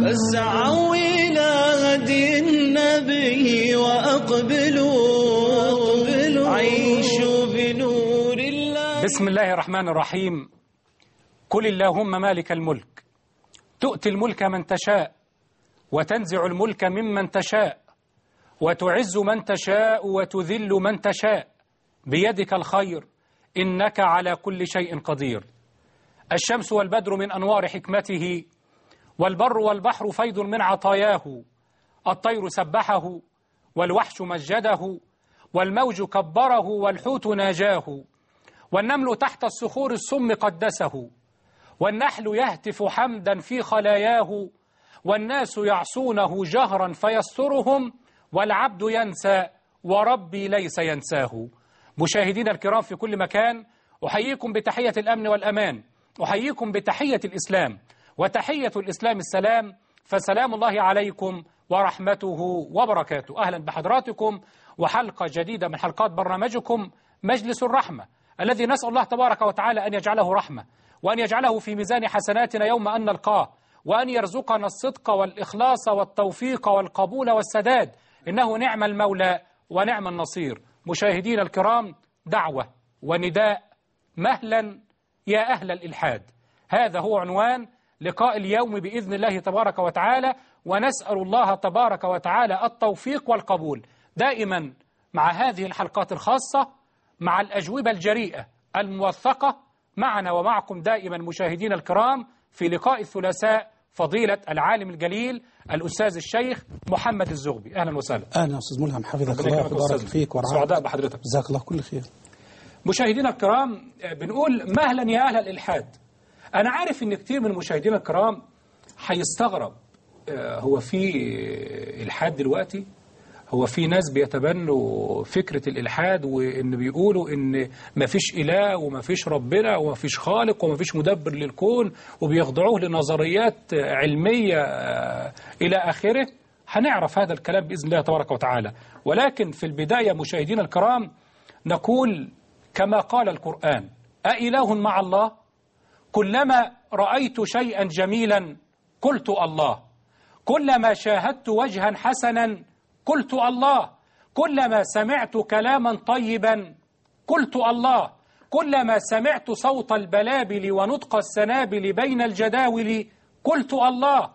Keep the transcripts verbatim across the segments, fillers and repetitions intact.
اسعوا إلى هدي النبي وأقبلوا عيشوا بنور الله. بسم الله الرحمن الرحيم. قل اللهم مالك الملك تؤتي الملك من تشاء وتنزع الملك ممن تشاء وتعز من تشاء وتذل من تشاء بيدك الخير إنك على كل شيء قدير. الشمس والبدر من أنوار حكمته والبر والبحر فيض من عطاياه. الطير سبحه والوحش مجده والموج كبره والحوت ناجاه. والنمل تحت الصخور السم قدسه والنحل يهتف حمدا في خلاياه. والناس يعصونه جهرا فيسترهم والعبد ينسى وربي ليس ينساه. مشاهدينا الكرام في كل مكان، أحييكم بتحية الأمن والأمان، أحييكم بتحية الإسلام، وتحية الإسلام السلام، فسلام الله عليكم ورحمته وبركاته. أهلا بحضراتكم وحلقة جديدة من حلقات برنامجكم مجلس الرحمة، الذي نسأل الله تبارك وتعالى أن يجعله رحمة، وأن يجعله في ميزان حسناتنا يوم أن نلقاه، وأن يرزقنا الصدق والإخلاص والتوفيق والقبول والسداد، إنه نعم المولى ونعم النصير. مشاهدينا الكرام، دعوة ونداء مهلا يا أهل الإلحاد، هذا هو عنوان لقاء اليوم بإذن الله تبارك وتعالى، ونسأل الله تبارك وتعالى التوفيق والقبول دائما مع هذه الحلقات الخاصة، مع الأجوبة الجريئة الموثقة معنا ومعكم دائما مشاهدينا الكرام في لقاء الثلاثاء فضيلة العالم الجليل الأستاذ الشيخ محمد الزغبي. أهلا وسهلا. أهلا أستاذ ملهم، حفظك الله وبارك فيك ورعاك. سعداء بحضرتك، جزاك الله كل خير. مشاهدينا الكرام، بنقول مهلا يا أهل الإلحاد. أنا عارف إن كتير من مشاهدينا الكرام هيستغرب، هو في إلحاد دلوقتي؟ هو في ناس بيتبنوا فكرة الإلحاد وإن بيقولوا إن مفيش إله ومفيش ربنا ومفيش خالق ومفيش مدبر للكون، وبيخضعوه لنظريات علمية إلى آخره. هنعرف هذا الكلام بإذن الله تبارك وتعالى، ولكن في البداية مشاهدينا الكرام نقول كما قال القرآن: أإله مع الله؟ كلما رأيت شيئا جميلا قلت الله، كلما شاهدت وجها حسنا قلت الله، كلما سمعت كلاما طيبا قلت الله، كلما سمعت صوت البلابل ونطق السنابل بين الجداول قلت الله،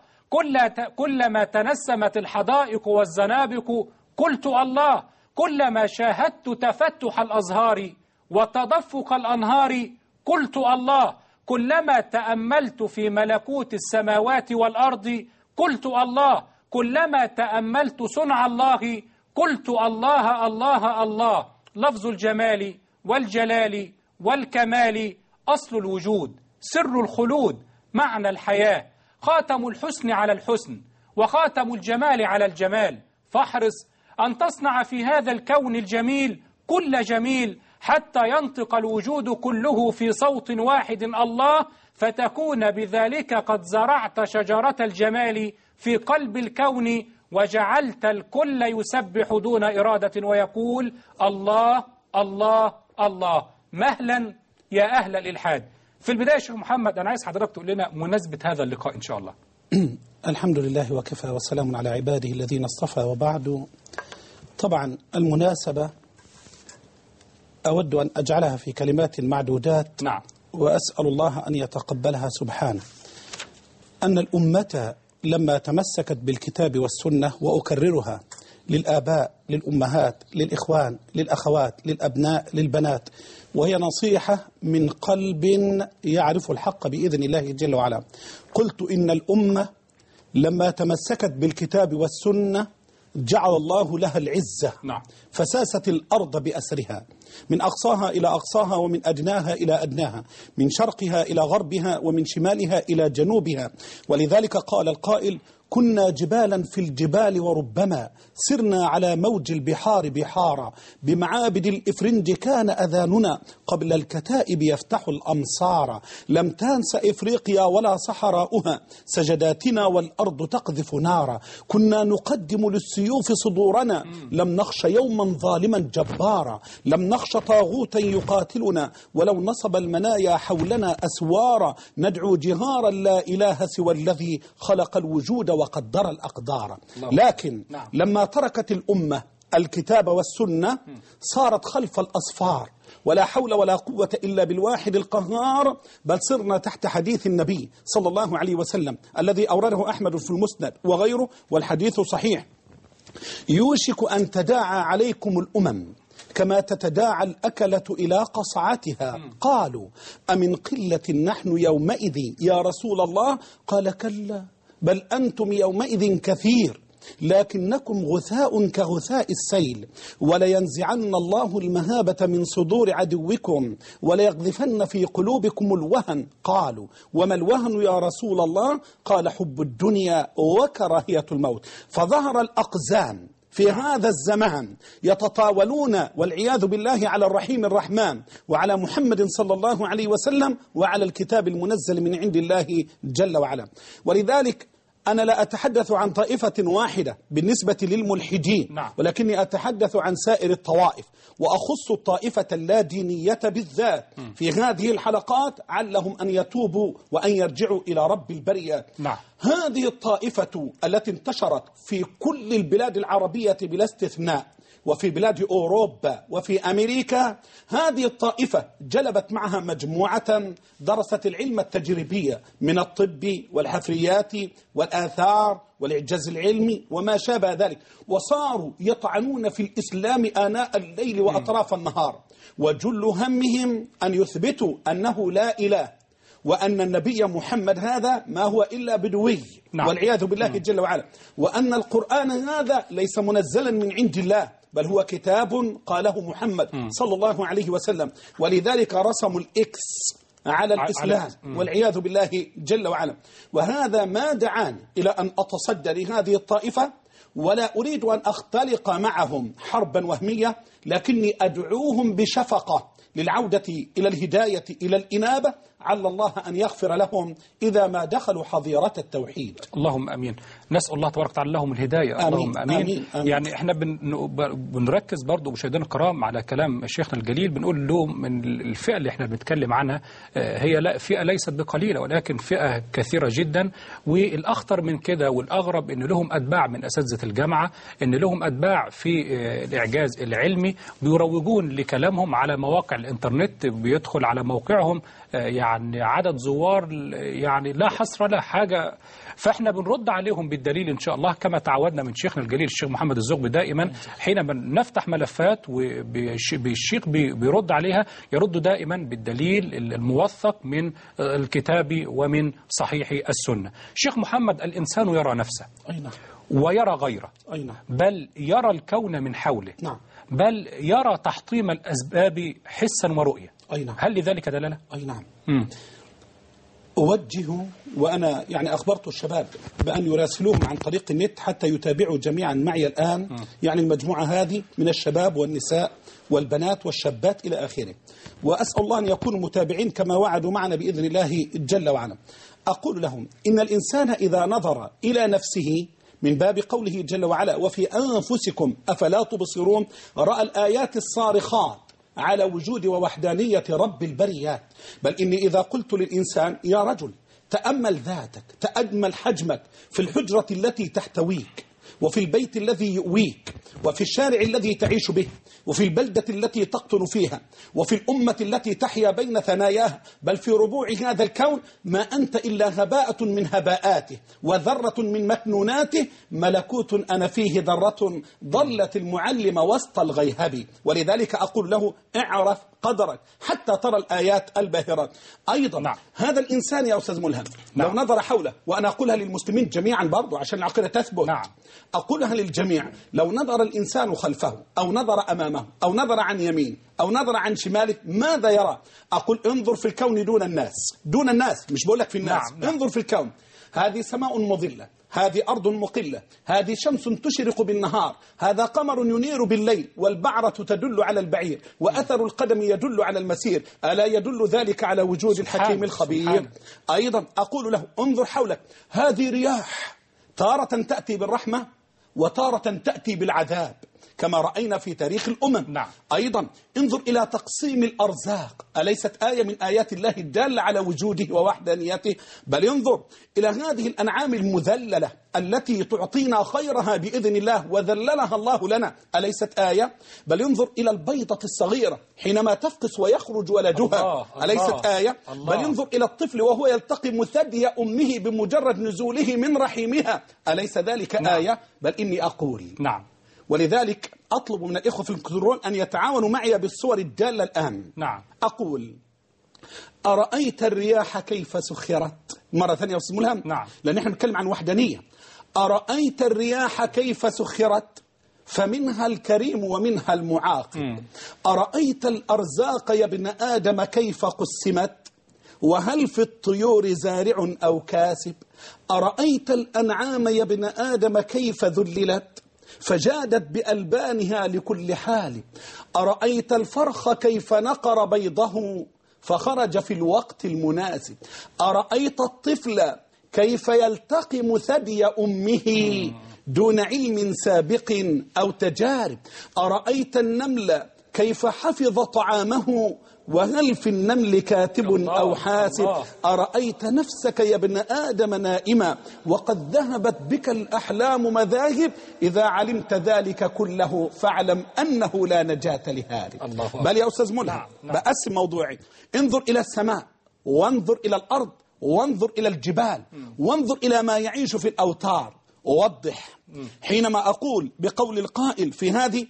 كلما تنسمت الحدائق والزنابق قلت الله، كلما شاهدت تفتح الأزهار وتدفق الأنهار قلت الله، كلما تأملت في ملكوت السماوات والأرض قلت الله، كلما تأملت صنع الله قلت الله الله الله. لفظ الجمال والجلال والكمال أصل الوجود، سر الخلود، معنى الحياة، خاتم الحسن على الحسن وخاتم الجمال على الجمال. فاحرص أن تصنع في هذا الكون الجميل كل جميل حتى ينطق الوجود كله في صوت واحد الله، فتكون بذلك قد زرعت شجرة الجمال في قلب الكون وجعلت الكل يسبح دون إرادة ويقول الله الله الله. مهلا يا أهل الإلحاد. في البداية شيخ محمد، أنا عايز حضرتك تقول لنا مناسبة هذا اللقاء إن شاء الله. الحمد لله وكفى وسلام على عباده الذين اصطفى، وبعد. طبعا المناسبة أود أن أجعلها في كلمات معدودات، نعم، وأسأل الله أن يتقبلها سبحانه. أن الأمة لما تمسكت بالكتاب والسنة، وأكررها للآباء للأمهات للإخوان للأخوات للأبناء للبنات، وهي نصيحة من قلب يعرف الحق بإذن الله جل وعلا، قلت إن الأمة لما تمسكت بالكتاب والسنة جعل الله لها العزة، نعم، فساست الأرض بأسرها من أقصاها إلى أقصاها، ومن أدناها إلى أدناها، من شرقها إلى غربها، ومن شمالها إلى جنوبها. ولذلك قال القائل: كنا جبالا في الجبال وربما سرنا على موج البحار بحارا، بمعابد الإفرنج كان أذاننا قبل الكتائب يفتح الأمصار، لم تنس إفريقيا ولا صحراؤها سجداتنا والأرض تقذف نارا، كنا نقدم للسيوف صدورنا لم نخش يوما ظالما جبارا، لم نخش طاغوتا يقاتلنا ولو نصب المنايا حولنا أسوارا، ندعو جهارا لا إله سوى الذي خلق الوجود وقدر الأقدار. لكن نعم. لما تركت الأمة الكتاب والسنة صارت خلف الأصفار، ولا حول ولا قوة إلا بالواحد القهار، بل صرنا تحت حديث النبي صلى الله عليه وسلم الذي أورده أحمد في المسند وغيره، والحديث صحيح: يوشك أن تداعى عليكم الأمم كما تتداعى الأكلة إلى قصعتها. قالوا: أمن قلة نحن يومئذ يا رسول الله؟ قال: كلا، بل أنتم يومئذ كثير، لكنكم غثاء كغثاء السيل، ولينزعن الله المهابة من صدور عدوكم، وليقذفن في قلوبكم الوهن. قالوا: وما الوهن يا رسول الله؟ قال: حب الدنيا وكراهية الموت. فظهر الأقزام في هذا الزمان يتطاولون والعياذ بالله على الرحيم الرحمن، وعلى محمد صلى الله عليه وسلم، وعلى الكتاب المنزل من عند الله جل وعلا. ولذلك أنا لا أتحدث عن طائفة واحدة بالنسبة للملحدين، نعم. ولكني أتحدث عن سائر الطوائف، وأخص الطائفة اللادينية بالذات في هذه الحلقات علهم أن يتوبوا وأن يرجعوا إلى رب البرية. نعم. هذه الطائفة التي انتشرت في كل البلاد العربية بلا استثناء، وفي بلاد أوروبا وفي أمريكا، هذه الطائفة جلبت معها مجموعة درست العلم التجريبي من الطب والحفريات والآثار والإعجاز العلمي وما شابه ذلك، وصاروا يطعنون في الإسلام آناء الليل وأطراف النهار، وجل همهم أن يثبتوا أنه لا إله، وأن النبي محمد هذا ما هو إلا بدوي، نعم. والعياذ بالله نعم. جل وعلا، وأن القرآن هذا ليس منزلا من عند الله، بل هو كتاب قاله محمد م. صلى الله عليه وسلم. ولذلك رسموا الإكس على الإسلام والعياذ بالله جل وعلا. وهذا ما دعاني إلى أن أتصدى لهذه الطائفة، ولا أريد أن أختلق معهم حربا وهمية، لكني أدعوهم بشفقة للعودة إلى الهداية إلى الإنابة، عل الله أن يغفر لهم إذا ما دخلوا حظيرة التوحيد. اللهم أمين. نسأل الله تبارك وتعالى لهم الهداية. آمين. اللهم أمين. آمين. آمين. يعني احنا بن... بنركز برضو مشاهدينا الكرام على كلام شيخنا الجليل، بنقول لهم من الفئة اللي احنا بنتكلم عنها هي لا فئة ليست بقليلة، ولكن فئة كثيرة جدا، والأخطر من كده والأغرب إن لهم أتباع من أساتذة الجامعة، إن لهم أتباع في الإعجاز العلمي، بيروجون لكلامهم على مواقع الإنترنت، بيدخل على موقعهم يعني عدد زوار يعني لا حصر لا حاجة. فاحنا بنرد عليهم بالدليل إن شاء الله كما تعودنا من شيخنا الجليل الشيخ محمد الزغبي دائما، حينما نفتح ملفات والشيخ بيرد عليها يرد دائما بالدليل الموثق من الكتاب ومن صحيح السنة. الشيخ محمد: الإنسان يرى نفسه ويرى غيره، بل يرى الكون من حوله، بل يرى تحطيم الأسباب حسا ورؤية. هل لذلك دلالة؟ أي نعم. م. أوجه، وأنا يعني أخبرت الشباب بأن يراسلوهم عن طريق النت حتى يتابعوا جميعا معي الآن، م. يعني المجموعة هذه من الشباب والنساء والبنات والشابات إلى آخره، وأسأل الله أن يكونوا متابعين كما وعدوا معنا بإذن الله جل وعلا. أقول لهم: إن الإنسان إذا نظر إلى نفسه من باب قوله جل وعلا: وفي أنفسكم أفلا تبصرون، رأى الآيات الصارخات على وجود ووحدانية رب البريات. بل إني إذا قلت للإنسان: يا رجل تأمل ذاتك، تأمل حجمك في الحجرة التي تحتويك، وفي البيت الذي يؤويك، وفي الشارع الذي تعيش به، وفي البلدة التي تقطن فيها، وفي الأمة التي تحيا بين ثناياها، بل في ربوع هذا الكون، ما أنت إلا هباءة من هباءاته وذرة من مكنوناته، ملكوت أنا فيه ذرة ضلت المعلم وسط الغيهب. ولذلك أقول له: اعرف قدرك حتى ترى الآيات الباهرات. أيضا نعم. هذا الإنسان يا أستاذ ملهم نعم. لو نظر حوله، وأنا أقولها للمسلمين جميعا برضو عشان العقيدة تثبت، نعم. أقولها للجميع: لو نظر الإنسان خلفه أو نظر أمامه أو نظر عن يمين أو نظر عن شماله، ماذا يرى؟ أقول: انظر في الكون دون الناس، دون الناس، مش بقولك في الناس، نعم. نعم. انظر في الكون. هذه سماء مظلة، هذه أرض مقلة، هذه شمس تشرق بالنهار، هذا قمر ينير بالليل، والبعرة تدل على البعير، وأثر القدم يدل على المسير، ألا يدل ذلك على وجود الحكيم الخبير؟ سبحان. أيضا أقول له: انظر حولك، هذه رياح تارة تأتي بالرحمة وتارة تأتي بالعذاب، كما رأينا في تاريخ الأمم. نعم. أيضا انظر إلى تقسيم الأرزاق، أليست آية من آيات الله الدالة على وجوده ووحدانيته؟ بل انظر إلى هذه الأنعام المذللة التي تعطينا خيرها بإذن الله وذللها الله لنا، أليست آية؟ بل انظر إلى البيضة الصغيرة حينما تفقس ويخرج ولدها، الله أليست الله آية؟ الله. بل انظر إلى الطفل وهو يلتقم ثدي أمه بمجرد نزوله من رحمها، أليس ذلك نعم. آية؟ بل إني أقول نعم. ولذلك أطلب من الإخوة في الكنترول أن يتعاونوا معي بالصور الدالة الآن. نعم. أقول: أرأيت الرياح كيف سخرت؟ مرة ثانية يا أستاذ ملهم. نعم. لأن نحن نتكلم عن وحدانية. أرأيت الرياح كيف سخرت؟ فمنها الكريم ومنها المعاقب. مم. أرأيت الأرزاق يا ابن آدم كيف قسمت؟ وهل في الطيور زارع أو كاسب؟ أرأيت الأنعام يا ابن آدم كيف ذللت؟ فجادت بألبانها لكل حال. أرأيت الفرخ كيف نقر بيضه فخرج في الوقت المناسب. أرأيت الطفل كيف يلتقم ثدي أمه دون علم سابق أو تجارب. أرأيت النمل كيف حفظ طعامه وهل في النمل كاتب أو حاسب. أرأيت نفسك يا ابن آدم نائما وقد ذهبت بك الأحلام مذاهب. إذا علمت ذلك كله فاعلم أنه لا نجاة لهارب. بل يا أستاذ ملهم، نعم. نعم. بأسم موضوعي. انظر إلى السماء وانظر إلى الأرض وانظر إلى الجبال وانظر إلى ما يعيش في الأوتار. أوضح حينما أقول بقول القائل في هذه: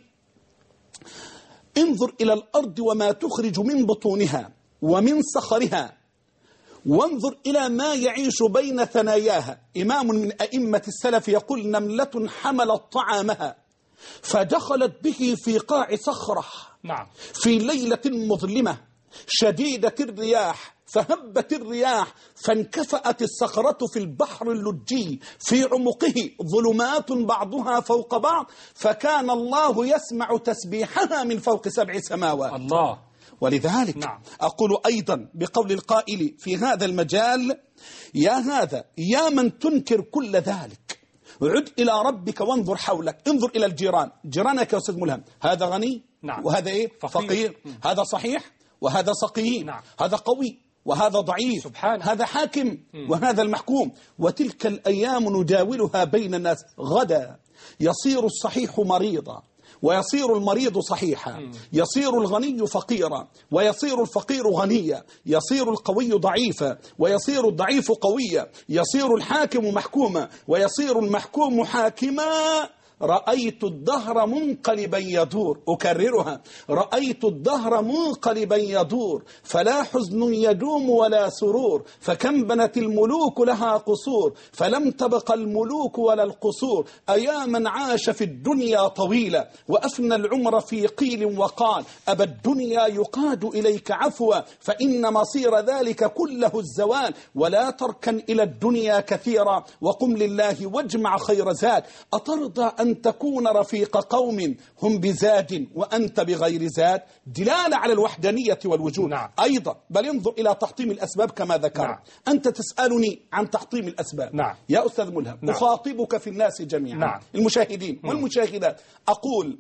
انظر إلى الأرض وما تخرج من بطونها ومن صخرها، وانظر إلى ما يعيش بين ثناياها. إمام من أئمة السلف يقول: نملة حملت طعامها فدخلت به في قاع صخرة نعم. في ليلة مظلمة شديدة الرياح، فهبت الرياح فانكفأت الصخرة في البحر اللجي في عمقه ظلمات بعضها فوق بعض، فكان الله يسمع تسبيحها من فوق سبع سماوات. الله. ولذلك نعم. أقول أيضا بقول القائل في هذا المجال: يا هذا يا من تنكر كل ذلك، عد إلى ربك وانظر حولك. انظر إلى الجيران، جيرانك يا أستاذ ملهم، هذا غني نعم. وهذا إيه؟ فقير, فقير. هذا صحيح وهذا سقيم. نعم. هذا قوي وهذا ضعيف. سبحان. هذا حاكم وهذا المحكوم. وتلك الأيام نداولها بين الناس. غدا يصير الصحيح مريضا ويصير المريض صحيحا، يصير الغني فقيرا ويصير الفقير غنيا، يصير القوي ضعيفا ويصير الضعيف قويا، يصير الحاكم محكوما ويصير المحكوم حاكما. رأيت الدهر منقلبا يدور، أكررها: رأيت الدهر منقلبا يدور، فلا حزن يدوم ولا سرور، فكم بنت الملوك لها قصور فلم تبق الملوك ولا القصور. أيا من عاش في الدنيا طويلا وأفنى العمر في قيل وقال، أبا الدنيا يقاد إليك عفوا فإن مصير ذلك كله الزوال. ولا تركن إلى الدنيا كثيرا وقم لله واجمع خير زاد. أترضى أن أن تكون رفيق قوم هم بزاد وأنت بغير زاد؟ دلالة على الوحدانية والوجود. نعم. أيضا بل انظر إلى تحطيم الأسباب كما ذكرت. نعم. أنت تسألني عن تحطيم الأسباب. نعم. يا أستاذ ملهم، نعم. أخاطبك في الناس جميعا. نعم. المشاهدين والمشاهدات، أقول: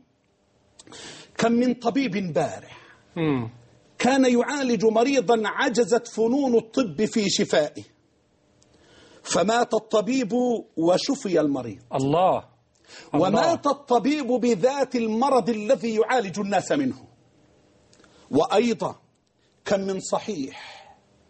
كم من طبيب بارح مم. كان يعالج مريضا عجزت فنون الطب في شفائه، فمات الطبيب وشفي المريض. الله. الله. ومات الطبيب بذات المرض الذي يعالج الناس منه. وأيضا كم من صحيح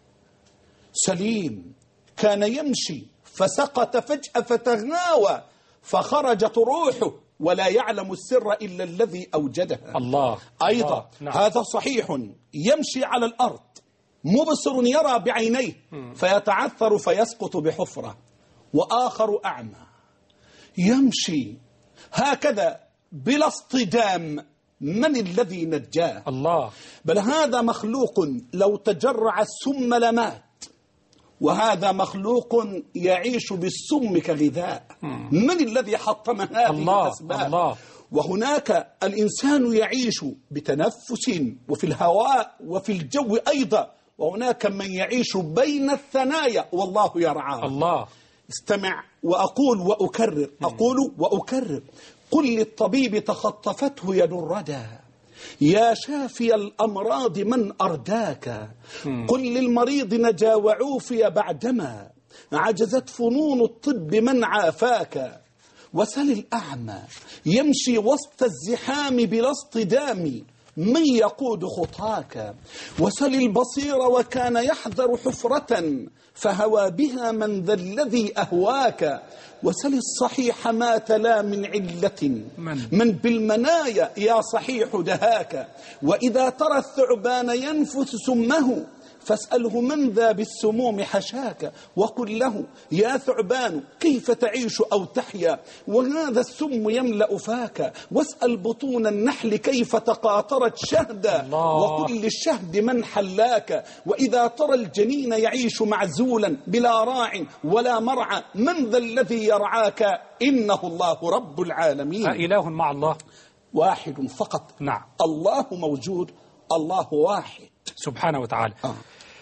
سليم كان يمشي فسقط فجأة فتغناوى فخرجت روحه ولا يعلم السر إلا الذي أوجدها. الله. أيضا الله. نعم. هذا صحيح يمشي على الأرض مبصر يرى بعينيه فيتعثر فيسقط بحفرة. وآخر أعمى يمشي هكذا بلا اصطدام، من الذي نجاه؟ الله. بل هذا مخلوق لو تجرع السم لمات، وهذا مخلوق يعيش بالسم كغذاء. من الذي حطم هذه الله. الأسباب؟ الله. وهناك الإنسان يعيش بتنفس وفي الهواء وفي الجو أيضا، وهناك من يعيش بين الثنايا والله يرعاه. الله. استمع وأقول وأكرر، أقول وأكرر: قل للطبيب تخطفته يد الردى يا شافي الأمراض من أرداك قل للمريض نجا وعوفي بعدما عجزت فنون الطب من عافاك وسل الأعمى يمشي وسط الزحام بلا اصطدام من يقود خطاك وسل البصير وكان يحذر حفرة فهوى بها من ذا الذي أهواك وسل الصحيح ما تلا من علة من, من بالمنايا يا صحيح دهاك وإذا ترى الثعبان ينفث سمه فاسأله من ذا بالسموم حشاك وقل له يا ثعبان كيف تعيش أو تحيا وهذا السم يملأ فاك واسأل بطون النحل كيف تقاطرت شهدا وقل للشهد من حلاك وإذا ترى الجنين يعيش معزولا بلا راع ولا مرعى من ذا الذي يرعاك إنه الله رب العالمين. أإله مع الله؟ واحد فقط. نعم. الله موجود، الله واحد سبحانه وتعالى. آه.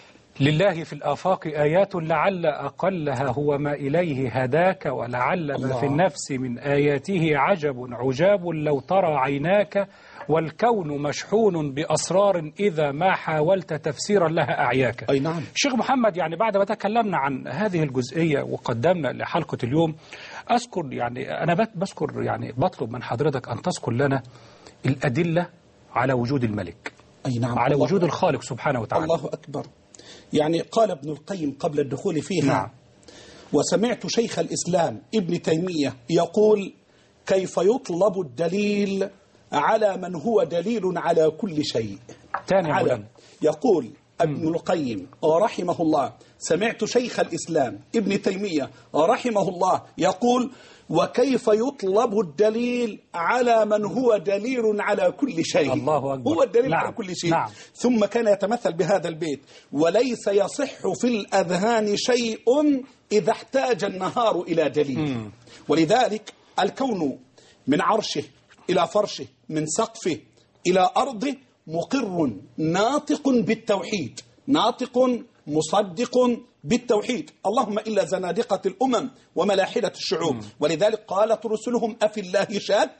لله في الآفاق آيات لعل أقلها هو ما إليه هداك ولعل الله. ما في النفس من آياته عجب عجاب لو ترى عيناك والكون مشحون بأسرار إذا ما حاولت تفسيرا لها أعياك. أي نعم. شيخ محمد، يعني بعد ما تكلمنا عن هذه الجزئية وقدمنا لحلقة اليوم، أذكر يعني أنا بذكر يعني بطلب من حضرتك أن تذكر لنا الأدلة على وجود الملك. أي نعم. على وجود الخالق سبحانه وتعالى. الله أكبر. يعني قال ابن القيم قبل الدخول فيها نعم. وسمعت شيخ الإسلام ابن تيمية يقول كيف يطلب الدليل على من هو دليل على كل شيء. تاني على يقول ابن القيم رحمه الله سمعت شيخ الإسلام ابن تيمية رحمه الله يقول وكيف يطلب الدليل على من هو دليل على كل شيء. الله أكبر. هو الدليل نعم. على كل شيء. نعم. ثم كان يتمثل بهذا البيت وليس يصح في الأذهان شيء إذا احتاج النهار إلى دليل. م. ولذلك الكون من عرشه إلى فرشه من سقفه إلى أرضه مقر ناطق بالتوحيد، ناطق مصدق بالتوحيد، اللهم إلا زنادقة الأمم وملاحدة الشعوب. م. ولذلك قالت رسلهم أفي الله شك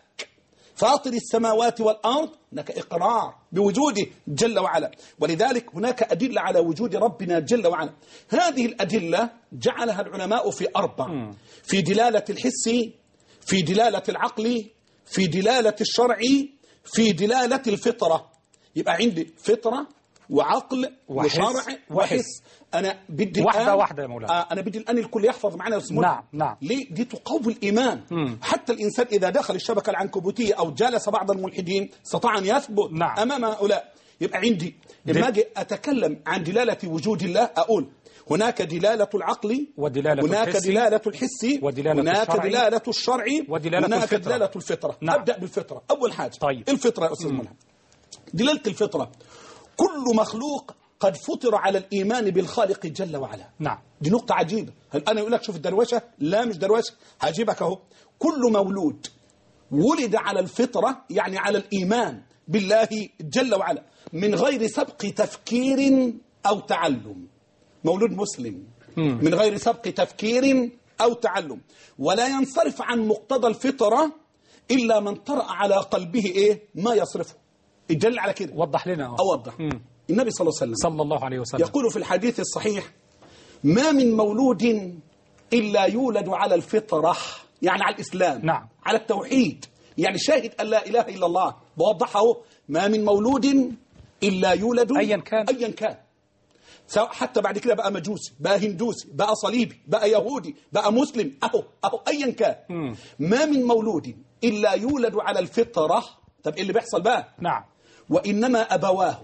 فاطر السماوات والأرض، هناك إقرار بوجوده جل وعلا. ولذلك هناك أدلة على وجود ربنا جل وعلا. هذه الأدلة جعلها العلماء في أربع: م. في دلالة الحس، في دلالة العقل، في دلالة الشرع، في دلالة الفطرة. يبقى عندي فطرة وعقل وشرع وحس. أنا بدي واحدة الآن واحدة يا مولانا. آه أنا بدي الآن الكل يحفظ معنا اسمه. نعم نعم. ليه؟ دي تقوي الإيمان. مم. حتى الإنسان إذا دخل الشبكة العنكبوتية أو جالس بعض الملحدين استطاع أن يثبت نعم. أمام هؤلاء. يبقى عندي لما أجي أتكلم عن دلالة وجود الله أقول هناك دلالة العقل ودلالة هناك الحس دلالة الحس ودلالة هناك الشرع دلالة الشرع ودلالة هناك الفطرة. دلالة الفطرة. نعم. أبدأ بالفطرة أول حاجة. طيب. الفطرة يا أستاذ ملهم. دلالة الفطرة كل مخلوق قد فطر على الإيمان بالخالق جل وعلا. نعم. دي نقطة عجيبة. هل أنا يقول لك شوف الدروشة؟ لا مش دروشة، هجيبك أهو. كل مولود ولد على الفطرة يعني على الإيمان بالله جل وعلا من غير سبق تفكير أو تعلم. مولود مسلم مم. من غير سبق تفكير أو تعلم، ولا ينصرف عن مقتضى الفطرة إلا من طرأ على قلبه إيه ما يصرفه. الدليل على كده وضح لنا. أوضح. مم. النبي صلى الله عليه وسلم صلى الله عليه وسلم يقول في الحديث الصحيح ما من مولود إلا يولد على الفطرة، يعني على الإسلام. نعم. على التوحيد، يعني شاهد أن لا إله إلا الله. بوضحه ما من مولود إلا يولد أيا كان أيا كان، حتى بعد كده بقى مجوسي بقى هندوسي بقى صليبي بقى يهودي بقى مسلم، أهو أهو أيا كان. م. ما من مولود إلا يولد على الفطرة. طب إيه اللي بيحصل بقى؟ نعم. وإنما أبواه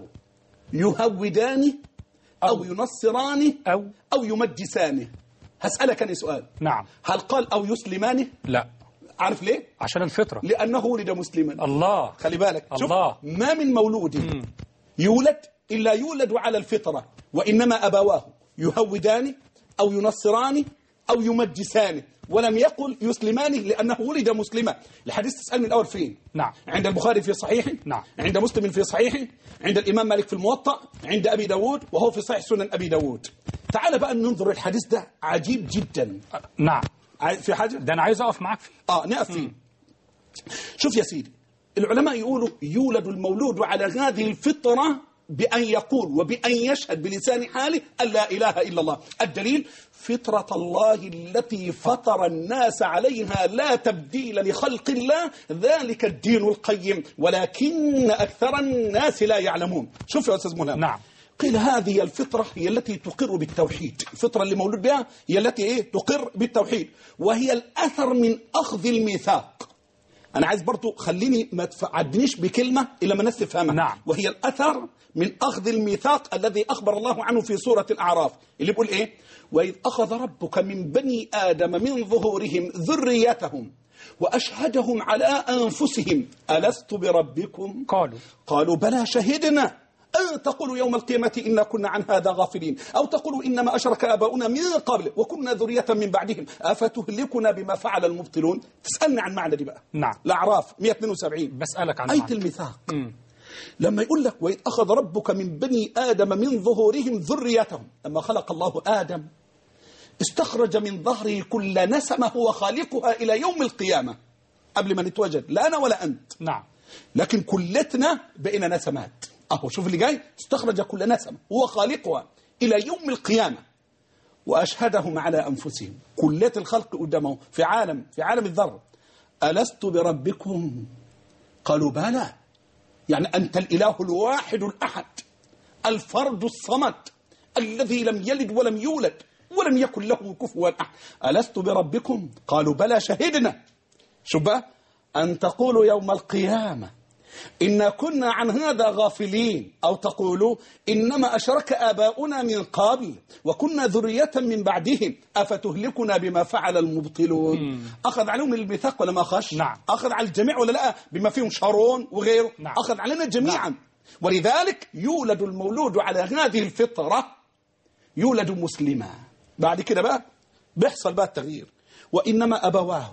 يهودانه أو, أو ينصرانه أو, أو يمجسانه. هسألك أنا سؤال. نعم. هل قال أو يسلمانه؟ لا. عارف ليه؟ عشان الفطرة، لأنه ولد مسلما. الله. خلي بالك. الله. شوف ما من مولود م. يولد إلا يولد على الفطرة وإنما أبواه يهودانه أو ينصرانه أو يمجسانه، ولم يقل يسلمانه لأنه ولد مسلما. الحديث تسألني الأول فين؟ نعم. عند البخاري في صحيحه. نعم. عند مسلم في صحيحه. عند الإمام مالك في الموطأ. عند أبي داود وهو في صحيح سنن أبي داود. تعال بقى ننظر الحديث ده عجيب جدا. نعم. في حاجة؟ ده أنا عايز أقف معاك فيه. آه نقف فيه. شوف يا سيدي، العلماء يقولوا يولد المولود على هذه الفطرة بأن يقول وبأن يشهد بلسان حاله أن لا إله إلا الله. الدليل فطرة الله التي فطر الناس عليها لا تبديل لخلق الله، ذلك الدين القيم ولكن أكثر الناس لا يعلمون. شوف يا أستاذ ملهم، نعم. قيل هذه الفطرة هي التي تقر بالتوحيد، الفطرة اللي مولود بها هي التي إيه؟ تقر بالتوحيد، وهي الأثر من أخذ الميثاق. أنا عايز برضو خليني ما تعدنيش بكلمة إلا ما الناس تفهمها. نعم. وهي الأثر من أخذ الميثاق الذي أخبر الله عنه في سورة الأعراف، اللي بيقول إيه؟ وإذ أخذ ربك من بني آدم من ظهورهم ذريتهم وأشهدهم على أنفسهم ألست بربكم؟ قالوا قالوا بلى شهدنا أن تقولوا يوم القيامة إنا كنا عن هذا غافلين، أو تقولوا إنما أشرك آباؤنا من قبل وكنا ذرية من بعدهم أفتهلكنا بما فعل المبطلون. تسألني عن معنى دي بقى. نعم. الأعراف مئة واثنين وسبعين بسألك عن آية معنى. الميثاق. مم. لما يقول لك وإذ أخذ ربك من بني آدم من ظهورهم ذريتهم، لما خلق الله آدم استخرج من ظهره كل نسمة هو خالقها إلى يوم القيامة قبل ما نتوجد، لا أنا ولا أنت. نعم. لكن كلتنا بقينا نسمات. أهو شوف اللي جاي، استخرج كل نسمة هو خالقها إلى يوم القيامة وأشهدهم على أنفسهم. كلية الخلق قدامه في عالم في عالم الذر، ألست بربكم؟ قالوا بلى. يعني أنت الإله الواحد الأحد الفرد الصمد الذي لم يلد ولم يولد ولم يكن له كفوا أحد. ألست بربكم؟ قالوا بلى شهدنا. شو بقى؟ أن تقولوا يوم القيامة إنا كنا عن هذا غافلين، أو تقولوا إنما أشرك آباؤنا من قبل وكنا ذرية من بعدهم أفتهلكنا بما فعل المبطلون. مم. أخذ عليهم الميثاق ولا ما أخذ؟ نعم. أخذ على الجميع ولا لا؟ بما فيهم شارون وغيره. نعم. أخذ علينا جميعا. نعم. ولذلك يولد المولود على هذه الفطرة يولد مسلما. بعد كده بقى بيحصل بقى التغيير، وإنما أبواه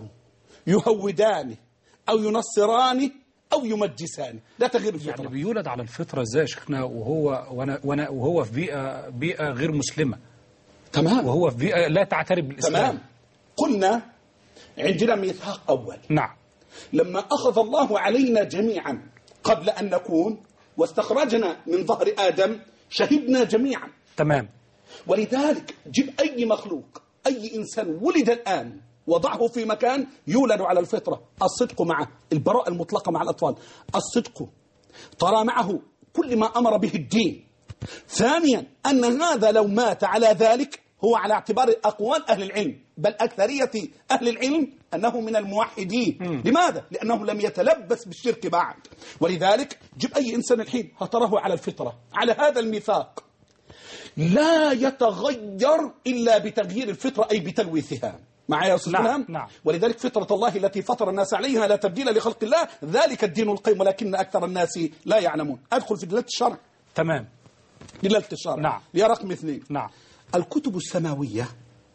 يهودانه أو ينصرانه أو يمجسان. ده تغيير الفطرة. يعني بيولد على الفطرة ازاي يا شيخنا وهو وانا وانا وهو في بيئة بيئة غير مسلمة؟ تمام. وهو في بيئة لا تعترف بالإسلام. تمام. قلنا عندنا ميثاق أول. نعم. لما أخذ الله علينا جميعا قبل أن نكون واستخرجنا من ظهر آدم شهدنا جميعا. تمام. ولذلك جيب أي مخلوق، أي إنسان ولد الآن وضعه في مكان يولد على الفطرة، الصدق معه، البراءة المطلقة مع الأطفال، الصدق ترى معه كل ما أمر به الدين. ثانيا أن هذا لو مات على ذلك هو على اعتبار أقوال أهل العلم، بل أكثرية أهل العلم أنه من الموحدين. م. لماذا؟ لأنه لم يتلبس بالشرك بعد. ولذلك جيب أي إنسان الحين هتراه على الفطرة على هذا الميثاق لا يتغير إلا بتغيير الفطرة أي بتلويثها. معايا يا أستاذ نعم. نعم. ولذلك فطرة الله التي فطر الناس عليها لا تبديل لخلق الله، ذلك الدين القيم ولكن أكثر الناس لا يعلمون. أدخل في دلالة الشرع. تمام. دلالة الشرع. نعم. ليا رقم اثنين. نعم. الكتب السماوية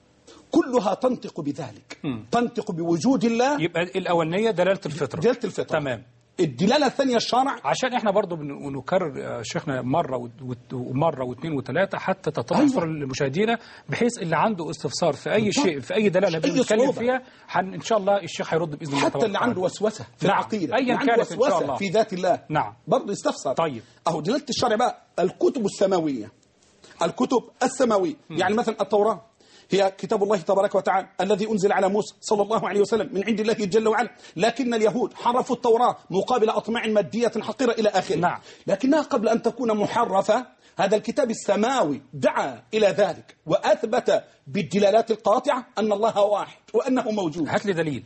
كلها تنطق بذلك. م. تنطق بوجود الله. يبقى الأولانية دلالة الفطرة. دلالة الفطرة. تمام. الدلالة الثانية الشرع، عشان احنا برضو بنكرر شيخنا مرة ومرة واثنين وثلاثة حتى تتوفر أيوة. لمشاهدينا، بحيث اللي عنده استفسار في أي شيء في أي دلالة بنتكلم فيها حن إن شاء الله الشيخ هيرد بإذن الله. حتى اللي عنده وسوسة في نعم. العقيدة، أيا كانت إن شاء الله في ذات الله، نعم برضه يستفسر. طيب. أهو دلالة الشرع بقى الكتب السماوية، الكتب السماوية م. يعني مثلا التوراة هي كتاب الله تبارك وتعالى الذي أنزل على موسى صلى الله عليه وسلم من عند الله جل وعلا، لكن اليهود حرفوا التوراة مقابل أطماع مادية حقيرة إلى آخره. نعم. لكنها قبل أن تكون محرفة هذا الكتاب السماوي دعا إلى ذلك وأثبت بالدلالات القاطعة أن الله واحد وأنه موجود. هات لي دليل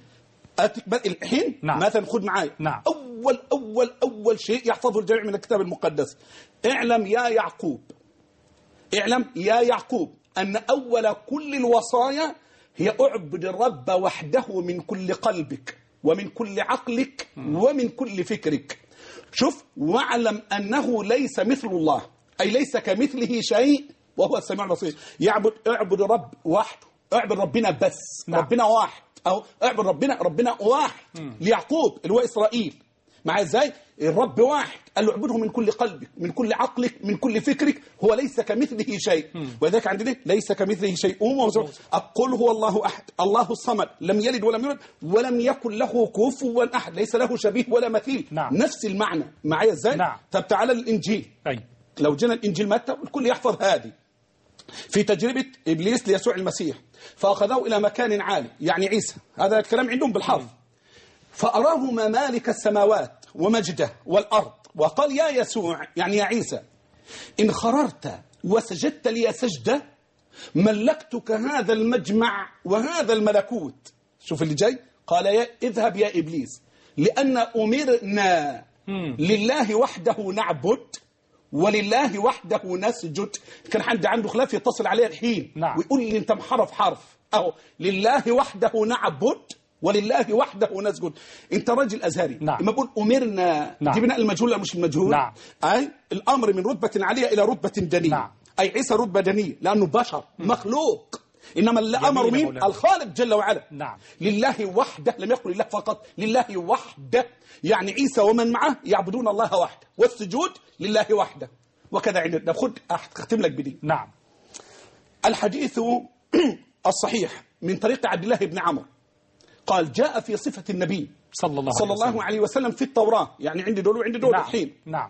الحين. نعم. مثلا خذ معي. نعم. أول أول أول شيء يحفظه الجميع من الكتاب المقدس، اعلم يا يعقوب، اعلم يا يعقوب أن أول كل الوصايا هي أعبد الرب وحده من كل قلبك ومن كل عقلك ومن كل فكرك. شوف، واعلم أنه ليس مثل الله، أي ليس كمثله شيء وهو السميع البصير. يعبد اعبد الرب وحده، اعبد ربنا بس. نعم. ربنا واحد، أو اعبد ربنا ربنا واحد. م. ليعقوب اللي هو إسرائيل معايا ازاي؟ الرب واحد، قال له اعبده من كل قلبك، من كل عقلك، من كل فكرك، هو ليس كمثله شيء. ولذلك عندنا ليس كمثله شيء. قل هو الله احد الله الصمد لم يلد ولم يولد ولم يكن له كفوا احد، ليس له شبيه ولا مثيل. نعم. نفس المعنى. معايا ازاي؟ نعم. طب تعالى الانجيل. أي. لو جينا الانجيل متى الكل يحفظ هذه، في تجربه ابليس ليسوع المسيح، فاخذوه الى مكان عالي، يعني عيسى، هذا الكلام عندهم بالحرف، فاراه ممالك السماوات ومجده والارض، وقال يا يسوع، يعني يا عيسى، إن خررت وسجدت لي سجدة ملكتك هذا المجمع وهذا الملكوت. شوف اللي جاي، قال يا اذهب يا إبليس، لأن أمرنا لله وحده نعبد ولله وحده نسجد. كان حد عنده خلاف يتصل عليه الحين. نعم. ويقول لي أنت محرف حرف، أهو لله وحده نعبد ولله وحده نسجد. انت راجل ازهري. نعم. لما بقول امرنا، نعم. دي بناء المجهول لا مش المجهول. نعم. اي الامر من رتبه عاليه الى رتبه دنيه. نعم. اي عيسى رتبه دنيه لانه بشر مخلوق، انما اللي امر مين؟ مولانا. الخالق جل وعلا. نعم. لله وحده، لم يقل لله فقط، لله وحده، يعني عيسى ومن معه يعبدون الله وحده، والسجود لله وحده. وكذا عندنا. خد اختم لك بدي. نعم. الحديث الصحيح من طريق عبد الله بن عمرو قال جاء في صفة النبي صلى الله, صلى الله عليه, عليه وسلم في التوراة، يعني عندي دول وعندي دول. نعم. الحين نعم.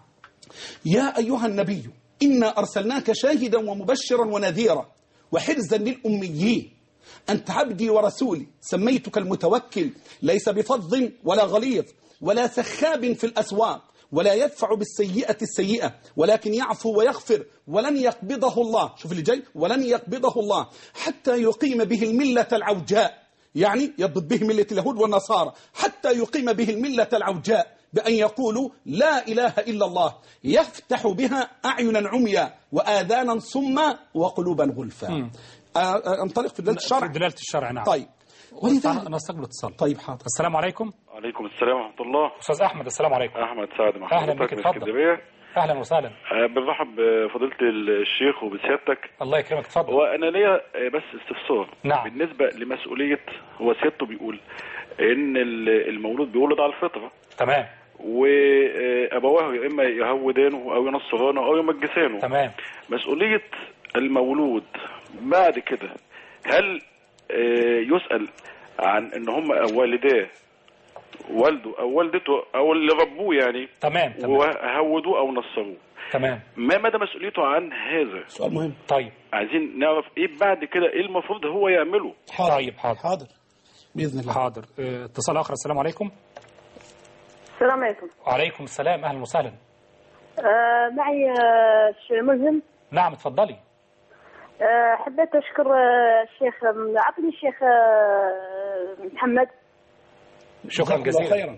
يا أيها النبي إنا أرسلناك شاهدا ومبشرا ونذيرا وحرزا للأميين، أنت عبدي ورسولي، سميتك المتوكل، ليس بفظ ولا غليظ ولا سخاب في الأسواق، ولا يدفع بالسيئة السيئة ولكن يعفو ويغفر، ولن يقبضه الله، شوف اللي جاي، ولن يقبضه الله حتى يقيم به الملة العوجاء، يعني يضد به ملة اليهود والنصارى، حتى يقيم به الملة العوجاء بأن يقولوا لا إله إلا الله، يفتح بها أعينا عميا وآذانا صما وقلوبا غلفا. انطلق في دلالة الشرع. في دلالة الشرع. نعم. طيب ولذلك نستقبل اتصال. طيب حاضر. السلام عليكم. وعليكم السلام ورحمة الله. أستاذ أحمد، السلام عليكم. أحمد سعد مع أهلا بك، اتفضل. أهلا وسهلا. أه بنرحب بفضيلة الشيخ وبسيادتك. الله يكرمك، اتفضل. وأنا ليا بس استفسار. نعم. بالنسبة لمسؤولية، هو سيادته بيقول إن المولود بيولد على الفطرة. تمام. وأبواه يا إما يهودانه أو ينصرانه أو يمجسانه. تمام. مسؤولية المولود بعد كده، هل يسأل عن إن هم والداه، والده او والدته او اللي ربوه يعني، تمام تمام، وهودوه او نصروه، تمام، ما مدى مسؤوليته عن هذا؟ سؤال مهم. طيب عايزين نعرف ايه بعد كده، ايه المفروض هو يعمله. حاضر. طيب حاضر حاضر باذن الله. حاضر. اه اتصال اخر. السلام عليكم. السلام عليكم. وعليكم السلام، اهلا وسهلا. آه معي آه ملهم. نعم اتفضلي. آه حبيت اشكر آه الشيخ، اعطني الشيخ آه محمد. شكرا جزيلا. خيرا.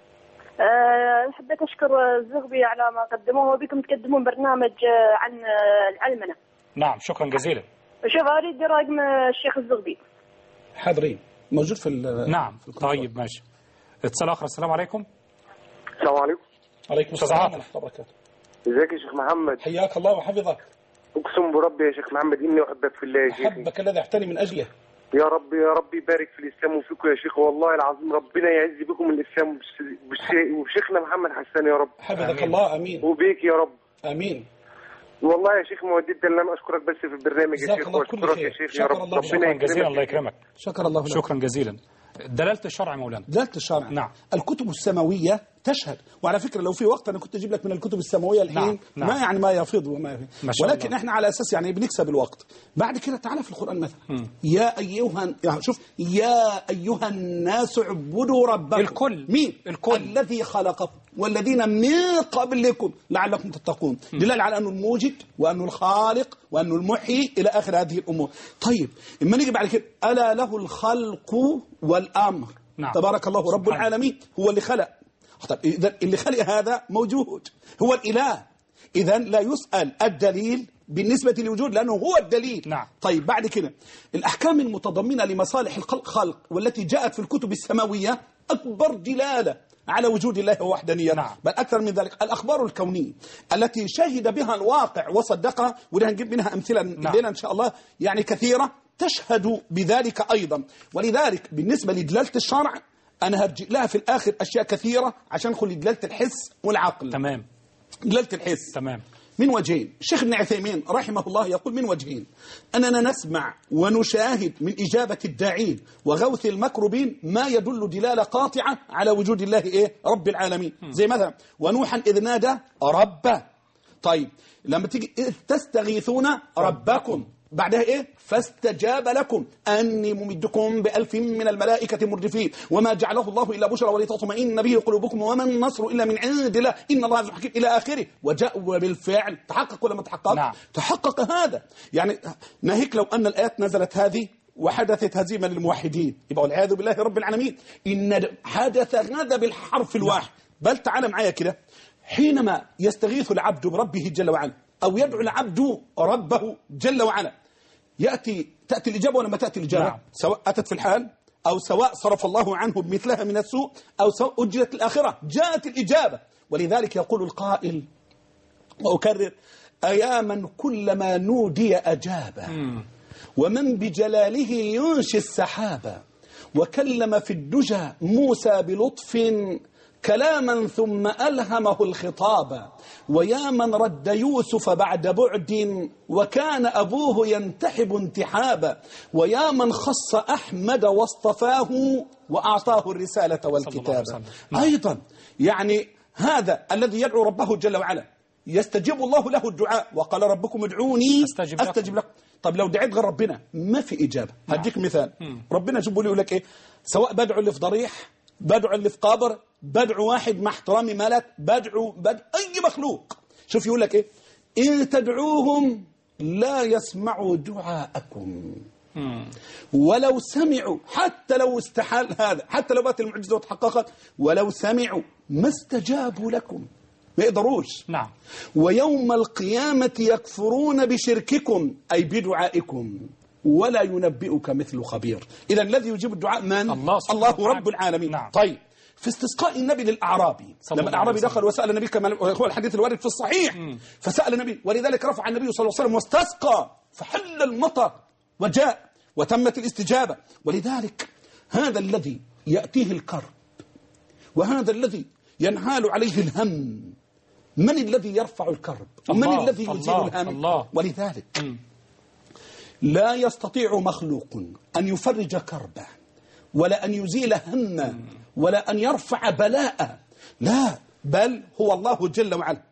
أه حبيت أشكر الزغبي على ما قدموه، وبكم تقدمون برنامج عن العلمنة. نعم شكرا جزيلا. شوف أريد رقم الشيخ الزغبي. حاضرين، موجود في نعم في طيب ماشي. اتصال آخر. السلام عليكم. السلام عليكم. عليكم السلام ورحمة الله وبركاته. ازيك يا شيخ محمد؟ حياك الله وحفظك. اقسم بربي يا شيخ محمد اني احبك في الله يا شيخ. احبك الذي احتني من اجله. يا رب يا رب يبارك في الاسلام وفيكم يا شيخ، والله العظيم ربنا يعز بكم الاسلام وبشيخنا محمد حسان يا رب. حفظك الله. امين. وبيك يا رب. امين. والله يا شيخ مودد ان انا اشكرك بس في البرنامج يا شيخ، واشكرك يا شيخ يا رب. ربنا شكرا جزيلا. الله يكرمك. شكر الله لك. شكرا جزيلا. دلالة الشرع مولانا. دلالة الشرع. نعم. الكتب السماوية تشهد، وعلى فكرة لو في وقت أنا كنت أجيب لك من الكتب السماوية الحين. نعم. نعم. ما يعني ما يفيض وما يفيض، ولكن الله. إحنا على أساس يعني بنكسب الوقت. بعد كده تعالى في القرآن مثلا م. يا أيها، يعني شوف، يا أيها الناس اعبدوا ربكم. الكل. مين؟ الكل. الذي خلقكم والذين من قبلكم لعلكم تتقون. دلالة على أنه الموجد وأنه الخالق وأنه المحيي إلى آخر هذه الأمور. طيب إما نيجي بعد كده، ألا له الخلق والأمر. نعم. تبارك الله رب العالمين، هو اللي خلق. طيب إذا اللي خلق هذا موجود، هو الإله، إذا لا يسأل الدليل بالنسبة للوجود لأنه هو الدليل. نعم. طيب بعد كده الأحكام المتضمنة لمصالح الخلق خلق والتي جاءت في الكتب السماوية أكبر دلالة على وجود الله ووحدانيته. نعم. بل أكثر من ذلك الأخبار الكونية التي شهد بها الواقع وصدقها، وده هنجيب منها أمثلة نعم. لنا إن شاء الله يعني كثيرة تشهد بذلك أيضا. ولذلك بالنسبة لدلالة الشرع أنا هرجع لها في الآخر أشياء كثيرة عشان خلي دلالة الحس والعقل. تمام. دلالة الحس تمام. من وجهين. الشيخ ابن عثيمين رحمه الله يقول من وجهين: أننا نسمع ونشاهد من إجابة الداعين وغوث المكروبين ما يدل دلالة قاطعة على وجود الله إيه؟ رب العالمين. زي مثلا ونوحا إذ نادى ربه. طيب لما تيجي إذ تستغيثون ربكم، بعدها إيه؟ فاستجاب لكم أني ممدكم بألف من الملائكة مردفين وما جعله الله إلا بشرى ولتطمئن به قلوبكم وما النصر إلا من عند الله إن الله عزيز حكيم إلى آخره. وجاء بالفعل تحقق ولا ما تحقق؟ نعم. تحقق هذا. يعني ناهيك لو أن الآيات نزلت هذه وحدثت هزيمة للموحدين يبقى والعياذ بالله رب العالمين إن حدث هذا بالحرف الواحد. بل تعال معايا كده، حينما يستغيث العبد بربه جل وعلا أو يدعو العبد ربه جل وعلا يأتي تأتي الإجابة ولا ما تأتي الإجابة؟ نعم. سواء أتت في الحال أو سواء صرف الله عنه بمثلها من السوء أو سواء أجلت الآخرة جاءت الإجابة. ولذلك يقول القائل وأكرر: أيا من كلما نودي أجابه ومن بجلاله ينشي السحابة وكلم في الدجى موسى بلطف كلاما ثم ألهمه الخطاب ويا من رد يوسف بعد بعد وكان أبوه ينتحب انتحابا ويا من خص أحمد واصطفاه وأعطاه الرسالة والكتابة. أيضا يعني هذا الذي يدعو ربه جل وعلا يستجيب الله له الدعاء وقال ربكم ادعوني أستجب, أستجب لكم. طب لو دعيت غير ربنا ما في إجابة. هديك مثال. ربنا جبوا لي يقول لك إيه؟ سواء بدعو اللي في ضريح، بدعو اللي في قبر، بدعو واحد مع احترامي ملك، بدعو بدعو أي مخلوق. شوف يقول لك إيه؟ إن تدعوهم لا يسمعوا دعاءكم ولو سمعوا، حتى لو استحال هذا، حتى لو بات المعجزة وتحققت، ولو سمعوا ما استجابوا لكم، ما يقدروش. نعم. ويوم القيامة يكفرون بشرككم أي بدعائكم ولا ينبئك مثل خبير. إذا الذي يجيب الدعاء من؟ الله, الله رب العالمين. نعم. طيب في استسقاء النبي للأعرابي لما الأعرابي دخل وسأل النبي كما هو الحديث الوارد في الصحيح م. فسأل النبي ولذلك رفع النبي صلى الله عليه وسلم واستسقى فحل المطر وجاء وتمت الاستجابة. ولذلك هذا الذي يأتيه الكرب وهذا الذي ينهال عليه الهم، من الذي يرفع الكرب ومن الذي يزيل الهم؟ الله. ولذلك م. لا يستطيع مخلوق أن يفرج كربه ولا أن يزيل همه ولا أن يرفع بلاءه، لا، بل هو الله جل وعلا.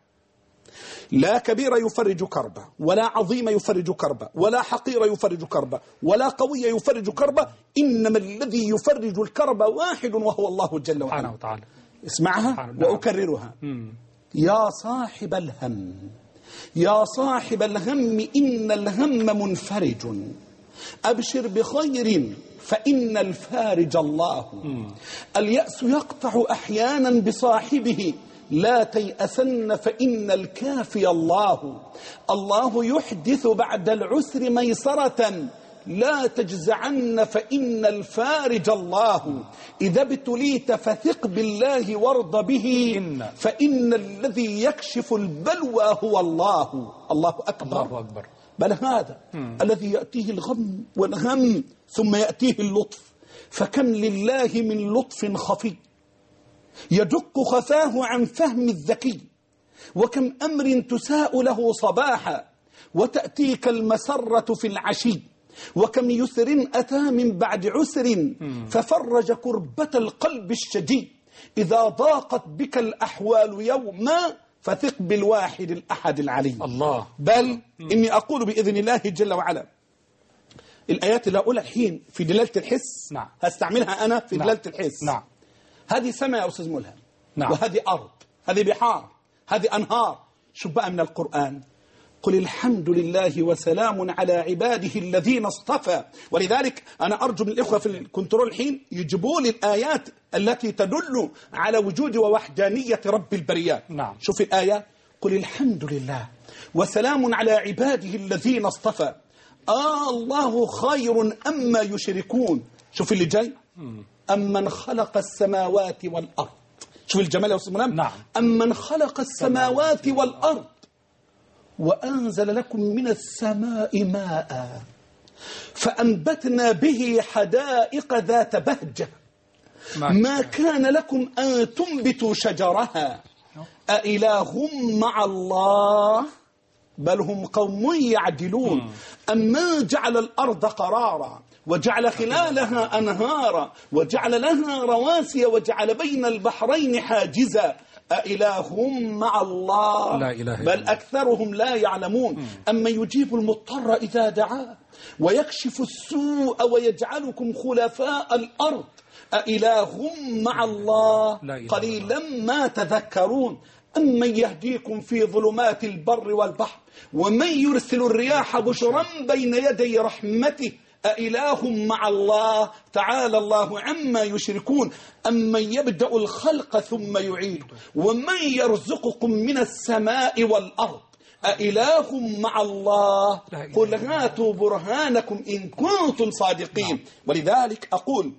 لا كبير يفرج كربه ولا عظيم يفرج كربه ولا حقير يفرج كربه ولا قوي يفرج كربه، إنما الذي يفرج الكرب واحد وهو الله جل وعلا. وتعالى. اسمعها وأكررها. مم. يا صاحب الهم، يا صاحب الهم إن الهم منفرج، أبشر بخير فإن الفارج الله. مم. اليأس يقطع أحيانا بصاحبه، لا تيأسن فإن الكافي الله. الله يحدث بعد العسر ميسرة، لا تجزعن فإن الفارج الله. إذا ابتليت فثق بالله وارض به، إن فإن الذي يكشف البلوى هو الله. الله أكبر, الله أكبر. بل هذا مم. الذي يأتيه الغم والهم ثم يأتيه اللطف، فكم لله من لطف خفي يدق خفاه عن فهم الذكي، وكم أمر تساء له صباحا وتأتيك المسرة في العشي، وكم يسر أتى من بعد عسر ففرج كربة القلب الشجي. إذا ضاقت بك الأحوال يوما فثق بالواحد الأحد العلي. الله. بل إني أقول بإذن الله جل وعلا الآيات اللي أقولها الحين في دلالة الحس، نعم. هستعملها أنا في نعم. دلالة الحس. نعم. هذه سماء يا أستاذ ملهم، نعم. وهذه أرض، هذه بحار، هذه أنهار. شو بقى من القرآن؟ قل الحمد لله وسلام على عباده الذين اصطفى. ولذلك أنا أرجو من الإخوة في الكنترول الحين يجيبوا لي الآيات التي تدل على وجود ووحدانية رب البريات. نعم. شوف الآية، قل الحمد لله وسلام على عباده الذين اصطفى، آه الله خير أما يشركون. شوف اللي جاي، أمن خلق السماوات والأرض. شوف الجمال يا أستاذ منام. نعم. أمن خلق السماوات والأرض وأنزل لكم من السماء ماء فأنبتنا به حدائق ذات بهجة ما كان لكم أن تنبتوا شجرها أإله مع الله بل هم قوم يعدلون أما جعل الأرض قرارا وجعل خلالها أنهارا وجعل لها رواسي وجعل بين البحرين حاجزا أإله مع الله لا إله إلا بل الله. أكثرهم لا يعلمون أما يجيب المضطر إذا دعاه ويكشف السوء ويجعلكم خلفاء الأرض أإله مع الله لا إله قليلا ما تذكرون أمن يهديكم في ظلمات البر والبحر ومن يرسل الرياح بشرا بين يدي رحمته أإله مع الله تعالى الله عما يشركون أمن يبدأ الخلق ثم يعيد ومن يرزقكم من السماء والأرض أإله مع الله قل هاتوا برهانكم إن كنتم صادقين. ولذلك أقول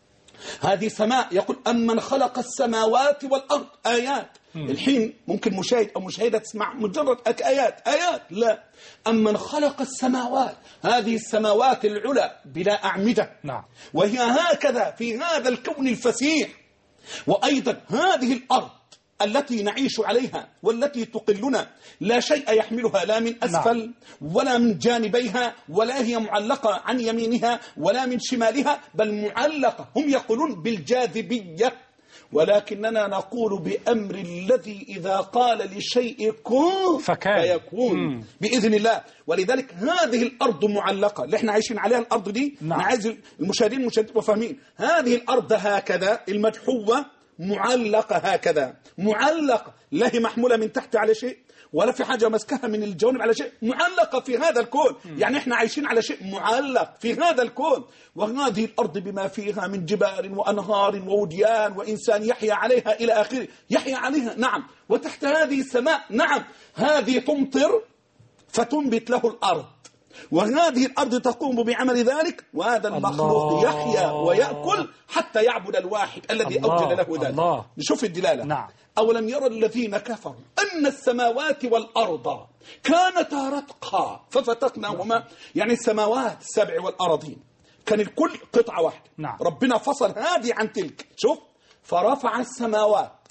هذه سماء يقول أمن خلق السماوات والأرض آيات. الحين ممكن مشاهد أو مشاهدة تسمع مجرد آيات آيات لا أمن خلق السماوات هذه السماوات العلى بلا أعمدة نعم. وهي هكذا في هذا الكون الفسيح وأيضا هذه الأرض التي نعيش عليها والتي تقلنا لا شيء يحملها لا من أسفل نعم. ولا من جانبيها ولا هي معلقة عن يمينها ولا من شمالها بل معلقة هم يقولون بالجاذبية ولكننا نقول بأمر الذي إذا قال لشيء كن فيكون مم. بإذن الله. ولذلك هذه الأرض معلقة اللي احنا عايشين عليها الأرض دي نعم. عايز المشاهدين المشاهدين وفاهمين هذه الأرض هكذا المدحوة معلقة هكذا معلقة لا هي محمولة من تحت على شيء ولا في حاجة مسكها من الجوانب على شيء معلقة في هذا الكون يعني احنا عايشين على شيء معلق في هذا الكون وهذه الأرض بما فيها من جبال وأنهار ووديان وإنسان يحيا عليها إلى آخره يحيا عليها نعم وتحت هذه السماء نعم هذه تمطر فتنبت له الأرض وهذه الأرض تقوم بعمل ذلك وهذا المخلوق يحيا ويأكل حتى يعبد الواحد الذي أوجد له ذلك. نشوف الدلالة نعم. أولم يرى الذين كفروا أن السماوات والأرض كانتا رتقا ففتقناهما يعني السماوات السبع والأراضين كان الكل قطعة واحدة نعم. ربنا فصل هذه عن تلك شوف فرفع السماوات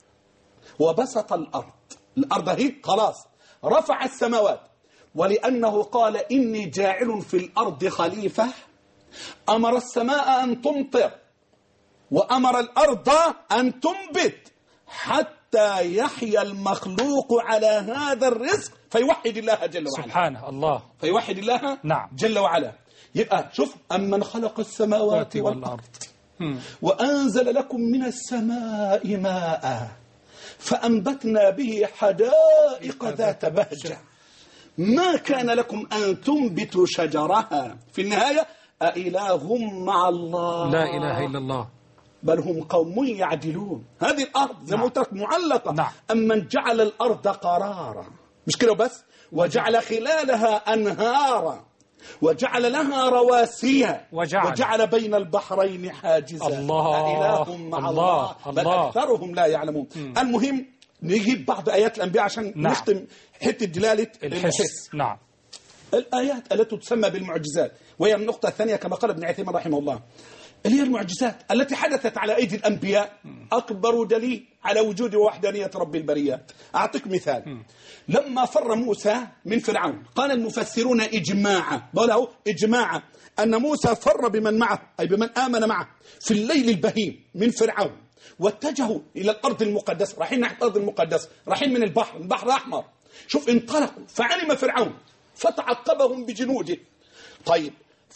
وبسط الأرض الأرض هي خلاص رفع السماوات ولأنه قال إني جاعل في الأرض خليفة أمر السماء أن تمطر وأمر الأرض أن تنبت حتى يحيا المخلوق على هذا الرزق فيوحد الله جل وعلا سبحانه الله فيوحد الله نعم. جل وعلا. يبقى شوف أمن خلق السماوات والأرض وأنزل لكم من السماء ماء فأنبتنا به حدائق ذات بهجة ما كان لكم أن تنبتوا شجرها في النهاية أإله مع الله لا إله إلا الله بل هم قوم يعدلون. هذه الأرض زي ما قلت لك معلقة نعم. أمن جعل الأرض قرارا مش كده بس وجعل خلالها أنهارا وجعل لها رواسيها وجعل, وجعل بين البحرين حاجزا الله أإله مع الله, الله. بل الله. أكثرهم لا يعلمون. م. المهم نجيب بعض آيات الأنبياء عشان نعم. نختم حتة دلالة الحس. الحس نعم. الآيات التي تسمى بالمعجزات وهي النقطة الثانية كما قال ابن عثيمين رحمه الله اللي هي المعجزات التي حدثت على أيدي الأنبياء أكبر دليل على وجود وحدانية رب البريات. أعطيك مثال م. لما فر موسى من فرعون قال المفسرون إجماعا قالوا إجماعا أن موسى فر بمن معه أي بمن آمن معه في الليل البهيم من فرعون واتجهوا إلى الأرض المقدسة رايحين ناحية الأرض المقدسة رايحين من البحر البحر الأحمر شوف انطلقوا فعلم فرعون فتعقبهم بجنوده طيب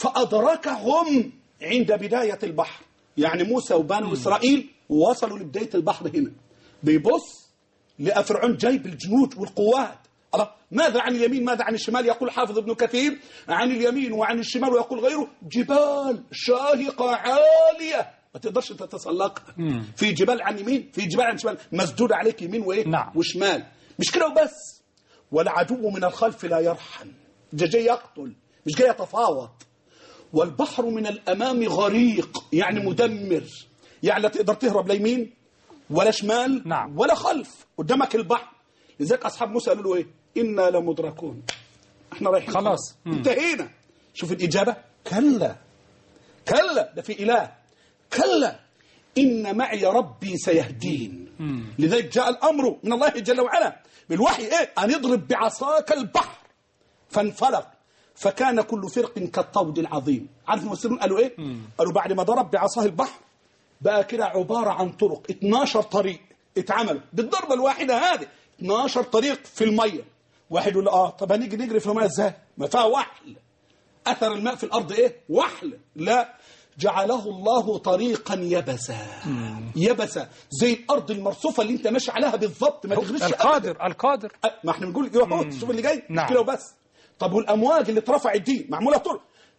فأدركهم عند بداية البحر يعني موسى وبنو إسرائيل وصلوا لبداية البحر هنا بيبص لقى فرعون جايب الجنود والقوات الله ماذا عن اليمين ماذا عن الشمال يقول حافظ ابن كثير عن اليمين وعن الشمال ويقول غيره جبال شاهقة عالية ما تقدرش تتسلقها في جبال عن يمين في جبال عن شمال مسدود عليك يمين وايه نعم. وشمال مش كده وبس والعدو من الخلف لا يرحم جاي يقتل مش جاي يتفاوض والبحر من الأمام غريق يعني مدمر يعني لا تقدر تهرب لا يمين ولا شمال نعم. ولا خلف قدامك البحر لذلك أصحاب موسى قالوا له إيه إنا لمدركون احنا رايحين خلاص انتهينا شوف الإجابة كلا كلا ده في إله كلا إن معي ربي سيهدين. لذلك جاء الأمر من الله جل وعلا بالوحي إيه؟ أن يضرب بعصاك البحر فانفلق فكان كل فرق كالطود العظيم. عارف المفسرون قالوا إيه؟ قالوا بعد ما ضرب بعصاه البحر بقى كده عبارة عن طرق اثناشر طريق اتعملوا بالضربة الواحدة هذه، اثناشر طريق في المية. واحد يقول آه طب هنيجي نجري في المية ازاي؟ ما فيها وحل، أثر الماء في الأرض إيه؟ وحل. لا، جعله الله طريقا يبسا. يبسا زي الأرض المرصوفة اللي أنت ماشي عليها بالضبط، ما تغرسش. القادر أبداً. القادر ما احنا بنقول يهود شوف اللي جاي نعم. مش كده وبس. طب والأمواج اللي اترفعت دي معمولة طرق،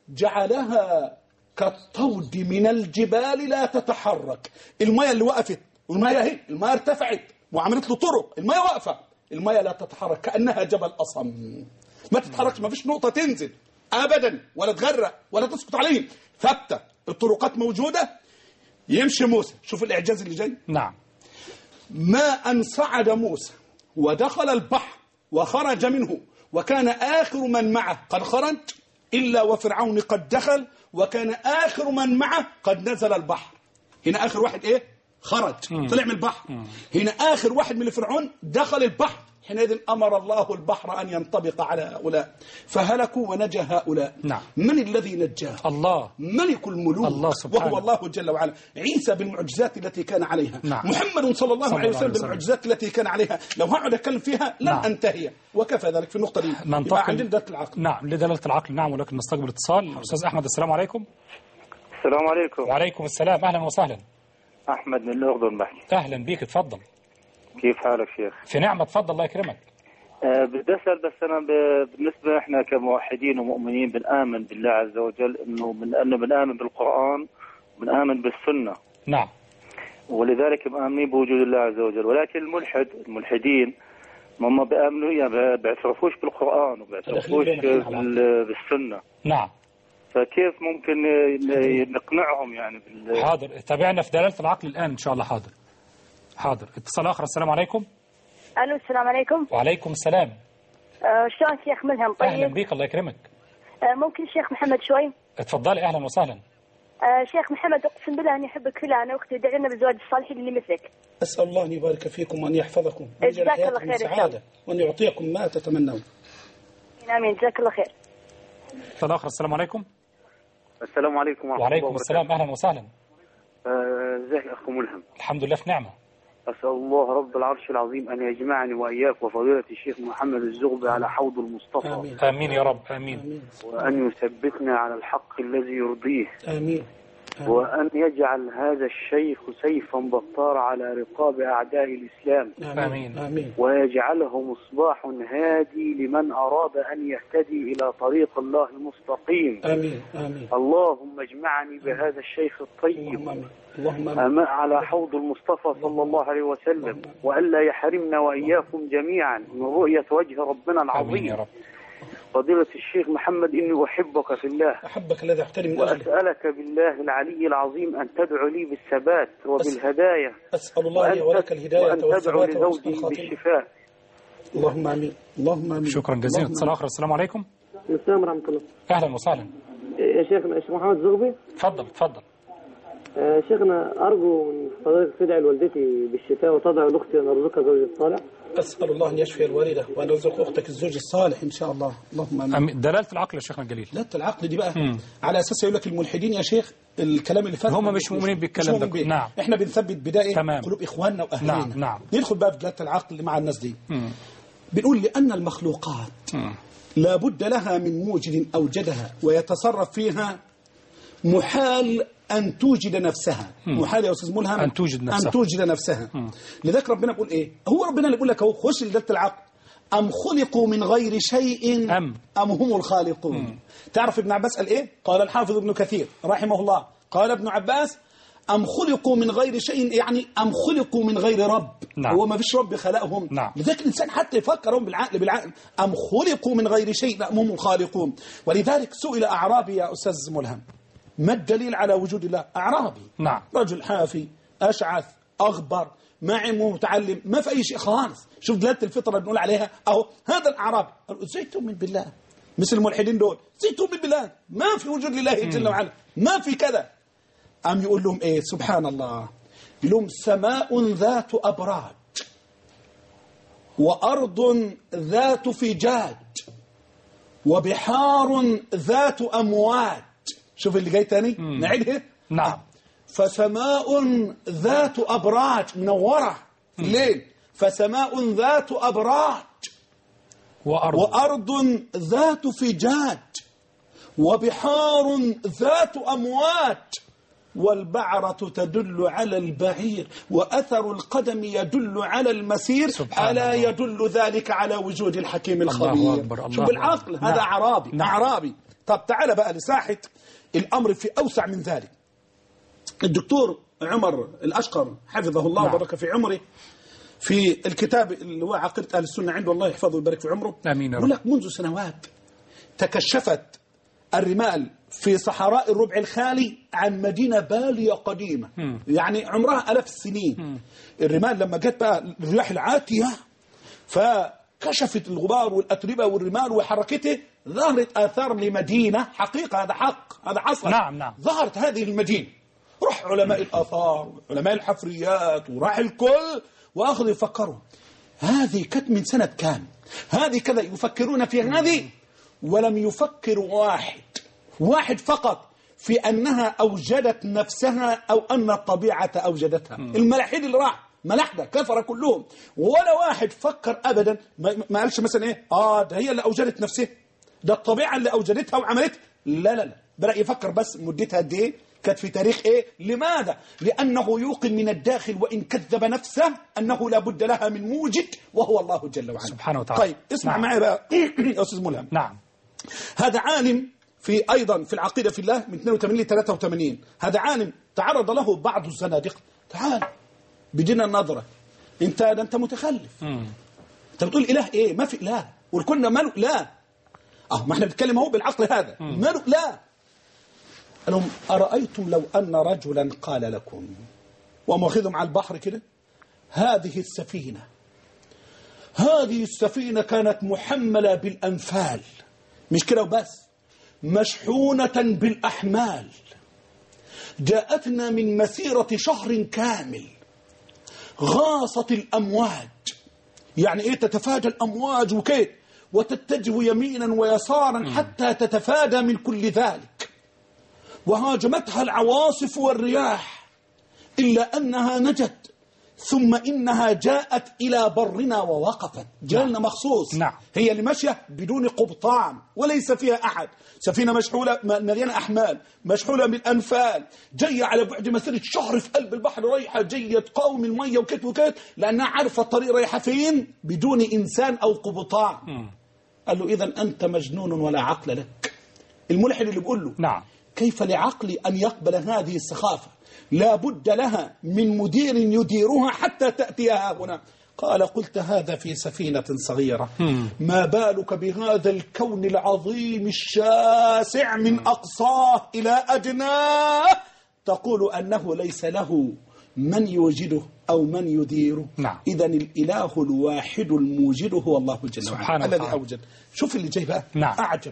جعلها كالطود من الجبال لا تتحرك. المية اللي وقفت والمية اهي، المية ارتفعت وعملت له طرق، المية واقفة، المية لا تتحرك كأنها جبل أصم، ما تتحركش، ما فيش نقطة تنزل أبدا ولا تغرق ولا تسقط عليه، ثابتة، الطرقات موجودة. يمشي موسى، شوف الإعجاز اللي جاي. نعم. ما أن صعد موسى ودخل البحر وخرج منه وكان آخر من معه قد خرج إلا وفرعون قد دخل وكان آخر من معه قد نزل البحر. هنا آخر واحد إيه؟ خرج، مم. طلع من البحر. مم. هنا آخر واحد من فرعون دخل البحر. حينئذ أمر الله البحر أن ينطبق على هؤلاء فهلكوا ونجى هؤلاء. نعم. من الذي نجاه؟ الله، ملك الملوك، الله سبحانه. وهو الله جل وعلا. عيسى بالمعجزات التي كان عليها. نعم. محمد صلى الله عليه وسلم بالمعجزات التي كان عليها. لو هقعد أتكلم فيها لن نعم. أنتهي، وكفى ذلك في النقطة دي. ننتقل عندنا دلالة العقل. نعم، لدلالة العقل. نعم، ولكن نستقبل اتصال. أستاذ أحمد، السلام عليكم. السلام عليكم. وعليكم السلام، أهلا وسهلا. أحمد من الأردن بحكي. أهلا بيك، اتفضل. كيف حالك شيخ؟ في نعمة، اتفضل الله يكرمك. أه بدي أسأل، بس أنا ب... بالنسبة إحنا كموحدين ومؤمنين بنآمن بالله عز وجل إنه من أنه بنآمن بالقرآن وبنآمن بالسنة. نعم. ولذلك مآمنين بوجود الله عز وجل، ولكن الملحد الملحدين ما بيآمنوا يعني بيعترفوش بالقرآن وبيعترفوش بال... بالسنة. نعم. فكيف ممكن نقنعهم يعني بال... حاضر، تابعنا في دلالة العقل الآن إن شاء الله. حاضر حاضر. اتصال آخر. السلام عليكم. الو السلام عليكم. وعليكم السلام. آه شلون شيخ ملهم؟ طيب اهلا بيك، الله يكرمك. آه ممكن شيخ محمد شوي؟ اتفضلي، اهلا وسهلا. آه شيخ محمد، اقسم بالله اني احبك فيلا، انا واختي دعي لنا بالزواج الصالحين اللي مثلك. اسال الله ان يبارك فيكم وان يحفظكم ويجعل حياتكم سعاده وان يعطيكم ما تتمنون. امين، جزاك الله خير. اتصال آخر. السلام عليكم. السلام عليكم ورحمة الله وبركاته. وعليكم السلام، اهلا وسهلا. ازيك اخ ملهم؟ الحمد لله في نعمه. أسأل الله رب العرش العظيم أن يجمعني وإياك وفضيلة الشيخ محمد الزغبي على حوض المصطفى. آمين. آمين يا رب. آمين. آمين. وأن يثبتنا على الحق الذي يرضيه. آمين. آمين. وأن يجعل هذا الشيخ سيفا بطار على رقاب أعداء الإسلام. آمين. آمين. ويجعله مصباح هادي لمن أراد أن يهتدي إلى طريق الله المستقيم. آمين. آمين. اللهم اجمعني بهذا الشيخ الطيب. آمين. اللهم آمين. على حوض المصطفى صلى الله عليه وسلم، وألا يحرمنا وإياكم جميعا من رؤية وجه ربنا العظيم. آمين يا رب. فضيلة الشيخ محمد، إني أحبك في الله، أحبك الذي أحترم من أجله، وأسألك بالله العلي العظيم أن تدعو لي بالثبات وبالهداية. أسأل الله لي ولك الهداية وأن تدعو لزوجي بالشفاء. اللهم آمين. اللهم آمين. شكرا جزيلا. اتصال آخر. السلام عليكم. السلام ورحمة الله. أهلا وسهلا. يا شيخنا الشيخ محمد الزغبي. تفضل تفضل. آه شيخنا، أرجو من فضيلتك تدعي لوالدتي بالشفاء وتدعو لأختي أن أرزقها زوج الصالح. أسأل الله أن يشفي الوالدة وأن يرزق أختك الزوج الصالح إن شاء الله. اللهم آمين. أمين. دلالة العقل يا شيخنا الجليل. دلالة العقل دي بقى مم. على أساس يقول لك الملحدين يا شيخ الكلام اللي فات هم مش مؤمنين بالكلام ده. نعم. إحنا بنثبت بداية تمام. قلوب إخواننا وأهلنا. نعم نعم. ندخل بقى في دلالة العقل مع الناس دي. مم. بنقول لأن المخلوقات مم. لا بد لها من موجد أوجدها ويتصرف فيها، محال أن توجد نفسها. مم. محال يا أستاذ ملهم أن توجد نفسها. أن توجد نفسها. لذلك ربنا بيقول إيه؟ هو ربنا اللي بيقول لك أهو، خش لدلالة العقل. أم خلقوا من غير شيء أم, أم هم الخالقون. مم. تعرف ابن عباس قال إيه؟ قال الحافظ ابن كثير رحمه الله، قال ابن عباس أم خلقوا من غير شيء، يعني أم خلقوا من غير رب. نعم. هو ما فيش رب خلقهم. نعم. لذلك الإنسان حتى يفكرهم بالعقل بالعقل. أم خلقوا من غير شيء أم هم الخالقون. ولذلك سئل أعرابي يا أستاذ ملهم، ما الدليل على وجود الله؟ أعرابي. نعم. رجل حافي أشعث أغبر معم متعلم، ما في أي شيء خالص. شوف دلالة الفطرة اللي بنقول عليها أهو. هذا الأعرابي قالوا ازاي تؤمن بالله؟ مثل الملحدين دول، ازاي تؤمن بالله؟ ما في وجود لله جل وعلا، ما في كذا. أم يقول لهم إيه؟ سبحان الله، لهم سماء ذات أبراج وأرض ذات فجاج وبحار ذات أمواج. شوف اللي جاي تاني نعيده. نعم. فسماء ذات أبراج منورة في الليل، فسماء ذات أبراج وأرض, وأرض ذات فجاج وبحار ذات أمواج والبعرة تدل على البعير وأثر القدم يدل على المسير، ألا يدل ذلك على وجود الحكيم الخبير. شوف بالعقل هذا أعرابي. نعم. أعرابي. طب تعال بقى لساحة الأمر في أوسع من ذلك. الدكتور عمر الأشقر حفظه الله وبارك نعم. في عمره في الكتاب اللي هو عقيدة أهل السنة عنده الله يحفظه ويبارك في عمره، يقول لك منذ سنوات تكشفت الرمال في صحراء الربع الخالي عن مدينة بالية قديمة م. يعني عمرها ألف السنين. م. الرمال لما جت بقى الرياح العاتية فكشفت الغبار والأتربة والرمال وحركته، ظهرت آثار لمدينة حقيقة. هذا حق، هذا حصل. نعم نعم. ظهرت هذه المدينة، روح علماء الآثار وعلماء الحفريات وراح الكل وأخذوا يفكروا هذه كانت من سنة كام، هذه كذا، يفكرون في هذه ولم يفكر واحد واحد فقط في أنها أوجدت نفسها أو أن الطبيعة أوجدتها. الملاحد اللي راح ملاحدة كفر كلهم، ولا واحد فكر أبدا ما قالش مثلا إيه آه ده هي اللي أوجدت نفسها، ده الطبيعة اللي أوجدتها وعملتها. لا لا لا، بدأ يفكر بس مدتها قد إيه، كانت في تاريخ إيه. لماذا؟ لأنه يوقن من الداخل وإن كذب نفسه أنه لا بد لها من موجد وهو الله جل وعلا سبحانه وتعالى. طيب اسمع نعم. معي بقى يا أستاذ ملهم. نعم. هذا عالم في أيضا في العقيدة في الله من اثنين وثمانين ل ثلاثة وثمانين. هذا عالم تعرض له بعض الزنادقة، تعال بدينا النظرة، انت ده انت متخلف. مم. انت بتقول إله ايه؟ ما في إله، والكلنا ماله لا اه ما احنا بنتكلم اهو بالعقل هذا. مم. ماله لا. قال لهم أرأيتم لو أن رجلا قال لكم، ومأخذهم على البحر كده، هذه السفينة هذه السفينة كانت محملة بالأنفال، مش كده وبس، مشحونة بالأحمال، جاءتنا من مسيرة شهر كامل، غاصت الأمواج، يعني إيه تتفادى الأمواج وكيف، وتتجه يمينا ويسارا حتى تتفادى من كل ذلك، وهاجمتها العواصف والرياح إلا أنها نجت، ثم إنها جاءت إلى برنا ووقفت، جالنا مخصوص. نعم. هي اللي ماشية بدون قبطان وليس فيها أحد، سفينة مشحولة مليانة أحمال، مشحولة من أنفال، جاية على بعد مسيرة شهر في قلب البحر، رايحة جاية تقاوم المية وكت وكت، لأنها عارفة الطريق رايحة فين بدون إنسان أو قبطان. م. قال له إذن أنت مجنون ولا عقل لك. الملحد اللي بيقول له نعم. كيف لعقلي أن يقبل هذه السخافة، لا بد لها من مدير يديرها حتى تأتيها هنا. قال قلت هذا في سفينة صغيرة، ما بالك بهذا الكون العظيم الشاسع من أقصاه إلى أدناه، تقول أنه ليس له من يوجده أو من يديره. نعم. إذن الإله الواحد الموجد هو الله جل وعلا الذي أوجد. شوف اللي جاي بقى. نعم. أعجب.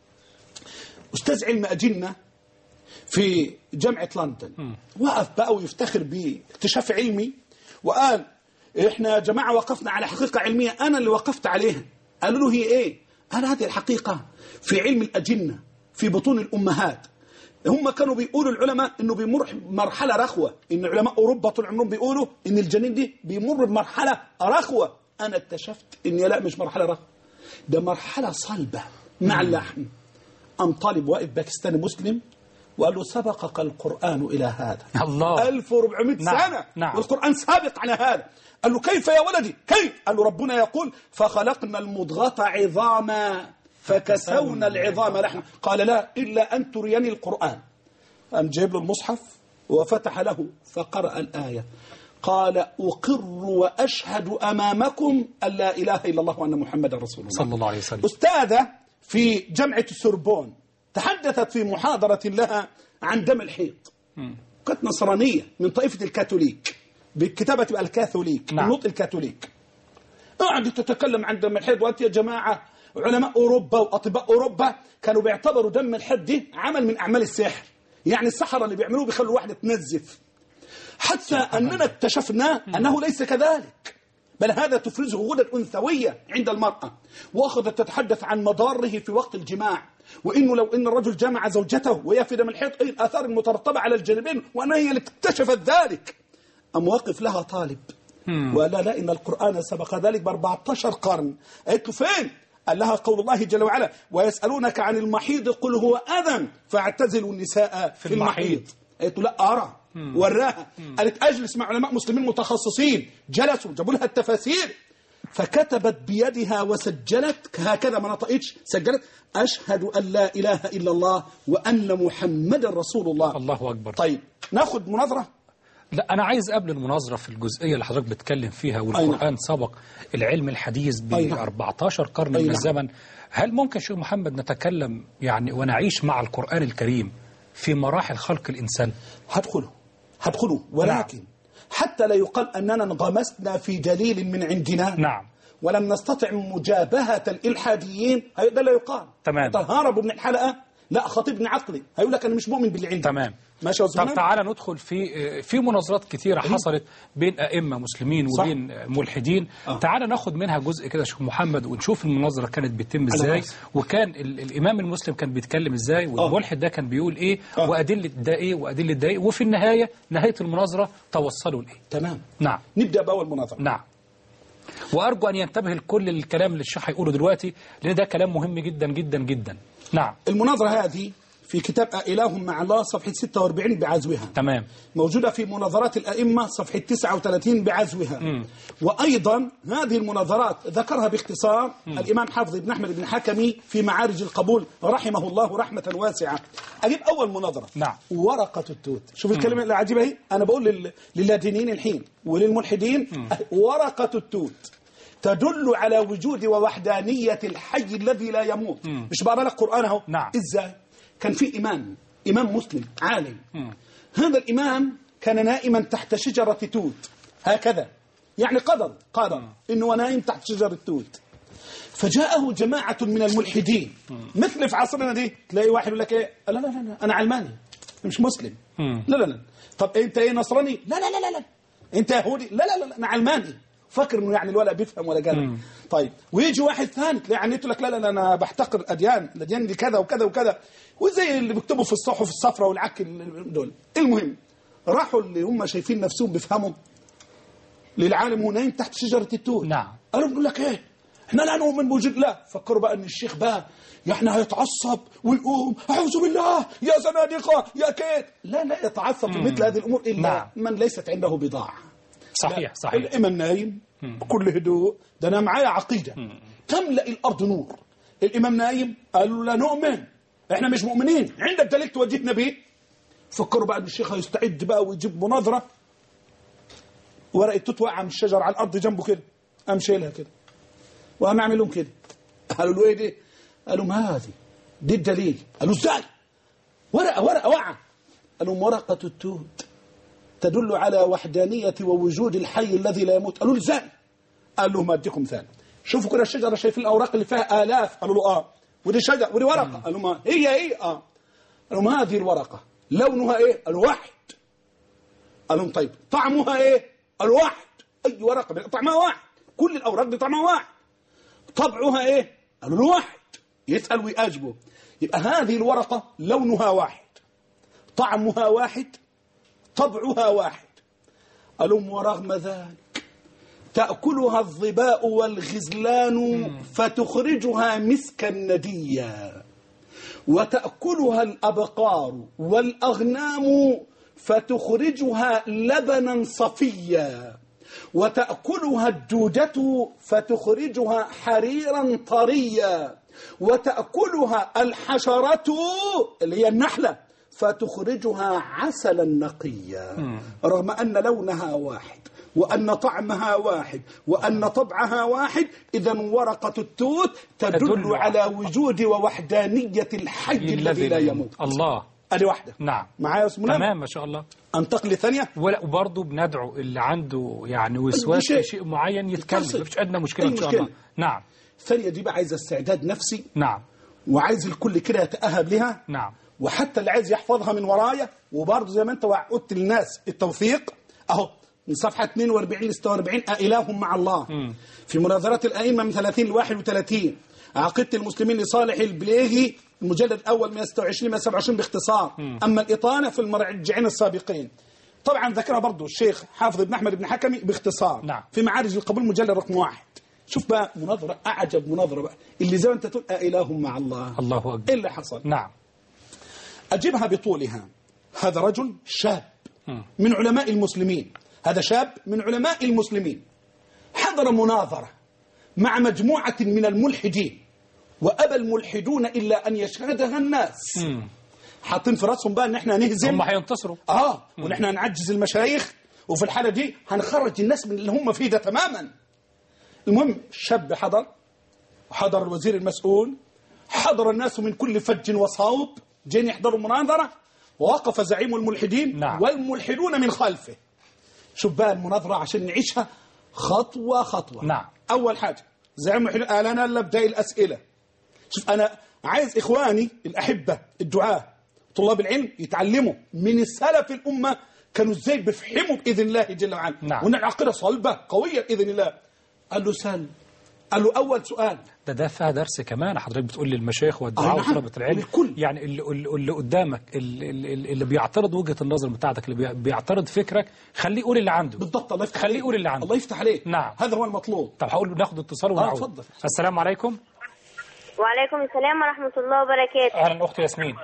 أستاذ علم أجنة في جامعة لندن م. وقف بقى ويفتخر باكتشاف علمي وقال إحنا يا جماعة وقفنا على حقيقة علمية، أنا اللي وقفت عليها. قالوا له هي إيه؟ قال هذه الحقيقة في علم الأجنة في بطون الأمهات. هم كانوا بيقولوا العلماء إنه بيمر مرحلة رخوة، إن علماء أوروبا طول عمرهم بيقولوا إن الجنين دي بيمر بمرحلة رخوة. أنا اكتشفت إن لا، مش مرحلة رخوة، ده مرحلة صلبة مع اللحم. أم طالب واقف باكستاني مسلم وقال له سبقك القرآن إلى هذا الله ألف وأربعمائة نعم. سنة. نعم. والقرآن سابق على هذا. قال له كيف يا ولدي كيف؟ قال له ربنا يقول فخلقنا المضغة عظاما فكسونا العظام لحما. قال لا إلا أن تريني القرآن. قام جايب له المصحف وفتح له فقرأ الآية، قال أقر وأشهد أمامكم أن لا إله إلا الله وأن محمد رسول الله صلى الله عليه وسلم. أستاذة في جامعة السوربون تحدثت في محاضرة لها عن دم الحيض. كانت نصرانية من طائفة الكاثوليك، بالكتابة تبقى الكاثوليك. نعم. النطق الكاثوليك. قعدت تتكلم عن دم الحيض. وقت يا جماعة علماء أوروبا وأطباء أوروبا كانوا بيعتبروا دم الحيض دي عمل من أعمال السحر، يعني السحرة اللي بيعملوه بيخلوا واحدة تنزف. حتى أننا اكتشفنا أنه ليس كذلك، بل هذا تفرزه غدة أنثوية عند المرأة، وأخذت تتحدث عن مضاره في وقت الجماع، وإنه لو إن الرجل جمع زوجته وهي في دم الحيض إيه الآثار المترتبة على الجانبين، وأنها هي اللي اكتشفت ذلك. أم واقف لها طالب ولا لا إن القرآن سبق ذلك ب أربعة عشر قرن. قالت له فين؟ قال لها قول الله جل وعلا ويسألونك عن المحيض قل هو أذى فاعتزلوا النساء في, في المحيض. قالت له لا أرى. وراها. قالت أجلس مع علماء مسلمين متخصصين، جلسوا جابوا لها التفاسير، فكتبت بيدها وسجلت هكذا، ما نطقتش، سجلت أشهد أن لا إله إلا الله وأن محمد رسول الله. الله أكبر. طيب ناخد مناظرة. لا أنا عايز قبل المناظرة في الجزئية اللي حضرتك بتتكلم فيها، والقرآن سبق العلم الحديث ب أربعة عشر قرن من الزمن، هل ممكن شيخ محمد نتكلم يعني ونعيش مع القرآن الكريم في مراحل خلق الإنسان؟ هدخله هدخله ولكن نعم. حتى لا يقال أننا انغمسنا في دليل من عندنا نعم ولم نستطع مجابهة الإلحاديين، هذا لا يقال. تمام. هربوا من الحلقة، لا خطيبني عقلي هيقول لك أنا مش مؤمن باللي عندي. تمام. ماشي. طب تعالى ندخل في في مناظرات كثيرة حصلت بين أئمة مسلمين وبين صح. ملحدين. آه. تعالى ناخد منها جزء كده شيخ محمد ونشوف المناظرة كانت بتتم ازاي، وكان الإمام المسلم كان بيتكلم ازاي، والملحد ده كان بيقول ايه، آه. وأدلة ده ايه وأدلة ده ايه، وفي النهاية نهاية المناظرة توصلوا لإيه. تمام. نعم. نبدأ بأول مناظرة. نعم. وأرجو أن ينتبه الكل للكلام اللي الشيخ هيقوله دلوقتي، لأن ده كلام مهم جدا جدا جدا. نعم. المناظرة هذه في كتاب إله مع الله صفحة ستة وأربعين بعزوها. تمام. موجودة في مناظرات الأئمة صفحة تسعة وثلاثين بعزوها. م. وأيضا هذه المناظرات ذكرها باختصار م. الإمام حافظ بن أحمد بن حكمي في معارج القبول رحمه الله رحمة واسعة. أجيب أول مناظرة. نعم. ورقة التوت. شوف الكلمة العجيبة هي، أنا بقول لل... للادينيين الحين وللملحدين م. ورقة التوت تدل على وجود ووحدانية الحي الذي لا يموت. م. مش بقرأ لك قرآن اهو. نعم. إزاي؟ كان في إمام إمام مسلم عالم. م. هذا الإمام كان نائما تحت شجرة توت هكذا، يعني قدر قدر م. إنه نائم تحت شجرة توت، فجاءه جماعة من الملحدين م. مثل في عصرنا دي، تلاقي واحد يقول لك إيه، لا لا لا, لا أنا علماني مش مسلم. م. لا لا لا. طب أنت إيه نصراني؟ لا لا لا لا لا. أنت يهودي؟ لا لا لا أنا علماني. فكر إنه يعني الولا بيفهم ولا قال. طيب ويجي واحد ثاني تلاقي عنيته لك لا لا أنا بحتقر الأديان، الأديان دي كذا وكذا وكذا، وزي اللي بيكتبوا في الصحف الصفراء والعك دول. المهم راحوا اللي هم شايفين نفسهم بيفهموا للعالم هو نايم تحت شجرة التوت. نعم. قالوا بنقول لك ايه، احنا لا نؤمن بوجود الله. فكروا بقى ان الشيخ بقى احنا هيتعصب ويقوم اعوذ بالله يا زنادقه يا كيت. لا لا يتعصب في مثل هذه الامور الا نعم. من ليست عنده بضاعه. صحيح صحيح. الامام نايم بكل هدوء، ده انا معايا عقيده مم. تملا الارض نور. الامام نايم قالوا لا نؤمن، احنا مش مؤمنين، عندك دليل توجهنا به؟ فكروا بقى ان الشيخ هيستعد بقى ويجيب مناظره، ورقه توت واقعه من الشجر على الارض جنبه كده، قام شايلها كده وقام عامل لهم كده. قالوا له ايه دي؟ قالوا ما هذه دي الدليل. قالوا ازاي؟ ورقه ورقه واقعه. قالوا ورقه التوت تدل على وحدانيه ووجود الحي الذي لا يموت. قالوا ازاي؟ قال لهم اديكم مثال، شوفوا كده الشجره، شايفين الاوراق اللي فيها الاف؟ قالوا له اه. ودي شجره ودي ورقه. قالوا ما هي هي اه. قالوا ما هذه الورقه لونها ايه؟ قالوا واحد. قالوا طيب طعمها ايه؟ قالوا واحد. اي ورقه طعمها واحد، كل الاوراق دي طعمها واحد. طبعها ايه؟ قالوا له واحد. يسال ويجاوبه. يبقى هذه الورقه لونها واحد، طعمها واحد، طبعها واحد. قالوا ورغم ذلك تأكلها الظباء والغزلان فتخرجها مسكا نديا، وتأكلها الأبقار والأغنام فتخرجها لبنا صفيا، وتأكلها الدودة فتخرجها حريرا طريا، وتأكلها الحشرة اللي هي النحلة فتخرجها عسلا نقيا. رغم أن لونها واحد وأن طعمها واحد وأن طبعها واحد، إذا ورقة التوت تدل, تدل على وجود ووحدانية الحي الذي لا يموت. الله. أدي واحدة. نعم. معايا اسم الله؟ تمام ما شاء الله. أنتقل للثانية. وبرضه بندعو اللي عنده يعني وسواس في شيء معين يتكلم، مفيش أدنى مشكلة إن شاء الله. نعم. الثانية دي بقى عايزة استعداد نفسي. نعم. وعايز الكل كده يتأهب لها. نعم. وحتى اللي عايز يحفظها من ورايا، وبرضه زي ما انت قلت للناس التوفيق اهو من صفحه اثنين وأربعين ل ستة وأربعين أإله مع الله. م. في مناظرات الأئمة من ثلاثين ل واحد وثلاثين، عقيدة المسلمين لصالح البليغي المجلد الأول مئة وستة وعشرين مئة وسبعة وعشرين باختصار. م. أما الإطانة في المرجعين السابقين طبعا ذكرها برضه الشيخ حافظ بن أحمد بن حكمي باختصار. نعم. في معارج القبول مجلد رقم واحد. شوف بقى مناظرة أعجب مناظرة بقى اللي زي ما أنت تقول أإله مع الله. الله أكبر. إيه اللي حصل؟ نعم. أجيبها بطولها. هذا رجل شاب من علماء المسلمين، هذا شاب من علماء المسلمين حضر مناظرة مع مجموعة من الملحدين، وأبى الملحدون إلا أن يشهدها الناس. حاطين في رأسهم بقى إن إحنا نهزم، هم هينتصروا آه وإن إحنا هنعجز المشايخ، وفي الحالة دي هنخرج الناس من اللي هم فيه ده تماما. المهم الشاب حضر، حضر الوزير المسؤول، حضر الناس من كل فج وصوب جايين يحضروا المناظرة، ووقف زعيم الملحدين. نعم. والملحدون من خلفه. شوف بقى المناظرة عشان نعيشها خطوة خطوة. نعم. أول حاجة زعيم الملحدين قال أنا اللي أبدأ الأسئلة. شوف أنا عايز إخواني الأحبة الدعاة طلاب العلم يتعلموا من السلف الأمة كانوا إزاي بيفهموا بإذن الله جل وعلا. نعم. وإن العقيدة صلبة قوية بإذن الله. قال له سأل، قال له أول سؤال ده ده فيها درس كمان حضرتك بتقول للمشايخ والدعاء وطلبة العلم الكل. يعني اللي, اللي قدامك اللي, اللي بيعترض وجهة النظر بتاعتك، اللي بيعترض فكرك، خليه يقول اللي عنده. بالضبط. الله يفتح خليه يقول اللي عنده. الله يفتح عليك. نعم. هذا هو المطلوب. طب هقول ناخد اتصال ونعود. اه اتفضل. السلام عليكم. وعليكم السلام ورحمة الله وبركاته. أهلا أختي ياسمين.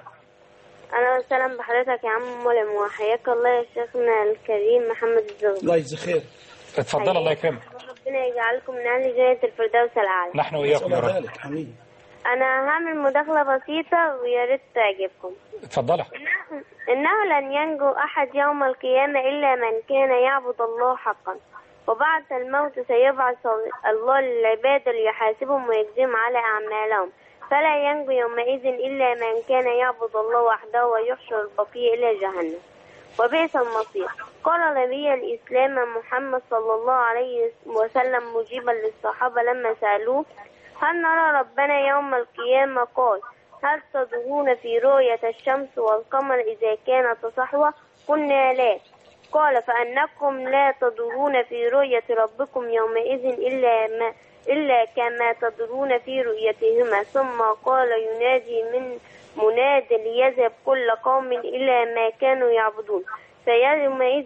أهلا وسهلا بحضرتك يا عم ملم، وحياك الله يا شيخنا الكريم محمد الزغبي. الله يجزي خير. اتفضل. الله يكرمك. ربنا يجعلكم من أهل جنة الفردوس الأعلى. نحن وإياكم يا رب. آمين. أنا هعمل مداخلة بسيطة ويا ريت تعجبكم. اتفضلي. إنه, إنه لن ينجو أحد يوم القيامة إلا من كان يعبد الله حقا، وبعد الموت سيبعث الله للعباد ليحاسبهم ويجزيهم على أعمالهم، فلا ينجو يومئذ إلا من كان يعبد الله وحده ويحشر البقية إلى جهنم وبئس المصير. قال نبي الإسلام محمد صلى الله عليه وسلم مجيبا للصحابة لما سألوه هل نرى ربنا يوم القيامة؟ قال هل تضرون في رؤية الشمس والقمر إذا كانت صحوة؟ قلنا لا. قال فأنكم لا تضرون في رؤية ربكم يومئذ إلا ما إلا كما تضرون في رؤيتهما. ثم قال ينادي من مناد ليذهب كل قوم إلى ما كانوا يعبدون، فيومئذ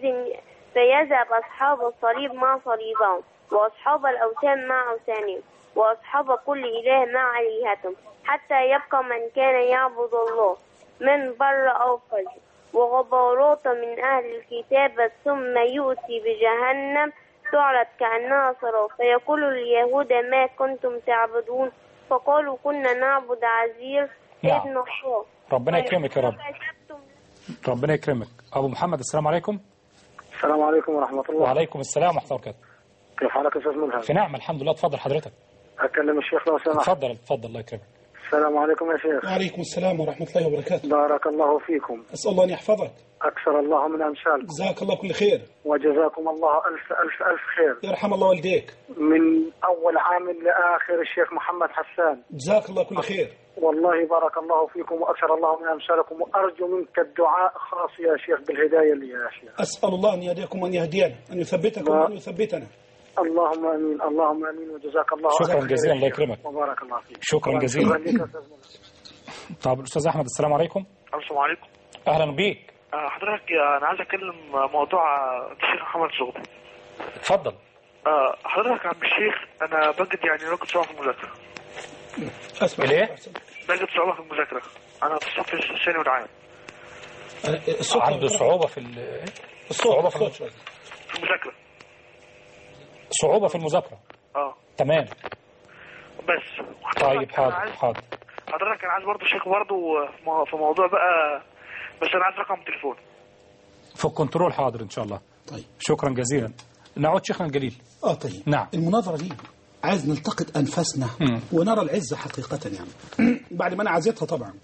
فيذهب أصحاب الصليب مع صليبهم، وأصحاب الأوثان مع أوثانهم، وأصحاب كل إله مع آلهتهم، حتى يبقى من كان يعبد الله من بر أو فجر، وغبارات من أهل الكتاب، ثم يؤتي بجهنم تعرض كأنها سراب، فيقول اليهود ما كنتم تعبدون؟ فقالوا كنا نعبد عزير ابن الله. ربنا يكرمك يا رب. ربنا يكرمك. أبو محمد السلام عليكم. السلام عليكم ورحمة الله. وعليكم السلام ورحمة الله وبركاته. كيف حالك يا أستاذ ملهم؟ في نعمة الحمد لله. اتفضل حضرتك. أكلم الشيخ لو سمحت. اتفضل اتفضل الله يكرمك. السلام عليكم يا شيخ. وعليكم السلام ورحمة الله وبركاته. بارك الله فيكم. أسأل الله أن يحفظك. أكثر الله من أمثالكم. جزاك الله كل خير. وجزاكم الله ألف ألف ألف خير. يرحم الله والديك. من أول عام لآخر الشيخ محمد حسان. جزاك الله كل خير. والله بارك الله فيكم وأكثر الله من أمثالكم، وأرجو منك الدعاء خاص يا شيخ بالهداية لي يا شيخ. أسأل الله أن يهديكم وأن يهدينا، أن يثبتكم وأن يثبتنا. اللهم امين اللهم امين وجزاك الله خير. شكرا جزيلا الله يكرمك. وبارك الله فيك. شكرا جزيلا. طب الاستاذ احمد السلام عليكم. السلام عليكم. اهلا بيك. حضرتك انا عايز اتكلم موضوع الشيخ محمد الزغبي. اتفضل. حضرتك يا عم الشيخ انا بجد يعني راجل صعوبه في المذاكره. اسمع ليه؟ بجد صعوبه في المذاكره. انا في الصف الثاني والعام. عنده صعوبه في الصعوبه في في المذاكره. صعوبة في المذاكرة. اه تمام. بس طيب حاضر حاضر. حضرتك انا عايز برضه شيخ برضه في موضوع بقى، بس انا عايز رقم تليفون في الكنترول. حاضر ان شاء الله. طيب شكرا جزيلا. نعود شيخنا الجليل. اه طيب. نعم. المناظرة دي عايز نلتقط انفاسنا م. ونرى العزة حقيقة يعني. بعد ما انا عزيتها طبعا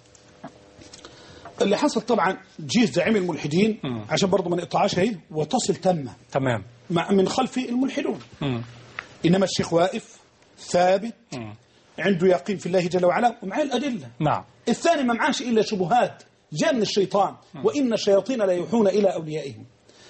اللي حصل طبعا جه زعيم الملحدين م. عشان برضه ما نقطعهاش اهي وتصل تامة تمام مع من خلف الملحدون. م. انما الشيخ واقف ثابت م. عنده يقين في الله جل وعلا ومعاه الادله. نعم. الثاني ما معاش الا شبهات جاء من الشيطان، وإن الشياطين لا يوحون إلى أوليائهم.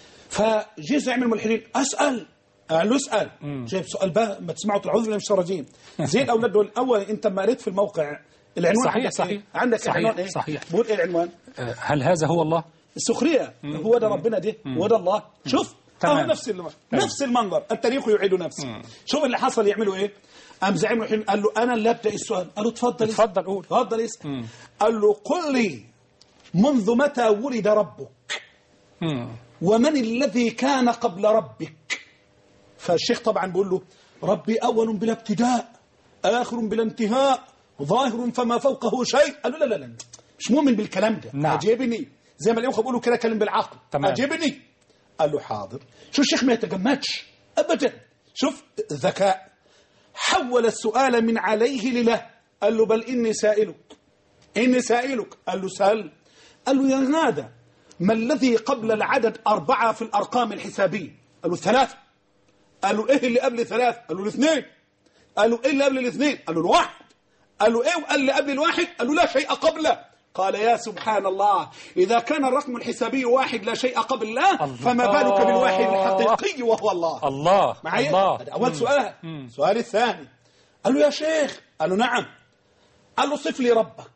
فجي زعيم الملحدين أسأل، قال له اسأل. جايب سؤال بقى ما تسمعوا تعوذ بالله من الشيطان الرجيم. زي الأولاد دول أول أنت ما قريت في الموقع العنوان صحيح عندك صحيح إيه؟ عندك صحيح العنوان إيه؟ صحيح. بقول إيه العنوان؟ هل هذا هو الله؟ السخرية. هو ده ربنا ده، هو ده الله. شوف أهو نفس المنظر، نفس المنظر، التاريخ يعيد نفسه. شوف اللي حصل يعملوا إيه؟ قام زعيم الحين قال له أنا اللي أبدأ السؤال. قال له تفضل تفضل قول. تفضل اسأل. قال له قل لي منذ متى ولد ربك؟ مم. ومن الذي كان قبل ربك؟ فالشيخ طبعا بيقول له ربي أول بلا ابتداء آخر بلا انتهاء ظاهر فما فوقه شيء. قال له لا لا لا مش مؤمن بالكلام ده. نعم. أجيبني زي ما اليوم بيقولوا كده كلام بالعقل. تمام. أجيبني. قال له حاضر. شو الشيخ ما يتجمدش أبدا. شوف ذكاء، حول السؤال من عليه لله. قال له بل إني سائلك إني سائلك. قال له سأل. قال له يا هذا ما الذي قبل العدد أربعة في الأرقام الحسابية؟ قال له ثلاثة. قال له إيه اللي قبل ثلاثة؟ قال له الاثنين. قال له إيه اللي قبل الاثنين؟ قال له الواحد. قال له إيه وقال اللي قبل الواحد؟ قال له لا شيء قبله. قال يا سبحان الله، إذا كان الرقم الحسابي واحد لا شيء قبل الله، فما بالك بالواحد الحقيقي وهو الله. الله معايا؟ الله. هذا أول سؤال. السؤال الثاني قال له يا شيخ. قال له نعم. قال له صف لي ربك،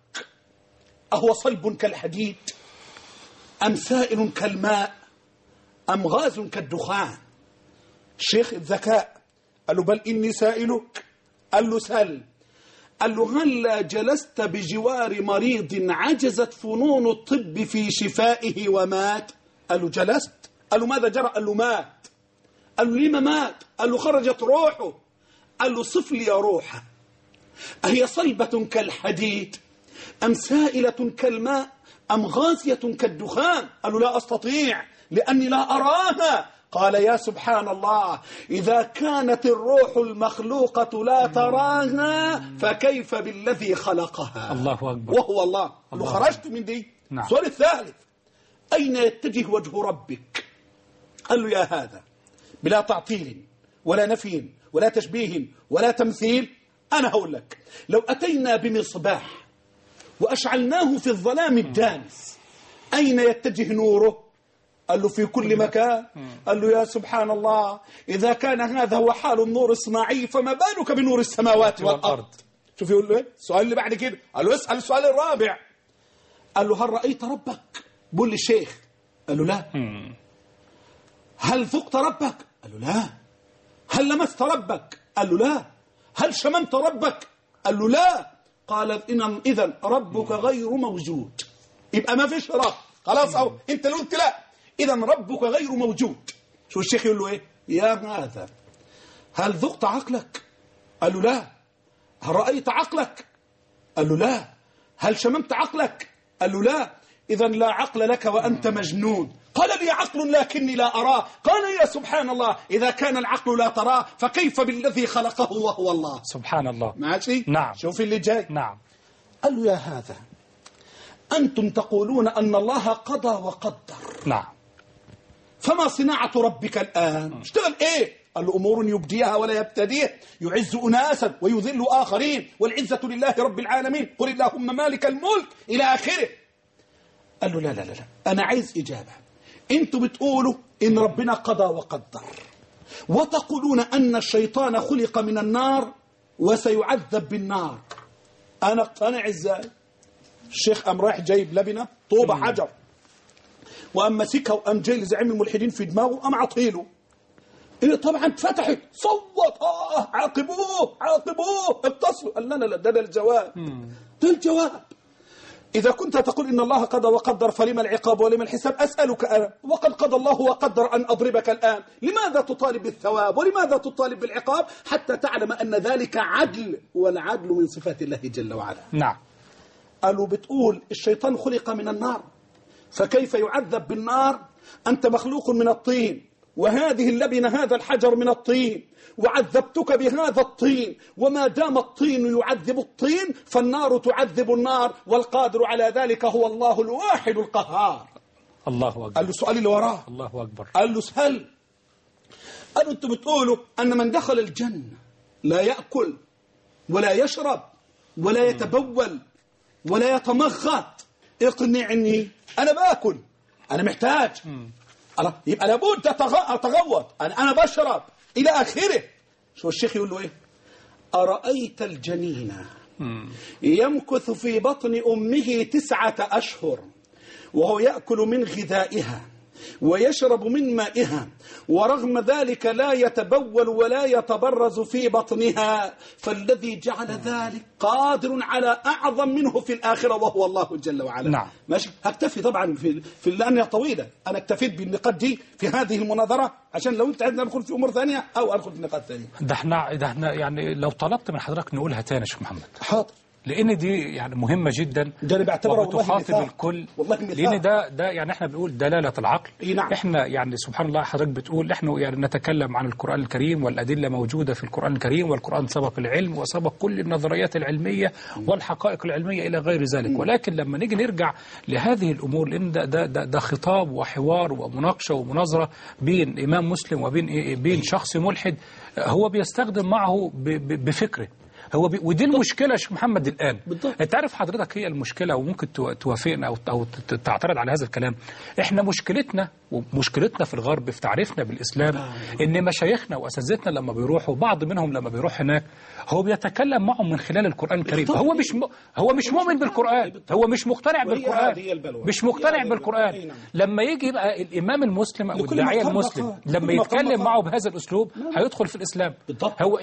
أهو صلب كالحديد أم سائل كالماء أم غاز كالدخان؟ الشيخ الذكاء قال له بل إني سائلك. قال له سل. قال له هل جلست بجوار مريض عجزت فنون الطب في شفائه ومات؟ قال له جلست. قال له ماذا جرى؟ قال له مات. قال له لما مات؟ قال له خرجت روحه. قال له صف لي يا روحه، أهي صلبة كالحديد أم سائلة كالماء أم غازية كالدخان؟ قال له لا أستطيع لأني لا أراها. قال يا سبحان الله، إذا كانت الروح المخلوقة لا تراها فكيف بالذي خلقها؟ الله أكبر. وهو الله. قال له خرجت من دي. نعم. السؤال الثالث أين يتجه وجه ربك؟ قال له يا هذا بلا تعطيل ولا نفي ولا تشبيه ولا تمثيل، أنا هقول لك لو أتينا بمصباح وأشعلناه في الظلام الدامس أين يتجه نوره؟ قال له في كل مكان. قال له يا سبحان الله، إذا كان هذا هو حال النور الصناعي فما بالك بنور السماوات والأرض. شوف يقول له ايه السؤال اللي بعد كده. قال له اسأل السؤال الرابع. قال له هل رأيت ربك؟ بقول لي الشيخ. قال له لا. هل ذقت ربك؟ قال له لا. هل لمست ربك؟ قال له لا. هل شممت ربك؟ قال له لا. قال إذا ربك غير موجود، يبقى ما فيش رب. خلاص أهو أنت اللي قلت لا، إذا ربك غير موجود. شو الشيخ يقول له إيه؟ يا هذا هل ذقت عقلك؟ قال له لا. هل رأيت عقلك؟ قال له لا. هل شممت عقلك؟ قال له لا. إذا لا عقل لك وأنت مجنون. قال لي عقل لكني لا أراه. قال يا سبحان الله، إذا كان العقل لا تراه فكيف بالذي خلقه وهو الله؟ سبحان الله. ماشي؟ نعم. شوف اللي جاي. نعم. قال له يا هذا أنتم تقولون أن الله قضى وقدر. نعم. فما صناعة ربك الآن؟ اشتغل إيه؟ قال له أمور يبديها ولا يبتديها، يعز أناسا ويذل آخرين، والعزة لله رب العالمين، قل اللهم مالك الملك إلى آخره. قال له لا لا لا لا، أنا عايز إجابة. أنتوا بتقولوا إن ربنا قضى وقدر، وتقولون أن الشيطان خلق من النار وسيعذب بالنار. أنا اقتنع إزاي؟ الشيخ قام رايح جايب لبنة طوبة حجر وقام مسكها وقام جاي لزعيم الملحدين في دماغه وقام عطيله. إيه طبعا اتفتحت صوت آه عاقبوه عاقبوه اتصلوا. قال لا لا لا، ده ده الجواب. ده الجواب. إذا كنت تقول إن الله قضى وقدر فلما العقاب ولما الحساب؟ أسألك أنا، وقد قضى الله وقدر أن أضربك الآن، لماذا تطالب بالثواب ولماذا تطالب بالعقاب؟ حتى تعلم أن ذلك عدل، والعدل من صفات الله جل وعلا. نعم. قالوا بتقول الشيطان خلق من النار فكيف يعذب بالنار؟ أنت مخلوق من الطين، وهذه اللبنة هذا الحجر من الطين، وعذبتك بهذا الطين، وما دام الطين يعذب الطين فالنار تعذب النار، والقادر على ذلك هو الله الواحد القهار. الله أكبر. قال له السؤال اللي وراه. الله أكبر. قال له سهل. قالوا أنتم بتقولوا أن من دخل الجنة لا يأكل ولا يشرب ولا يتبول ولا يتمخط اقنعني، أنا باكل، أنا محتاج، الله يبقى لابد أتغوط، أنا أنا بشرب إلى آخره. شو الشيخ يقول له إيه؟ أرأيت الجنين يمكث في بطن أمه تسعة أشهر وهو يأكل من غذائها ويشرب من مائها، ورغم ذلك لا يتبول ولا يتبرز في بطنها، فالذي جعل ذلك قادر على أعظم منه في الآخرة وهو الله جل وعلا. نعم. ماشي. هكتفي طبعا في, في لأنها طويلة، أنا اكتفيت بالنقاط دي في هذه المناظرة عشان لو أنت عندنا ندخل في أمور ثانية أو أدخل في نقاط ثانية. ده احنا ده احنا يعني لو طلبت من حضرتك نقولها تاني يا شيخ محمد. حاضر. لان دي يعني مهمه جدا، ده انا بعتبره والله مثال الكل، لان ده ده يعني احنا بنقول دلاله العقل. إيه نعم. احنا يعني سبحان الله حضرتك بتقول احنا يعني نتكلم عن القران الكريم والادله موجوده في القران الكريم، والقران سبق العلم وسبق كل النظريات العلميه والحقائق العلميه الى غير ذلك، ولكن لما نيجي نرجع لهذه الامور، لان ده ده ده, ده خطاب وحوار ومناقشه ومناظره بين امام مسلم وبين بين شخص ملحد، هو بيستخدم معه بفكره هو بي... ودي المشكله يا شيخ محمد الان. بالضبط. انت عارف حضرتك هي المشكله، وممكن توافقنا او او تعترض على هذا الكلام. احنا مشكلتنا ومشكلتنا في الغرب في تعريفنا بالاسلام ان مشايخنا واساتذتنا لما بيروحوا، بعض منهم لما بيروح هناك هو بيتكلم معهم من خلال القران الكريم. هو مش م... هو مش مؤمن بالقران، هو مش مقتنع بالقران، مش مقتنع بالقران. لما يجي يبقى الامام المسلم او الداعيه المسلم لما يتكلم معه بهذا الاسلوب هيدخل في الاسلام. هو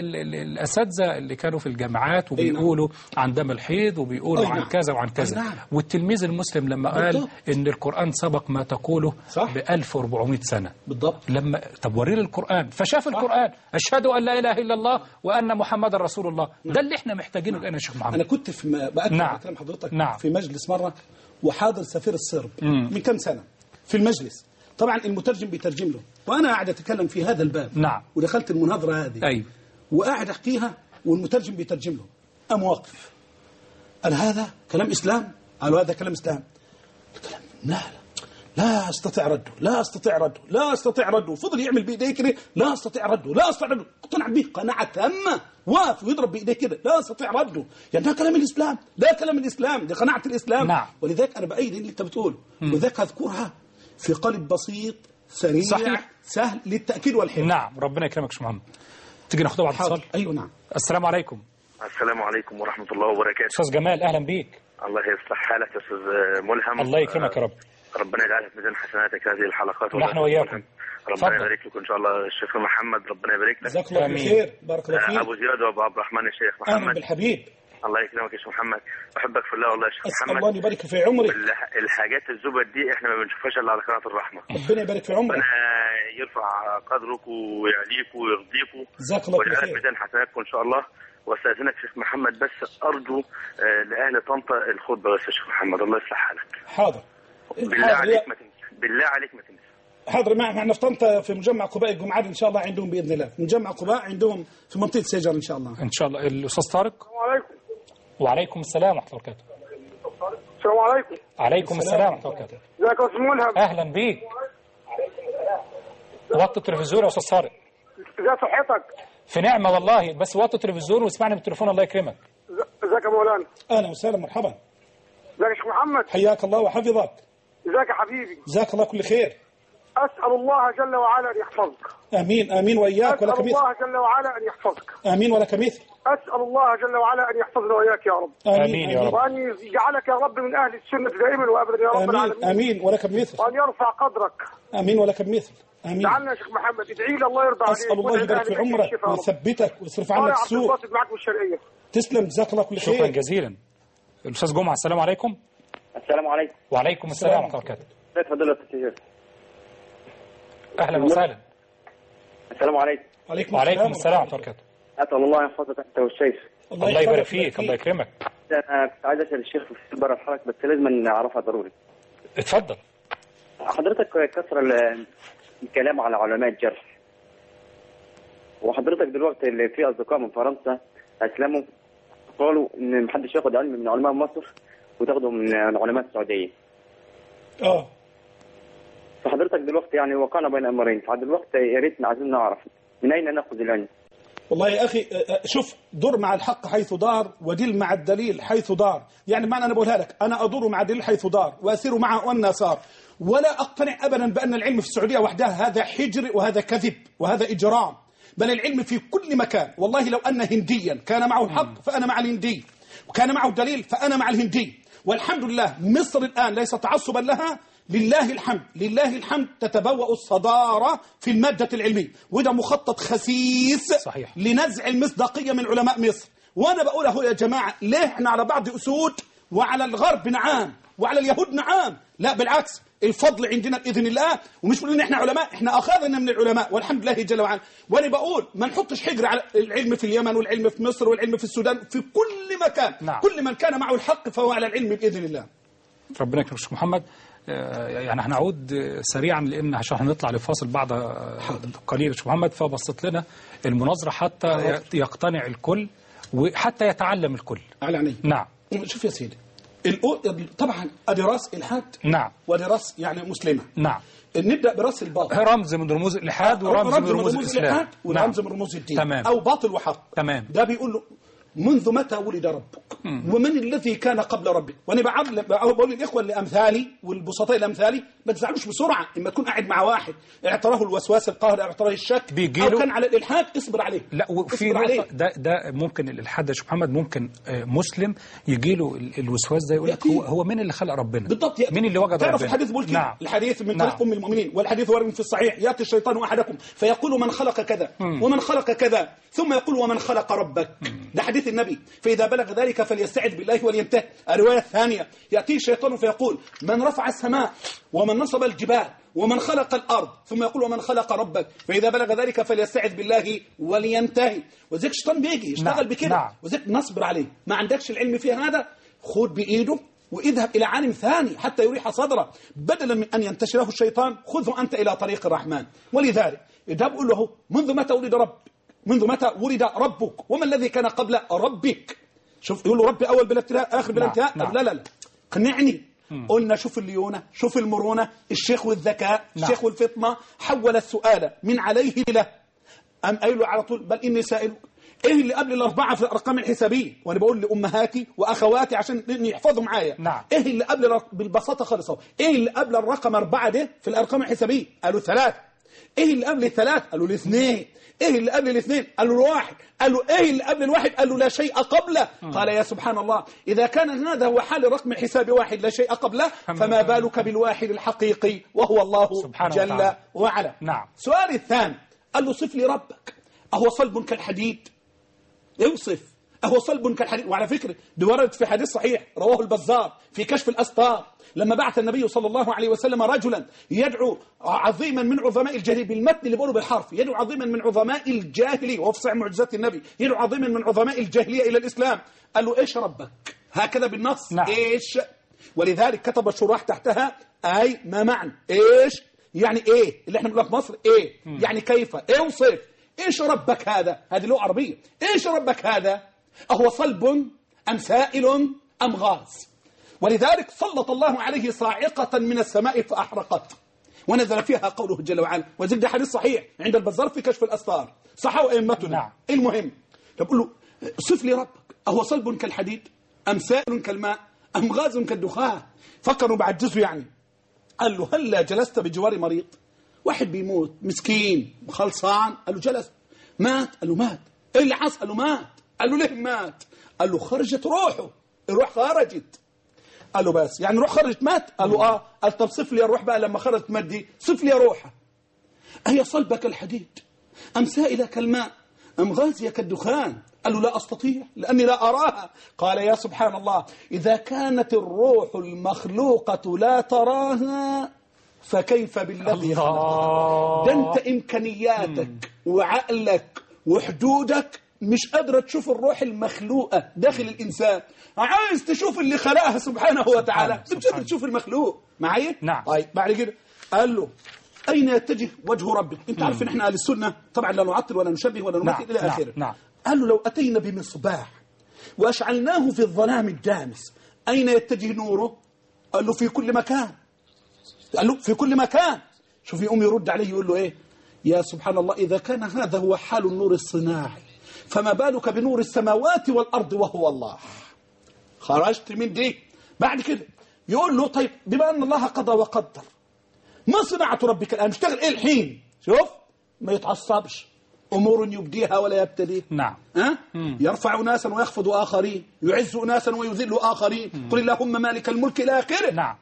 الاساتذه اللي كانوا في الجامعات وبيقولوا عن دم الحيض وبيقولوا عن كذا وعن كذا، والتلميذ المسلم لما قال ان القرآن سبق ما تقوله ب ألف وأربعمائة سنة بالضبط، لما طب ورينا القرآن فشاف القرآن أشهد أن لا إله إلا الله وأن محمد رسول الله. ده اللي احنا محتاجينه الآن يا شيخ محمد. أنا كنت في بأكد نعم. كلام حضرتك نعم. في مجلس مرة وحاضر سفير الصرب مم. من كم سنة في المجلس، طبعا المترجم بيترجم له وأنا قاعد أتكلم في هذا الباب نعم. ودخلت المناظرة هذه أيوه وقاعد أحكيها والمترجم بيترجم له، أم واقف قال هذا كلام إسلام؟ قالوا هذا كلام إسلام. الكلام لا لا لا أستطيع رده، لا أستطيع رده، لا أستطيع رده، فضل يعمل بإيديه كده لا أستطيع رده، لا أستطيع رده، اقتنع به قناعة تامة، واقف ويضرب بإيديه كده لا أستطيع رده، يعني ده كلام الإسلام، ده كلام الإسلام، ده قناعة الإسلام. نعم. ولذلك أنا بأيد اللي أنت بتقوله، وذلك أذكرها في قالب بسيط سريع صحيح. سهل للتأكيد والحفظ. نعم ربنا يكرمك شيخ محمد. تيجي ناخدها بعد اتصال. ايوه نعم. السلام عليكم. السلام عليكم ورحمه الله وبركاته. استاذ جمال اهلا بيك. الله يصلح حالك يا استاذ ملهم. الله يكرمك يا رب. ربنا يجعلك في ميزان حسناتك هذه الحلقات. نحن وياكم. ربنا يبارك لك ان شاء الله الشيخ محمد، ربنا يبارك لك. جزاك الله خير. بارك الله فيك. ابو زياد وابو عبد الرحمن الشيخ محمد. اهلا بالحبيب. الله يكرمك يا شيخ محمد، بحبك في الله والله يا شيخ محمد. الله يبارك في عمرك. الحاجات الزبد دي احنا ما بنشوفهاش الا على قناه الرحمه. ربنا يبارك في عمرك. ربنا يرفع قدرك ويعليك ويرضيك جزاك الله خير ويجعلك ميزان حسناتكم ان شاء الله. واستاذنك شيخ محمد بس ارجو لاهل طنطا الخطبه بس يا شيخ محمد، الله يصلح حالك. حاضر. بالله عليك ما تنسى، بالله عليك ما تنسى. حاضر. معنا في طنطا في مجمع قباء الجمعات ان شاء الله عندهم باذن الله، مجمع قباء عندهم في منطقه سيجر ان شاء الله. ان شاء الله. الاستاذ طارق. السلام عليكم. وعليكم السلام ورحمه الله وبركاته. السلام عليكم. عليكم السلام ورحمه الله وبركاته. ازيك يا استاذ ملهم؟ اهلا بيك. وطي التلفزيون يا استاذ طارق. ازي صحتك؟ في نعمه والله، بس وطي التلفزيون واسمعني بالتليفون الله يكرمك. ازيك يا مولانا؟ اهلا وسهلا مرحبا. ازيك يا شيخ محمد؟ حياك الله وحفظك. ازيك يا حبيبي؟ جزاك الله كل خير. اسال الله جل وعلا ان يحفظك. امين امين واياك ولك مثل. اسال الله جل وعلا ان يحفظك. امين ولك مثل. اسال الله جل وعلا ان يحفظنا واياك يا رب. امين يا رب. وان يجعلك يا رب من اهل السنه دائما وابدا يا رب آمين. العالمين. امين ولك بمثل. وان يرفع قدرك. امين ولك بمثل. امين. جعلنا يا شيخ محمد ادعي لي الله يرضى عليك. اسال الله يبارك في عمرك ويثبتك ويصرف عنك السوء. معك بالشرعيه. تسلم جزاك الله كل خير. شكرا جزيلا. الاستاذ جمعه السلام عليكم. السلام عليكم. وعليكم السلام ورحمه الله وبركاته. ازيك فضيلة الشيخ؟ اهلا وسهلا. السلام عليكم. وعليكم, وعليكم السلام ورحمه الله وبركاته. اسال الله يحفظك انت والشيخ. الله, الله يبارك فيك. الله يكرمك. انا كنت عايز اسال الشيخ في بره الحلقه بس لازم نعرفها ضروري. اتفضل. حضرتك كثر الكلام على علماء الجرح، وحضرتك دلوقتي اللي في اصدقاء من فرنسا اسلموا قالوا ان محدش ياخد علم من علماء مصر وتاخده من علماء السعوديه. اه فحضرتك دلوقتي يعني وقعنا بين امرين، فدلوقتي يا ريت عايزين نعرف من اين ناخذ العلم. والله يا أخي شوف، دور مع الحق حيث دار ودل مع الدليل حيث دار. يعني معنى أنا بقولها لك، أنا أدور مع الدليل حيث دار وأسير معه وأن صار، ولا أقتنع أبدا بأن العلم في السعودية وحدها هذا حجر وهذا كذب وهذا إجرام، بل العلم في كل مكان. والله لو أن هنديا كان معه الحق فأنا مع الهندي، وكان معه الدليل فأنا مع الهندي. والحمد لله مصر الآن ليس تعصبا لها، لله الحمد لله الحمد تتبوأ الصدارة في المادة العلمية، وده مخطط خسيس صحيح. لنزع المصداقية من علماء مصر. وأنا بقول أهو يا جماعة، ليه احنا على بعض أسود وعلى الغرب نعام وعلى اليهود نعام؟ لا بالعكس، الفضل عندنا بإذن الله، ومش بنقول إن احنا علماء، احنا أخذنا من العلماء والحمد لله جل وعلا. وأنا بقول ما نحطش حجر على العلم في اليمن والعلم في مصر والعلم في السودان، في كل مكان. نعم. كل من كان معه الحق فهو على العلم بإذن الله. ربنا يكرمك شيخ محمد. يعني هنعود سريعا لان عشان هنطلع لفاصل بعد قليل شيخ محمد، فبسط لنا المناظره حتى يقتنع الكل وحتى يتعلم الكل. على عيني. نعم. شوف يا سيدي، طبعا ادي راس الحاد، نعم، وادي راس يعني مسلمه، نعم. نبدا براس الباطل، رمز من رموز الالحاد ورمز من رموز الاسلام، ورمز من رموز الدين. تمام. او باطل وحق. تمام. ده بيقول له منذ متى ولد ربك؟ مم. ومن الذي كان قبل ربك؟ وانا بعض بقول للاخوه اللي امثالي والبسطاء الامثالي ما تزعلوش بسرعه. اما تكون قاعد مع واحد اعتراه الوسواس القهري، اعتراه الشك، او كان على الالحاد، اصبر عليه. لا، وفي نقطه ده ده ممكن الالحاد يا شيخ محمد، ممكن مسلم يجي له الوسواس ده يقول لك هو هو مين اللي خلق ربنا؟ بالضبط. مين اللي وجد ربنا؟ تعرف الحديث بيقول كده. نعم. الحديث من طريق ام المؤمنين، والحديث وارد في الصحيح، ياتي الشيطان احدكم فيقول من خلق كذا مم. ومن خلق كذا، ثم يقول ومن خلق ربك. ده حديث النبي. فإذا بلغ ذلك فليستعذ بالله ولينتهي. الرواية الثانية، يأتي الشيطان فيقول من رفع السماء ومن نصب الجبال ومن خلق الأرض، ثم يقول ومن خلق ربك. فإذا بلغ ذلك فليستعذ بالله ولينتهي. وذلك الشيطان بيجي يشتغل نعم. بكده نعم. وذلك نصبر عليه. ما عندكش العلم في هذا، خذ بإيده واذهب إلى عالم ثاني حتى يريح صدره، بدلا من أن ينتشره الشيطان خذه أنت إلى طريق الرحمن. ولذلك إذا بقول له منذ متى ولد رب منذ متى ولد ربك وما الذي كان قبل ربك. شوف يقول له ربي أول بلا ابتداء آخر بلا انتهاء. نعم. لا لا لا قنعني. مم. قلنا شوف الليونة، شوف المرونة، الشيخ والذكاء. نعم. الشيخ والفطنة حول السؤال من عليه له، أم قايل له على طول بل إني سائل. إيه اللي قبل الأربعة في الأرقام الحسابية؟ وأنا بقول لأمهاتي وأخواتي عشان يحفظوا معايا. نعم. إيه اللي قبل بالبساطة خالص؟ إيه اللي قبل الرقم أربعة ده في الأرقام الحسابية؟ قالوا ثلاثة. إيه اللي قبل الثلاث؟ قالوا الاثنين. ايه اللي قبل الاثنين؟ قالوا الواحد. قالوا ايه اللي قبل الواحد؟ قالوا لا شيء قبله. م. قال يا سبحان الله، اذا كان هذا هو حال الرقم الحسابي واحد لا شيء قبله، فما بالك بالواحد الحقيقي وهو الله جل وعلا. وعلا. نعم. سؤال الثاني، قال له صف لي ربك. اهو صلب كالحديد؟ يوصف اهو صلب كالحديد. وعلى فكره ده ورد في حديث صحيح رواه البزار في كشف الأستار، لما بعث النبي صلى الله عليه وسلم رجلا يدعو عظيما من عظماء الجاهلية، بالمتن اللي بقوله بالحرف، يدعو عظيما من عظماء الجاهلية، وهو في صحيح معجزات النبي، يدعو عظيما من عظماء الجاهلية إلى الإسلام. قال له إيش ربك؟ هكذا بالنص. نعم. إيش؟ ولذلك كتب الشراح تحتها أي ما معنى إيش؟ يعني إيه اللي احنا بنقول في مصر إيه؟ م. يعني كيف؟ اوصف إيش ربك هذا؟ هذه لغة عربية. إيش ربك هذا؟ أهو صلب أم سائل أم غاز؟ ولذلك سلط الله عليه صاعقة من السماء فأحرقت ونزل فيها قوله جل وعلا. وذلك ده حديث صحيح عند البزار في كشف الأستار، صحوا أئمتنا. نعم. المهم تقول له صف لي ربك، أهو صلب كالحديد أم سائل كالماء أم غاز كالدخان؟ فكروا بعجزوا يعني. قال له هلا جلست بجوار مريض، واحد بيموت مسكين خلصان. قال له جلس. مات؟ قال له مات. ايه اللي حصل؟ قال له مات. قال له ليه مات؟ قال له خرجت روحه، الروح خرجت. قال له بس يعني روح خرجت مات؟ قال له اه. قال طب صف لي الروح بقى لما خرجت مات دي، صف لي روحها. أهي صلبة كالحديد أم سائلة كالماء أم غازية كالدخان؟ قال له لا أستطيع لأني لا أراها. قال يا سبحان الله، إذا كانت الروح المخلوقة لا تراها فكيف بالذي خلقها؟ ده أنت إمكانياتك وعقلك وحدودك مش قادرة تشوف الروح المخلوقة داخل الإنسان، عايز تشوف اللي خلقها سبحانه وتعالى، مش قادر تشوف المخلوق. معايا؟ نعم. طيب بعد كده قال له أين يتجه وجه ربك؟ أنت عارف إن إحنا أهل السنة طبعا لا نعطل ولا نشبه ولا نمثل. نعم. إلى آخره. نعم. قال له لو أتينا بمصباح وأشعلناه في الظلام الدامس أين يتجه نوره؟ قال له في كل مكان. قال له في كل مكان. شوف يقوم يرد عليه يقول له إيه؟ يا سبحان الله، إذا كان هذا هو حال النور الصناعي فما بالك بنور السماوات والأرض وهو الله. خرجت من دي. بعد كده يقول له طيب بما أن الله قضى وقدر، ما صنعة ربك الآن؟ مشتغل إيه الحين؟ شوف ما يتعصبش، أمور يبديها ولا يبتليه. نعم. أه؟ يرفع ناسا ويخفض آخرين، يعز ناسا ويذل آخرين. مم. قل اللهم مالك الملك إلى آخره. نعم.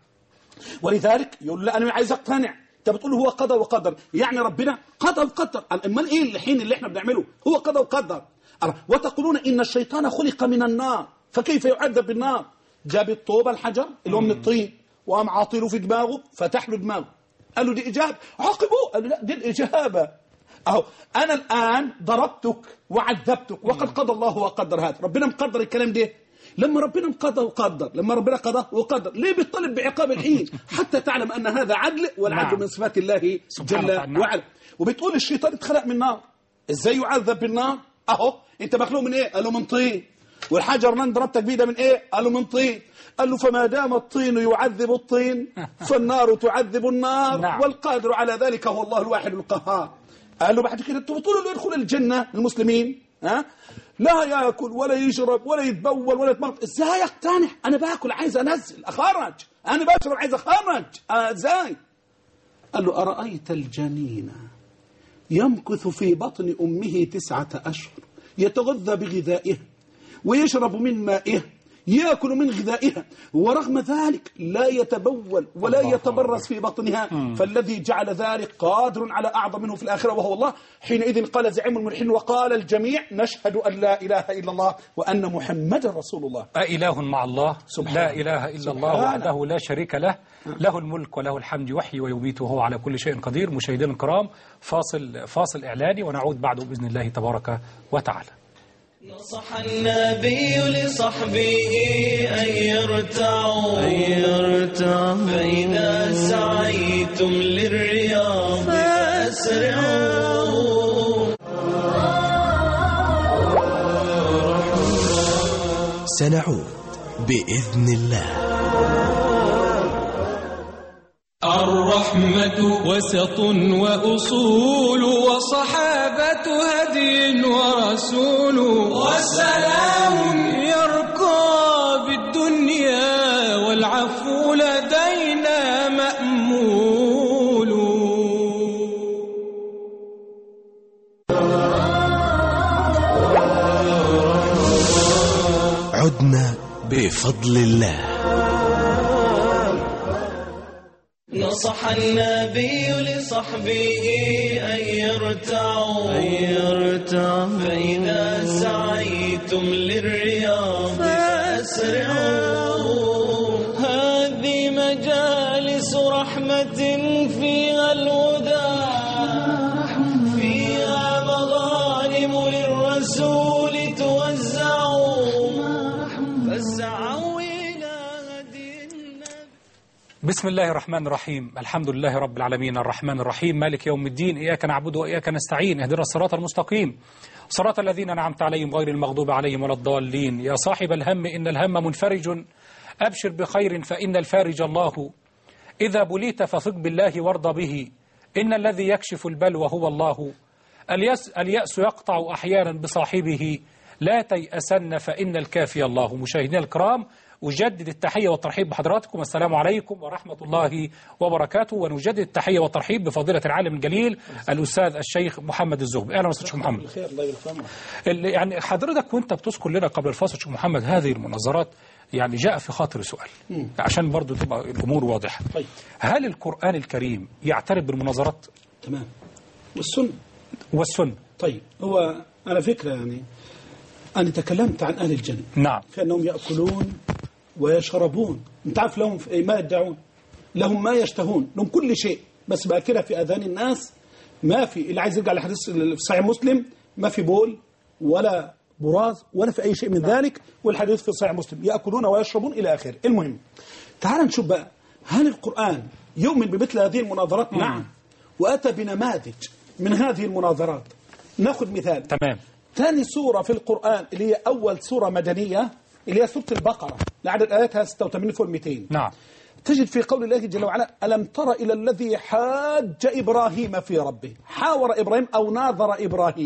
ولذلك يقول لا أنا عايز أقتنع. أنت بتقول هو قضى وقدر، يعني ربنا قضى وقدر. أمال إيه الحين اللي إحنا بنعمله؟ هو قضى وقدر. وتقولون إن الشيطان خلق من النار فكيف يعذب بالنار؟ جاب الطوبة الحجر اللي هو من الطين وقام عاطله في دماغه فتح له دماغه. قال له دي إجابة. عاقبوه. قال له لا دي الإجابة. أهو أنا الآن ضربتك وعذبتك وقد قضى الله وقدر. هذا ربنا مقدر الكلام ده. لما ربنا مقدر وقدر، لما ربنا قضى وقدر، ليه بيطالب بعقاب الحين؟ حتى تعلم أن هذا عدل، والعدل نعم. من صفات الله جل وعلا. وبتقول الشيطان اتخلق من نار، ازاي يعذب بالنار؟ اهو انت مخلوق من ايه؟ قال له من طين. والحجر اللي ضربتك بيه ده من ايه؟ قال له من طين. قال له فما دام الطين يعذب الطين فالنار تعذب النار. نعم. والقادر على ذلك هو الله الواحد القهار. قال له بعد كده انتوا بتقولوا له يدخل الجنه المسلمين ها لا ياكل ولا يشرب ولا يتبول ولا يتمرض. ازاي يقتنع؟ انا باكل عايز انزل اخرج، انا بشرب عايز اخرج. ازاي؟ قال له ارايت الجنين يمكث في بطن امه تسعه اشهر يتغذى بغذائها ويشرب من مائها يأكل من غذائها ورغم ذلك لا يتبول ولا يتبرز في بطنها. مم. فالذي جعل ذلك قادر على أعظم منه في الآخرة وهو الله. حينئذ قال زعيم الملحدين وقال الجميع نشهد أن لا إله إلا الله وأن محمدا رسول الله. أإله مع الله؟ لا إله إلا الله وحده لا شريك له، له الملك وله الحمد يحيي ويميت وهو على كل شيء قدير. مشاهدينا الكرام فاصل فاصل إعلاني ونعود بعده بإذن الله تبارك وتعالى. نصح النبي لصحبه أن يرتعوا أن يرتعوا فإذا سعيتم للرياض فأسرعوا. سنعود بإذن الله. الرحمة وسط وأصول وصحابة هدي ورسول وسلام يرقى بالدنيا والعفو لدينا مأمول. عدنا بفضل الله. نصح النبي لصحبه أن يرتعوا أن يرتعوا فإذا سعيتم للرياض فأسرعوا. هذه مجالس رحمة فيها الهدى فيها مغانم للرسول توزعوا فاسعوا. بسم الله الرحمن الرحيم. الحمد لله رب العالمين الرحمن الرحيم مالك يوم الدين. إياك نعبد وإياك نستعين. اهدنا الصراط المستقيم صراط الذين أنعمت عليهم غير المغضوب عليهم ولا الضالين. يا صاحب الهم إن الهم منفرج أبشر بخير فإن الفارج الله. إذا بليت فثق بالله وارض به إن الذي يكشف البلوى هو الله. اليأس, اليأس يقطع أحيانا بصاحبه لا تيأسن فإن الكافي الله. مشاهدينا الكرام أجدد التحية والترحيب بحضراتكم. السلام عليكم ورحمة الله وبركاته. ونجدد التحية والترحيب بفضيلة العالم الجليل الأستاذ الشيخ محمد الزغبي. أهلا وسهلا شيخ محمد. يعني حضرتك وأنت بتذكر لنا قبل الفاصل شيخ محمد هذه المناظرات يعني جاء في خاطر سؤال مم. عشان برضو تبقى الأمور واضحة. طيب. هل القرآن الكريم يعترف بالمناظرات؟ تمام. والسنة والسنة. طيب هو على فكرة يعني أنا تكلمت عن أهل الجنة. نعم. فإنهم يأكلون ويشربون. انت عارف لهم ما يدعون، لهم ما يشتهون، لهم كل شيء، بس بقى كده في أذهان الناس ما في. اللي عايز يرجع لحديث في صحيح مسلم ما في بول ولا براز ولا في أي شيء من ذلك، والحديث في صحيح مسلم يأكلون ويشربون إلى آخره. المهم تعال نشوف بقى هل القرآن يؤمن بمثل هذه المناظرات؟ نعم. وأتى بنماذج من هذه المناظرات. ناخذ مثال. تمام. ثاني سورة في القرآن اللي هي أول سورة مدنية اللي هي سورة البقرة لعدد آياتها ستة وثمانين فوق مئتين. نعم. تجد في قول الله جل وعلا ألم تر إلى الذي حاج إبراهيم في ربه. حاور إبراهيم أو ناظر إبراهيم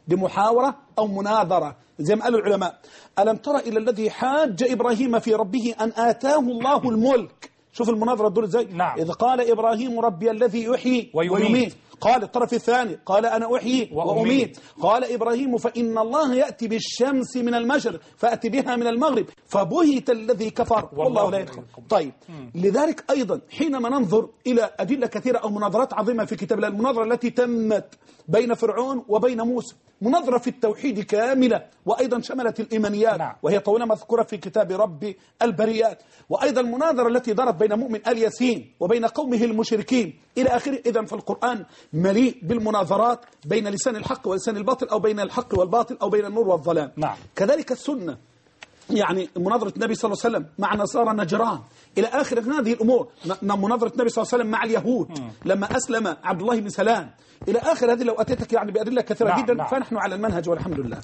دي محاورة أو مناظرة زي ما قالوا العلماء. ألم تر إلى الذي حاج إبراهيم في ربه أن آتاه الله الملك. شوف المناظرة تدور ازاي. نعم. إذ قال إبراهيم ربي الذي يحيي ويميت, ويميت. قال الطرف الثاني قال أنا أحيي وأميت. وأميت قال إبراهيم فإن الله يأتي بالشمس من المشرق فأتي بها من المغرب فبهت الذي كفر والله لا يدخل. طيب مم. لذلك أيضا حينما ننظر إلى أدلة كثيرة أو مناظرات عظيمة في كتاب الله، المناظرة التي تمت بين فرعون وبين موسى مناظرة في التوحيد كاملة، وأيضا شملت الإيمانيات. نعم. وهي طويلة مذكورة في كتاب رب البريات. وأيضا المناظرة التي دارت بين مؤمن آل ياسين وبين قومه المشركين إلى آخره. إذن فالقرآن مليء بالمناظرات بين لسان الحق ولسان الباطل، أو بين الحق والباطل، أو بين النور والظلام. نعم. كذلك السنة، يعني مناظرة النبي صلى الله عليه وسلم مع نصارى نجران إلى آخر هذه الأمور، مناظرة النبي صلى الله عليه وسلم مع اليهود م. لما أسلم عبد الله بن سلام إلى آخر هذه. لو أتيتك يعني بأدلة كثيرة نعم جدا. نعم. فنحن على المنهج والحمد لله.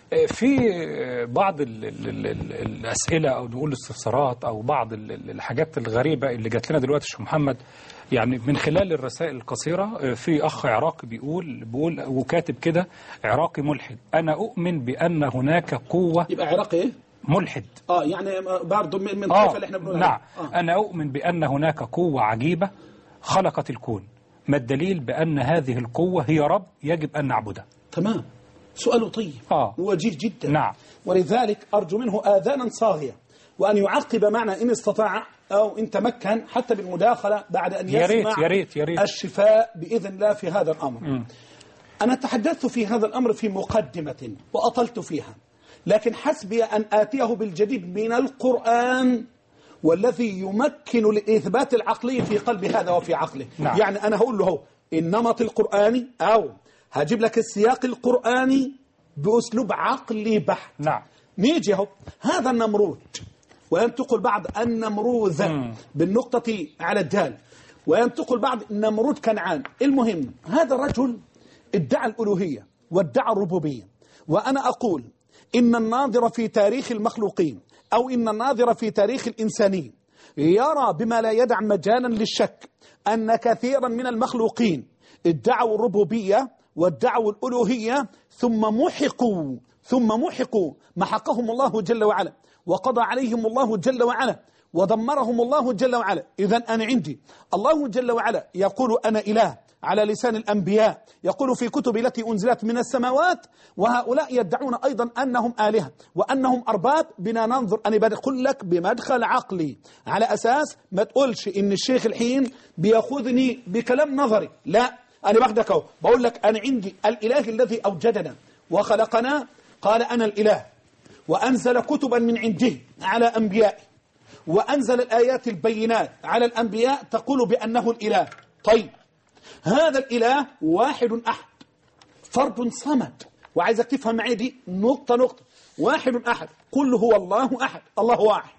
في بعض ال ال ال ال الأسئلة أو نقول الاستفسارات أو بعض ال الحاجات الغريبة اللي جات لنا دلوقتي شيخ محمد، يعني من خلال الرسائل القصيرة. في أخ عراقي بيقول بيقول وكاتب كده: عراقي ملحد، أنا أؤمن بأن هناك قوة. يبقى عراقي إيه؟ ملحد. اه يعني برضه من من الطائفة اللي احنا بنقولها. نعم. آه. أنا أؤمن بأن هناك قوة عجيبة خلقت الكون، ما الدليل بأن هذه القوة هي رب يجب أن نعبدها؟ تمام. سؤال طيب آه. وجيه جدا. نعم. ولذلك أرجو منه آذانا صاغية، وأن يعقب معنى إن استطاع أو إن تمكن حتى بالمداخلة بعد أن يسمع يريت يريت يريت. الشفاء بإذن الله في هذا الأمر. م. أنا تحدثت في هذا الأمر في مقدمة وأطلت فيها، لكن حسبي أن آتيه بالجديد من القرآن والذي يمكن لإثبات العقلي في قلب هذا وفي عقله. نعم. يعني أنا هقول له النمط القرآني، أو هجيب لك السياق القرآني بأسلوب عقلي بحت. نعم. نيجي اهو هذا النمرود، وينتقل بعض النمروذ بالنقطة على الدال، وينتقل بعض نمرود كنعان. المهم هذا الرجل ادعى الألوهية وادعى الربوبية، وأنا أقول إن الناظر في تاريخ المخلوقين أو إن الناظر في تاريخ الإنساني يرى بما لا يدع مجالا للشك أن كثيرا من المخلوقين ادعوا الربوبية وادعوا الألوهية ثم محقوا ثم محقوا محقهم الله جل وعلا، وقضى عليهم الله جل وعلا، ودمرهم الله جل وعلا. إذن أنا عندي الله جل وعلا يقول أنا إله على لسان الأنبياء، يقول في كتب التي أنزلت من السماوات، وهؤلاء يدعون أيضا أنهم آلهة وأنهم أرباب. بنا ننظر، أنا بدخل لك بمدخل عقلي على أساس ما تقولش إن الشيخ الحين بيأخذني بكلام نظري، لا، أنا باخدك أهو بقول لك أنا عندي الإله الذي أوجدنا وخلقنا قال أنا الإله، وأنزل كتبا من عنده على أنبيائه، وأنزل الآيات البينات على الأنبياء تقول بأنه الإله. طيب هذا الإله واحد أحد فرد صمد، وعايزك تفهم معي دي نقطة نقطة. واحد أحد، قل هو الله أحد، الله واحد.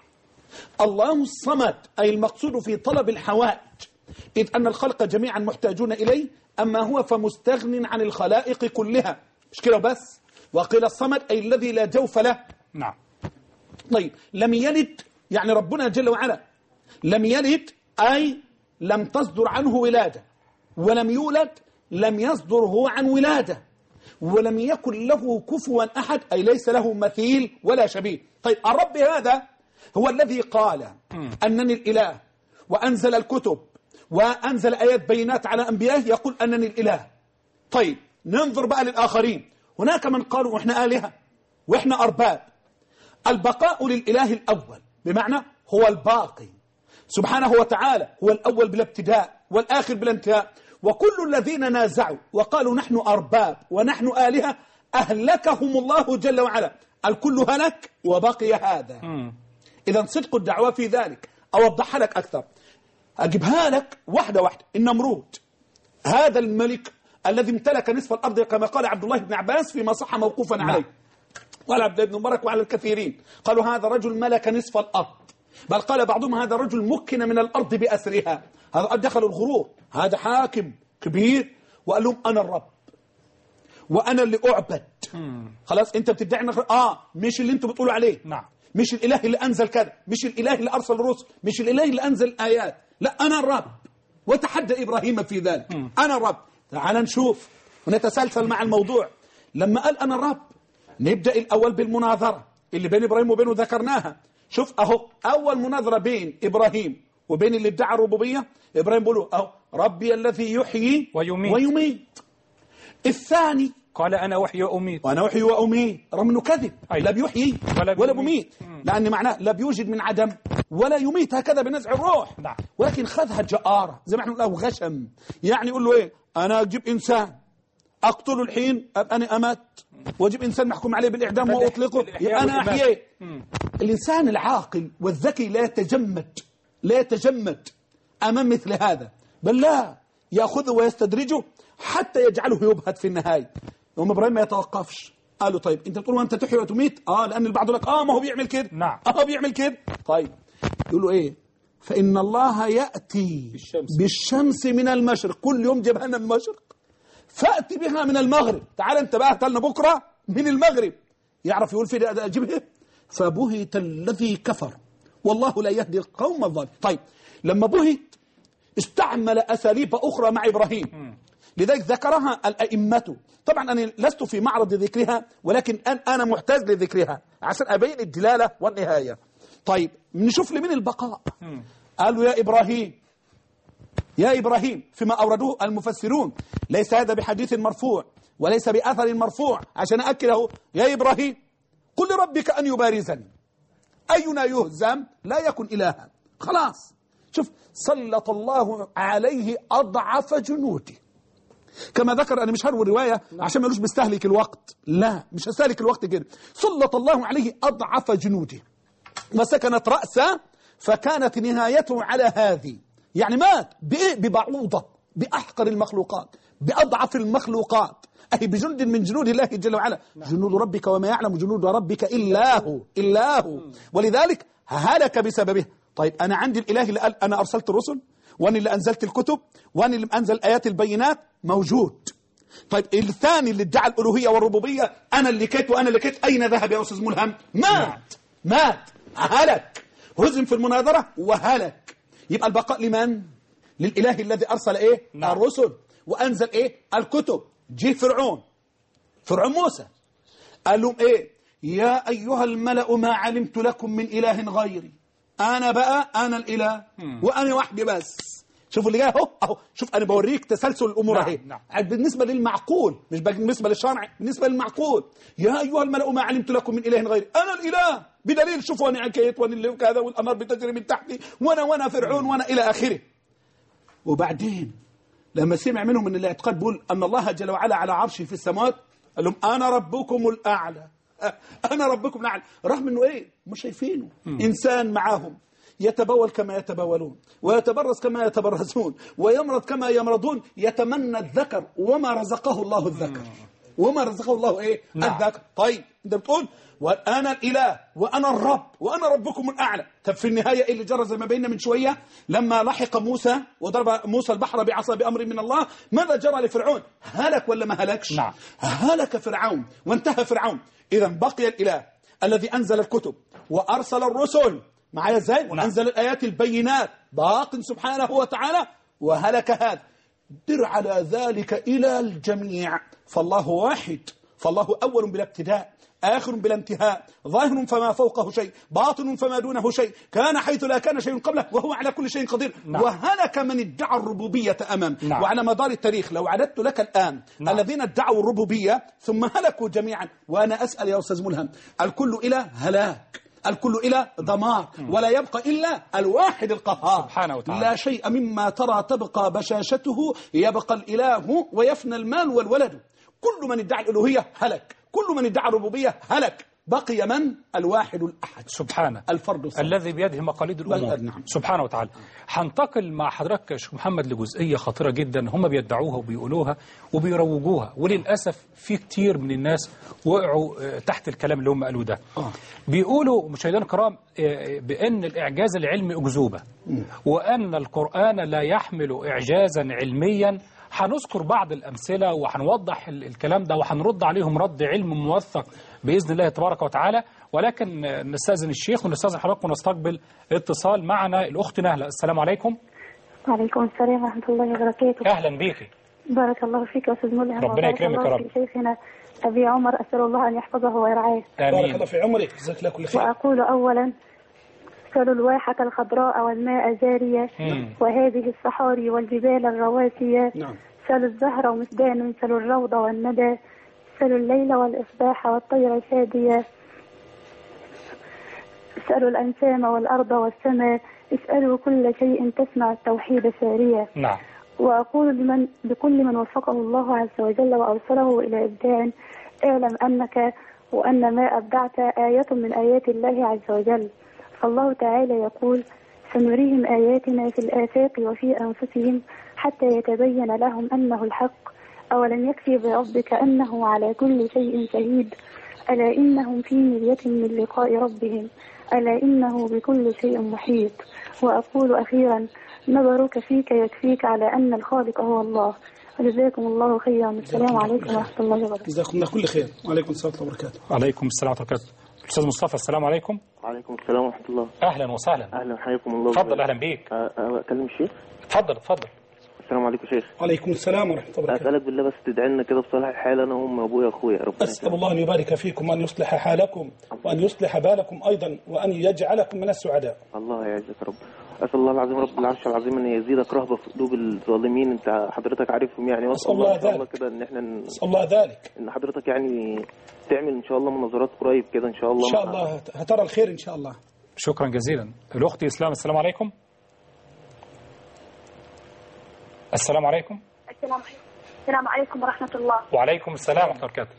الله الصمد أي المقصود في طلب الحوائج، إذ أن الخلق جميعا محتاجون إليه، أما هو فمستغن عن الخلائق كلها. مش كده بس، وقيل الصمد أي الذي لا جوف له. نعم. طيب لم يلد، يعني ربنا جل وعلا لم يلد أي لم تصدر عنه ولادة، ولم يولد لم يصدر هو عن ولادة، ولم يكن له كفوا أحد أي ليس له مثيل ولا شبيه. طيب الرب هذا هو الذي قال أنني الإله، وأنزل الكتب وأنزل آيات بينات على أنبيائه يقول أنني الإله. طيب ننظر بقى للآخرين، هناك من قالوا إحنا آلهة وإحنا أرباب. البقاء للإله الأول، بمعنى هو الباقي سبحانه وتعالى، هو الأول بلا ابتداء والآخر بلا انتهاء. وكل الذين نازعوا وقالوا نحن أرباب ونحن آلهة أهلكهم الله جل وعلا، الكل هلك وبقي هذا. إذا صدق الدعوة في ذلك. أوضحها لك أكثر، أجيبها لك واحدة واحدة. النمرود هذا الملك الذي امتلك نصف الأرض كما قال عبد الله بن عباس فيما صح موقوفا نعم. عليه، وعلى عبد الله بن مبارك وعلى الكثيرين قالوا هذا رجل ملك نصف الأرض، بل قال بعضهم هذا رجل مكن من الأرض بأسرها. هذا قد دخل الغرور، هذا حاكم كبير وقال لهم أنا الرب وأنا اللي أعبد. خلاص أنت بتدعي آه مش اللي أنتم بتقولوا عليه. نعم. مش الإله اللي أنزل كذا، مش الإله اللي أرسل الرسل، مش الإله اللي أنزل الآيات، لا أنا الرب. وتحدى إبراهيم في ذلك. م. أنا الرب. تعال نشوف ونتسلسل مع الموضوع. لما قال أنا الرب، نبدأ الأول بالمناظرة اللي بين إبراهيم وبينه ذكرناها. شوف أهو أول مناظرة بين إبراهيم وبين اللي ادعى الربوبية، إبراهيم بيقول له أهو ربي الذي يحيي ويميت, ويميت. الثاني قال أنا أحيي وأميت، وأنا أحيي وأميت، رغم أنه كذب، لا بيحيي ولا, ولا بيميت، لأن معناه لا بيوجد من عدم ولا يميت، هكذا بنزع الروح. نعم. ولكن خذها جآرة زي ما احنا نقول غشم، يعني يقول له إيه، أنا أجيب إنسان أقتله الحين أبقى أنا أمت، وأجيب إنسان محكوم عليه بالإعدام وأطلقه يبقى أنا أحيي. الإنسان العاقل والذكي لا يتجمد لا يتجمد أمام مثل هذا، بل لا يأخذه ويستدرجه حتى يجعله يبهت في النهاية. يوم إبراهيم ما يتوقفش، قالوا طيب أنت تقول وأنت تحيي وتميت؟ آه لأن البعض يقول لك آه ما هو بيعمل كده. نعم. آه بيعمل كده. طيب يقول له إيه؟ فإن الله يأتي بالشمس, بالشمس من المشرق، كل يوم جبهنا من المشرق، فأتي بها من المغرب. تعال أنت بقى هتلنا بكرة من المغرب. يعرف يقول في أجيبه؟ فبهت الذي كفر والله لا يهدي القوم الظالمين. طيب لما بهت استعمل أساليب أخرى مع إبراهيم، لذلك ذكرها الأئمة. طبعا أنا لست في معرض ذكرها، ولكن أنا محتاج لذكرها عشان أبين الدلالة والنهاية. طيب نشوف لمن البقاء. قالوا يا إبراهيم يا إبراهيم فيما أوردوه المفسرون، ليس هذا بحديث مرفوع وليس بأثر مرفوع، عشان أكله يا إبراهيم قل لربك أن يبارزني أينا يهزم لا يكن إلها. خلاص شوف سلط الله عليه أضعف جنوده، كما ذكر. أنا مش هروي الرواية عشان ما يقولوش بيستهلك الوقت، لا مش هستهلك الوقت كده. سلط الله عليه أضعف جنوده وسكنت رأسه فكانت نهايته على هذه، يعني مات بإيه؟ ببعوضة، بأحقر المخلوقات، بأضعف المخلوقات، أي بجند من جنود الله جل وعلا. جنود ربك وما يعلم جنود ربك إلا هو إلا هو، ولذلك هلك بسببه. طيب أنا عندي الإله اللي قال أنا أرسلت الرسل وأنا اللي أنزلت الكتب وأنا اللي أنزل آيات البينات موجود. طيب الثاني اللي ادعى الألوهية والربوبية أنا اللي كيت وأنا اللي كيت، أين ذهب يا أستاذ ملهم؟ مات مات هلك، هزم في المناظرة وهلك. يبقى البقاء لمن؟ للإله الذي أرسل إيه؟ نعم. الرسل وأنزل إيه؟ الكتب. جه فرعون فرعون موسى قال لهم إيه؟ يا أيها الملأ ما علمت لكم من إله غيري، أنا بقى أنا الإله وأنا وحدي بس. شوفوا اللي جاي اهو اهو، شوف أنا بوريك تسلسل الأمور اهي. نعم. نعم. بالنسبة للمعقول مش بالنسبة للشرع، بالنسبة للمعقول. يا أيها الملأ ما علمت لكم من إله غيري، أنا الإله بدليل شوفوا أنا عكيت وأنا اللي وكذا والأنهار بتجري من تحتي وأنا وأنا فرعون وأنا إلى آخره. وبعدين لما سمع منهم ان الاعتقاد بيقول ان الله جل وعلا على عرشه في السماوات، قال لهم انا ربكم الاعلى انا ربكم الاعلى، رغم انه ايه مش شايفينه. انسان معاهم يتبول كما يتبولون ويتبرز كما يتبرزون ويمرض كما يمرضون، يتمنى الذكر وما رزقه الله الذكر وما رزقه الله ايه نعم. الذكر. طيب انت بتقول وأنا الإله وأنا الرب وأنا ربكم الأعلى. طب في النهاية إيه اللي جرى زي ما بينا من شوية لما لحق موسى وضرب موسى البحر بعصا بأمر من الله، ماذا جرى لفرعون؟ هلك ولا ما هلكش؟ نعم. هلك فرعون وانتهى فرعون. إذا بقي الإله الذي أنزل الكتب وأرسل الرسل معايا ازاي؟ نعم. وأنزل الآيات البينات باق سبحانه وتعالى، وهلك هذا. در على ذلك إلى الجميع، فالله واحد، فالله أول بلا ابتداء آخر بلا انتهاء، ظاهر فما فوقه شيء باطن فما دونه شيء، كان حيث لا كان شيء قبله وهو على كل شيء قدير. نعم. وهلك من ادعى الربوبية أمام. نعم. وعلى مدار التاريخ لو عددت لك الآن نعم. الذين ادعوا الربوبية ثم هلكوا جميعا، وأنا أسأل يا أستاذ ملهم الكل إلى هلاك، الكل إلى دمار، ولا يبقى إلا الواحد القهار سبحانه وتعالى. لا شيء مما ترى تبقى بشاشته، يبقى الإله ويفنى المال والولد. كل من ادعى الألوهية هلك، كل من ادعى الربوبية هلك، بقي من؟ الواحد الأحد سبحانه، الفرد الصمد الذي بيده مقاليد الأمور. نعم. سبحانه وتعالى. هنتقل مع حضرتك يا شيخ محمد لجزئية خطيرة جدا هم بيدعوها وبيقولوها وبيروجوها، وللأسف في كتير من الناس وقعوا تحت الكلام اللي هم قالوه ده. آه. بيقولوا مشاهدينا الكرام بأن الإعجاز العلمي أكذوبة، وأن القرآن لا يحمل إعجازا علميا. هنذكر بعض الأمثلة وهنوضح الكلام ده وهنرد عليهم رد علم موثق بإذن الله تبارك وتعالى، ولكن نستأذن الشيخ ونستأذن حضرتك ونستقبل اتصال معنا الأخت نهلة. السلام عليكم. وعليكم السلام ورحمة الله وبركاته. أهلا بيكي. بارك الله فيك يا أستاذ ملهم. ربنا يكرمك يا رب. في شيخنا أبي عمر، أسأل الله أن يحفظه ويرعاه. آمين. بارك الله في عمرك، جزاك الله كل خير. وأقول أولا: سلوا الواحة الخضراء والماء جارية، وهذه الصحاري والجبال الرواسية. نعم. سلوا الزهر ومسدان، سلوا الروض والندى، سلوا الليل والإصباح والطير شادية، اسألوا الأنسام والأرض والسماء، اسألوا كل شيء تسمع التوحيد سارية. نعم. وأقول لمن لكل من وفقه الله عز وجل وأرسله إلى إبداع: اعلم أنك وأن ما أبدعت آية من آيات الله عز وجل. فالله تعالى يقول: سنريهم آياتنا في الآفاق وفي أنفسهم حتى يتبين لهم أنه الحق. أولم يكفي بربك أنه على كل شيء شهيد. ألا إنهم في مرية من لقاء ربهم. ألا إنه بكل شيء محيط. وأقول أخيرا: نظرك فيك يكفيك على أن الخالق هو الله. جزاكم الله خيرا. السلام عليكم ورحمة الله وبركاته. جزاكم الله كل خير. وعليكم السلام ورحمة الله وبركاته. وعليكم السلام ورحمة الله وبركاته. أستاذ مصطفى السلام عليكم. وعليكم السلام ورحمة الله. أهلا وسهلا. أهلا، حياكم الله. تفضل. أهلا بيك. أكلم الشيخ؟ تفضل تفضل. السلام عليكم شيخ. وعليكم السلام ورحمة الله وبركاته. أسألك بالله بس تدعي لنا كده بصلاح الحال أنا وأم أبويا وأخويا. ربنا أسأل الله أن يبارك فيكم وأن يصلح حالكم وأن يصلح بالكم أيضا وأن يجعلكم من السعداء. الله يعزك رب. أسأل الله العظيم رب العرش العظيم أن يزيدك رهبة في قلوب الظالمين. أنت حضرتك عارفهم يعني. أسأل الله ذلك كده إن إحنا أسأل الله ذلك إن حضرتك يعني تعمل إن شاء الله مناظرات قريب كده إن شاء الله. إن شاء الله هترى الخير إن شاء الله. شكرا جزيلا. الأخت إسلام السلام عليكم. السلام عليكم. السلام السلام عليكم ورحمة الله. وعليكم السلام ورحمة الله وبركاته.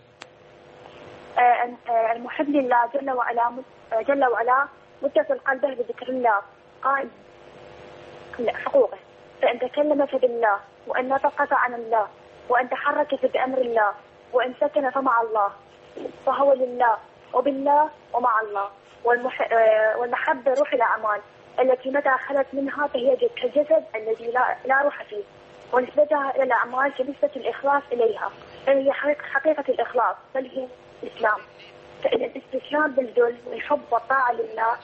المحب لله جل وعلا جل وعلا متصل قلبه بذكر الله قائم حقوقه، فإن تكلم فبالله، وإن نطق فعن الله، وإن تحرك فبأمر الله، وإن سكن فمع الله، فهو لله وبالله ومع الله. والمح... والمحبة روح الأعمال التي متى خلت منها فهي كالجسد الذي لا, لا روح فيه، ونسبتها إلى الأعمال كنسبة الإخلاص إليها، بل هي حقيقة الإخلاص، بل هي الإسلام. فإن الاستسلام بالذل والحب والطاعة لله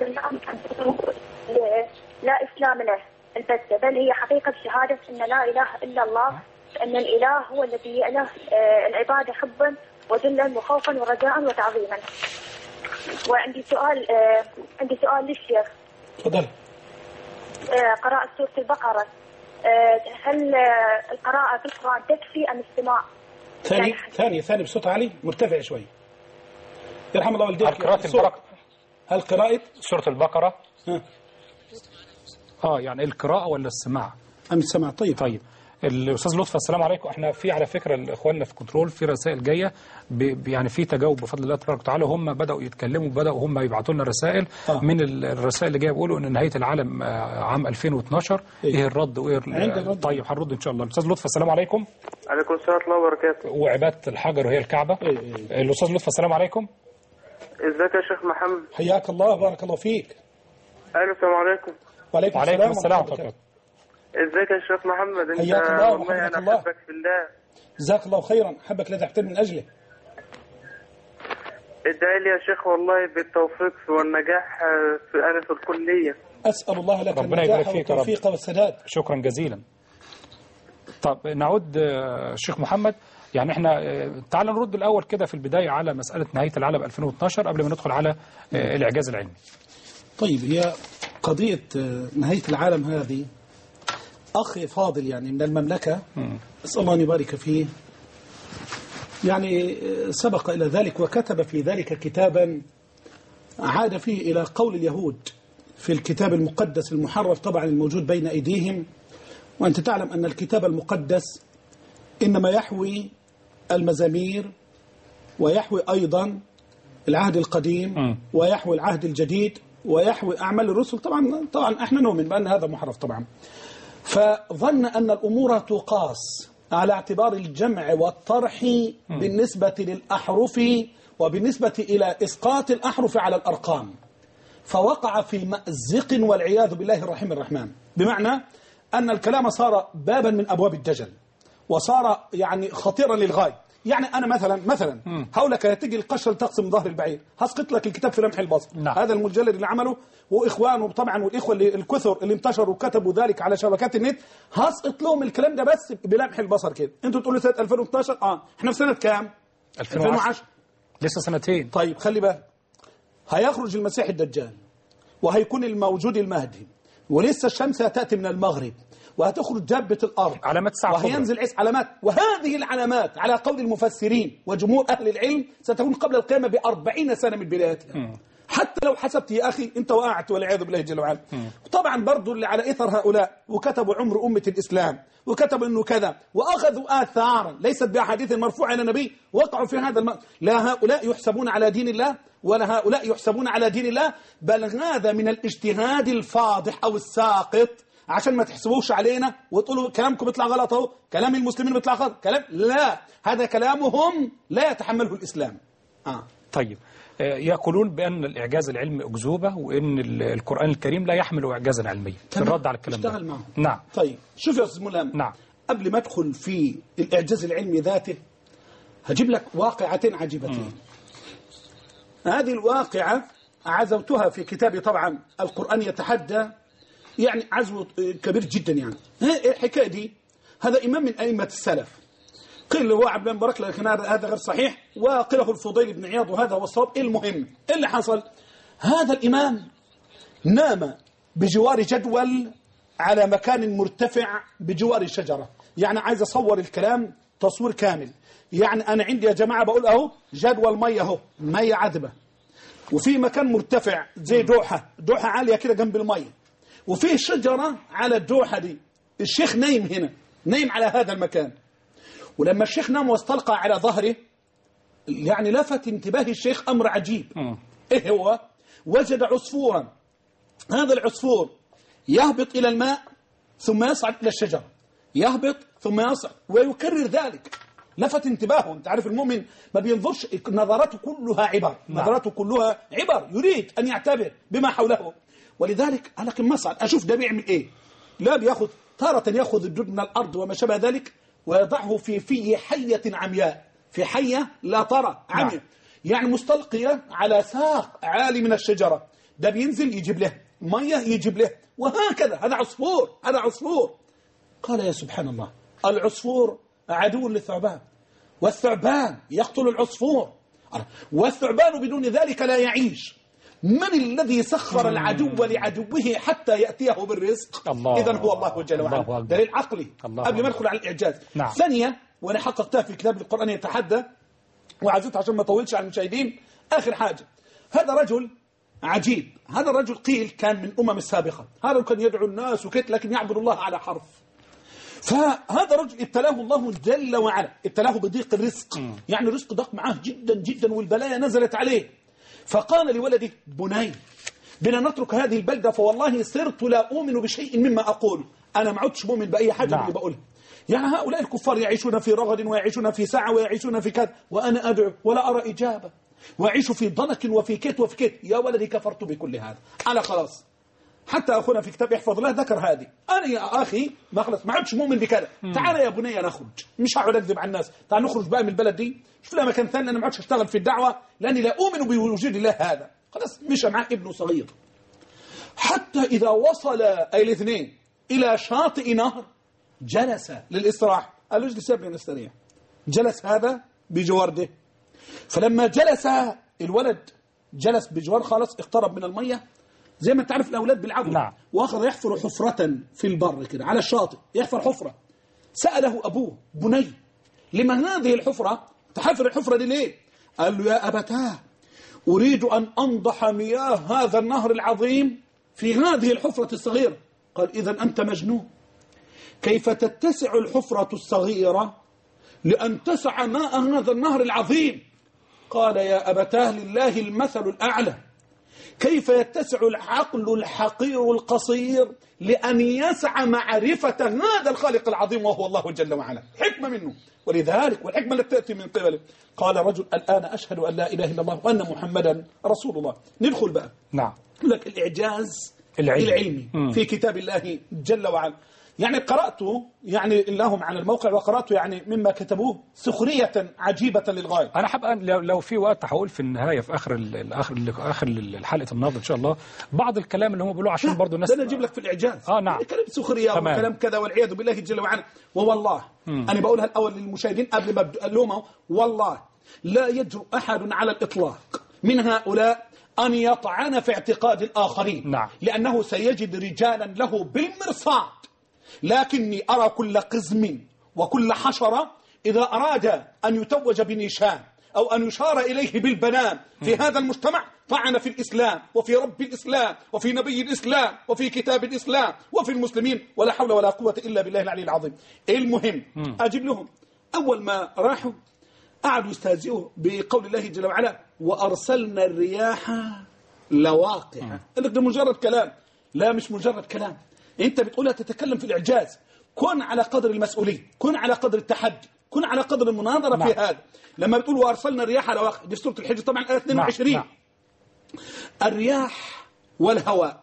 لا إسلام له البتة، بل هي حقيقة شهادة أن لا إله إلا الله، فإن الإله هو الذي له العبادة حبا وذلا وخوفا ورجاء وتعظيما. وعندي سؤال آه عندي سؤال للشيخ. تفضل. آه قراءة سورة البقرة، آه هل آه القراءة في القرآن تكفي أم السماع؟ ثاني يعني ثاني ثاني بصوت عالي مرتفع شوي. يرحم الله والديك. هل قراءة البقرة هل قراءة سورة البقرة ها. اه يعني القراءة ولا السماع؟ أم السماع. طيب طيب. الأستاذ لطفي السلام عليكم. احنا في على فكرة إخواننا في كنترول في رسائل جاية يعني في تجاوب بفضل الله تبارك وتعالى. هم بدأوا يتكلموا بدأوا هم يبعثوا لنا رسائل آه. من الرسائل اللي جايه بيقولوا ان نهاية العالم عام ألفين واثناشر. ايه, إيه الرد وايه الرد؟ طيب هنرد ان شاء الله. الأستاذ لطفي السلام عليكم. عليكم السلام ورحمة الله وبركاته. وعبادة الحجر وهي الكعبة. إيه إيه. الأستاذ لطفي السلام عليكم. ازيك يا شيخ محمد؟ حياك الله بارك الله فيك. أهلا السلام عليكم. وعليكم السلام السلام ورحمة الله. ازيك يا شيخ محمد؟ انت حياك الله والله انا الله. احبك في الله. جزاك الله خيرا. حبك لا تحترم من اجله. ادعي لي يا شيخ والله بالتوفيق والنجاح في انا في الكليه. اسال الله لك النجاح والتوفيق والسداد. شكرا جزيلا. طب نعود الشيخ محمد. يعني احنا تعال نرد الاول كده في البدايه على مساله نهايه العالم ألفين واثناشر قبل ما ندخل على الاعجاز العلمي. طيب هي قضيه نهايه العالم هذه أخي فاضل يعني من المملكة أسأل الله أن يبارك فيه يعني سبق إلى ذلك وكتب في ذلك كتابا عاد فيه إلى قول اليهود في الكتاب المقدس المحرف طبعا الموجود بين أيديهم. وأنت تعلم أن الكتاب المقدس إنما يحوي المزامير ويحوي أيضا العهد القديم ويحوي العهد الجديد ويحوي أعمال الرسل. طبعا طبعا احنا نؤمن بأن هذا محرف طبعا. فظن أن الأمور تقاس على اعتبار الجمع والطرح بالنسبة للأحرف وبالنسبة إلى إسقاط الأحرف على الأرقام، فوقع في مأزق والعياذ بالله الرحيم الرحمن. بمعنى أن الكلام صار بابا من أبواب الدجل وصار يعني خطيرا للغاية. يعني أنا مثلا مثلا هقول لك هتيجي القشرة تقسم ظهر البعير، هسقط لك الكتاب في لمح البصر. نعم. هذا المجلد اللي عمله وإخوانه طبعا والإخوة اللي الكثر اللي انتشروا وكتبوا ذلك على شبكات النت، هسقط لهم الكلام ده بس بلمح البصر كده. أنتوا تقولوا سنة ألفين واثناشر، آه إحنا في سنة كام؟ ألفين وعشرة. لسه سنتين. طيب خلي بالك، هيخرج المسيح الدجال وهيكون الموجود المهدي، ولسه الشمس هتأتي من المغرب وهتخرج دابة الأرض، علامات ساعة وهينزل عيسى، علامات. وهذه العلامات على قول المفسرين وجمهور أهل العلم ستكون قبل القيامة بأربعين سنة من بدايتها. حتى لو حسبت يا أخي أنت وقعت والعياذ بالله جل وعلا. طبعا برضو اللي على إثر هؤلاء وكتبوا عمر أمة الإسلام وكتبوا أنه كذا وأخذوا آثارا ليست بأحاديث مرفوعة إلى النبي وقعوا في هذا الم... لا هؤلاء يحسبون على دين الله ولا هؤلاء يحسبون على دين الله، بل هذا من الاجتهاد الفاضح أو الساقط، عشان ما تحسبوش علينا وتقولوا كلامكم بيطلع غلط اهو، كلام المسلمين بيطلع غلط، كلام لا، هذا كلامهم لا يتحمله الإسلام. آه. طيب يقولون بأن الإعجاز العلمي أكذوبة وإن القرآن الكريم لا يحمل إعجازا علميا. في الرد على الكلام اشتغل معهم. نعم. طيب شوف يا أستاذ ملهم، نعم. قبل ما أدخل في الإعجاز العلمي ذاته هجيب لك واقعتين عجيبتين. هذه الواقعة عزوتها في كتابي طبعا القرآن يتحدى، يعني عزو كبير جدا. يعني الحكاية دي هذا إمام من أئمة السلف، قيل له عبد الله مبارك لكن هذا غير صحيح، وقيله الفضيل بن عياض وهذا هو الصواب. المهم اللي حصل، هذا الإمام نام بجوار جدول على مكان مرتفع بجوار شجرة. يعني عايز أصور الكلام تصوير كامل. يعني أنا عندي يا جماعة بقول أهو جدول مية أهو، مية عذبة، وفي مكان مرتفع زي دوحة دوحة عالية كده جنب المية، وفيه شجرة على الدوحة دي. الشيخ نايم هنا، نايم على هذا المكان. ولما الشيخ نام واستلقى على ظهره، يعني لفت انتباه الشيخ أمر عجيب. م. إيه هو؟ وجد عصفورا، هذا العصفور يهبط إلى الماء ثم يصعد إلى الشجرة، يهبط ثم يصعد ويكرر ذلك. لفت انتباهه. انت عارف المؤمن ما بينظرش، نظراته كلها عبر. نعم. نظراته كلها عبر، يريد أن يعتبر بما حوله. ولذلك أنا كم صعد أشوف ده بيعمل إيه. لا بياخذ تارة يأخذ الجد من الأرض وما شابه ذلك ويضعه في في حية عمياء، في حية لا ترى عمياء. نعم. يعني مستلقية على ساق عالي من الشجرة. ده بينزل يجيب له مية يجيب له، وهكذا. هذا عصفور، هذا عصفور. قال يا سبحان الله، العصفور عدو للثعبان والثعبان يقتل العصفور، والثعبان بدون ذلك لا يعيش. من الذي سخر العدو لعدوه حتى يأتيه بالرزق؟ إذن هو الله جل وعلا. دليل عقلي قبل ما ندخل على الإعجاز. نعم. ثانية، وأنا حققتها في كتاب القرآن يتحدى وعزيت عشان ما أطولش على المشاهدين. آخر حاجة، هذا رجل عجيب. هذا الرجل قيل كان من أمم السابقة، هذا كان يدعو الناس وكت لكن يعبد الله على حرف. فهذا رجل ابتلاه الله جل وعلا، ابتلاه بضيق الرزق. م. يعني الرزق ضاق معاه جدا جدا والبلايا نزلت عليه. فقال لولده بني بنا نترك هذه البلدة فوالله صرت لا أؤمن بشيء مما أقول. أنا ما عدتش مؤمن بأي حاجة. نعم. اللي بقولها. يعني هؤلاء الكفار يعيشون في رغد ويعيشون في ساعة ويعيشون في كذا، وأنا أدعو ولا أرى إجابة، وأعيش في ضنك وفي كيت وفي كيت. يا ولدي كفرت بكل هذا. أنا خلاص. حتى أخونا في كتاب يحفظ الله ذكر هذه. أنا يا أخي ما خلص ما عدتش مؤمن بكذا. تعال يا بني نخرج، مش هقعد أكذب على الناس. تعال نخرج بقى من البلد دي، شوف لها مكان ثاني. أنا ما عدتش أشتغل في الدعوة لأني لا أؤمن بوجود الله هذا. خلاص مشى معاه ابنه صغير. حتى إذا وصل أي الاثنين إلى شاطئ نهر جلس للاستراحة. قال له اجلس يا ابني نستريح. جلس هذا بجوار ده. فلما جلس الولد جلس بجوار خالص، اقترب من المية زي ما تعرف الأولاد بالعبد. نعم. وأخذ يحفر حفرة في البر كده على الشاطئ، يحفر حفرة. سأله أبوه بني لما هذه الحفرة؟ تحفر الحفرة دي ليه؟ قال له يا أبتاه أريد أن أنضح مياه هذا النهر العظيم في هذه الحفرة الصغيرة. قال إذن أنت مجنون. كيف تتسع الحفرة الصغيرة لأن تسع ماء هذا النهر العظيم؟ قال يا أبتاه لله المثل الأعلى. كيف يتسع العقل الحقير القصير لأن يسع معرفة هذا الخالق العظيم وهو الله جل وعلا؟ حكمة منه. ولذلك والحكمة التي تأتي من قبله. قال رجل الآن أشهد أن لا إله إلا الله وأن محمدا رسول الله. ندخل بقى. نعم. لك الإعجاز العلمي, العلمي في كتاب الله جل وعلا. يعني قرأت يعني لهم على الموقع وقرأت يعني مما كتبوه سخرية عجيبة للغاية. أنا حاب لو, لو في وقت هقول في النهاية في آخر الآخر آخر الحلقة النهارده إن شاء الله بعض الكلام اللي هم بيقولوه عشان برضه الناس. ده أنا أجيب لك في الإعجاز. آه نعم. كلام سخرية وكلام كذا والعياذ بالله جل وعلا. ووالله مم. أنا بقولها الأول للمشاهدين قبل ما أبدأ لهم والله لا يجرؤ أحد على الإطلاق من هؤلاء أن يطعن في اعتقاد الآخرين. نعم. لأنه سيجد رجالا له بالمرصاد. لكني أرى كل قزم وكل حشرة إذا أراد أن يتوج بنيشان أو أن يشار إليه بالبنان في هذا المجتمع طعن في الإسلام وفي رب الإسلام وفي نبي الإسلام وفي كتاب الإسلام وفي المسلمين ولا حول ولا قوة إلا بالله العلي العظيم. المهم أجيب لهم أول ما راحوا قعدوا يستهزئوا بقول الله جل وعلا وأرسلنا الرياح لواقع. قال لك ده مجرد كلام. لا مش مجرد كلام، انت بتقولها تتكلم في الإعجاز. كن على قدر المسؤولية، كن على قدر التحدي، كن على قدر المناظرة. نعم. في هذا لما بتقول وأرسلنا الرياح لواقع دي سورة الحج طبعا آية اثنين وعشرين. نعم. الرياح والهواء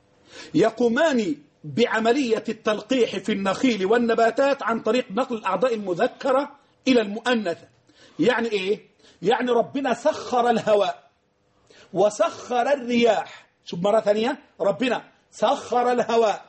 يقومان بعملية التلقيح في النخيل والنباتات عن طريق نقل الأعضاء المذكرة إلى المؤنثة. يعني إيه؟ يعني ربنا سخر الهواء وسخر الرياح. شوف مرة ثانية، ربنا سخر الهواء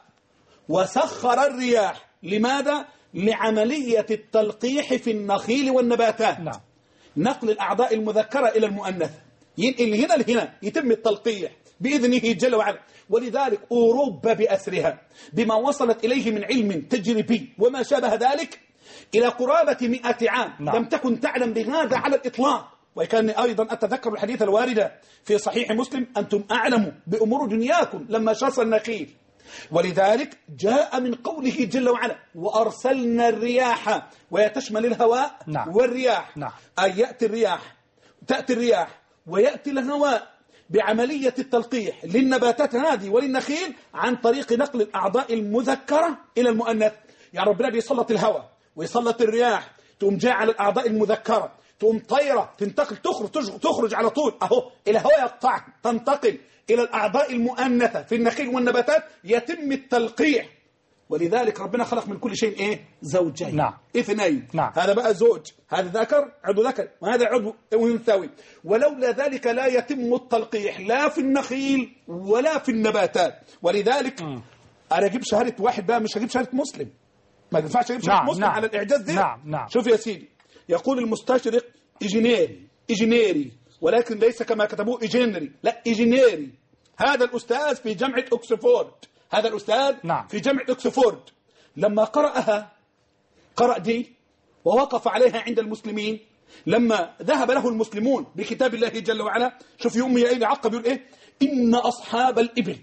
وسخر الرياح. لماذا؟ لعملية التلقيح في النخيل والنباتات. نعم. نقل الأعضاء المذكرة إلى المؤنثة، ينقل هنا لهنا، يتم التلقيح بإذنه جل وعلا. ولذلك أوروبا بأسرها بما وصلت إليه من علم تجريبي وما شابه ذلك إلى قرابة مئة عام. نعم. لم تكن تعلم بهذا على الإطلاق. وكان أيضا أتذكر الحديث الواردة في صحيح مسلم أنتم أعلموا بأمور دنياكم لما شص النخيل. ولذلك جاء من قوله جل وعلا وأرسلنا الرياح، ويتشمل الهواء. نعم. والرياح. نعم. أي يأتي الرياح تأتي الرياح ويأتي الهواء بعملية التلقيح للنباتات هذه وللنخيل عن طريق نقل الأعضاء المذكرة إلى المؤنث. يعني ربنا بيسلط الهواء ويسلط الرياح تقوم جاء على الأعضاء المذكرة، تقوم طيرة تنتقل تخرج تخرج على طول أهو الهواء يقطع تنتقل إلى الأعضاء المؤنثة في النخيل والنباتات يتم التلقيح. ولذلك ربنا خلق من كل شيء إيه؟ زوجين. نعم. اثنين. نعم. هذا بقى زوج، هذا ذكر عضو ذكر وهذا عضو أنثوي. ولولا ذلك لا يتم التلقيح لا في النخيل ولا في النباتات. ولذلك م. أنا أجيب شهادة واحد بقى، مش هجيب شهادة مسلم. ما ينفعش أجيب شهادة نعم. مسلم. نعم. على الإعجاز ده. نعم. نعم. شوف يا سيدي، يقول المستشرق إجنيري إجنيري ولكن ليس كما كتبوه إجنري، لا إجنيري. هذا الأستاذ في جامعة أكسفورد، هذا الأستاذ نعم. في جامعة أكسفورد لما قرأها قرأ دي ووقف عليها عند المسلمين، لما ذهب له المسلمون بكتاب الله جل وعلا، شوف يوم يا إلي عقب يقول إيه؟ إن أصحاب الإبل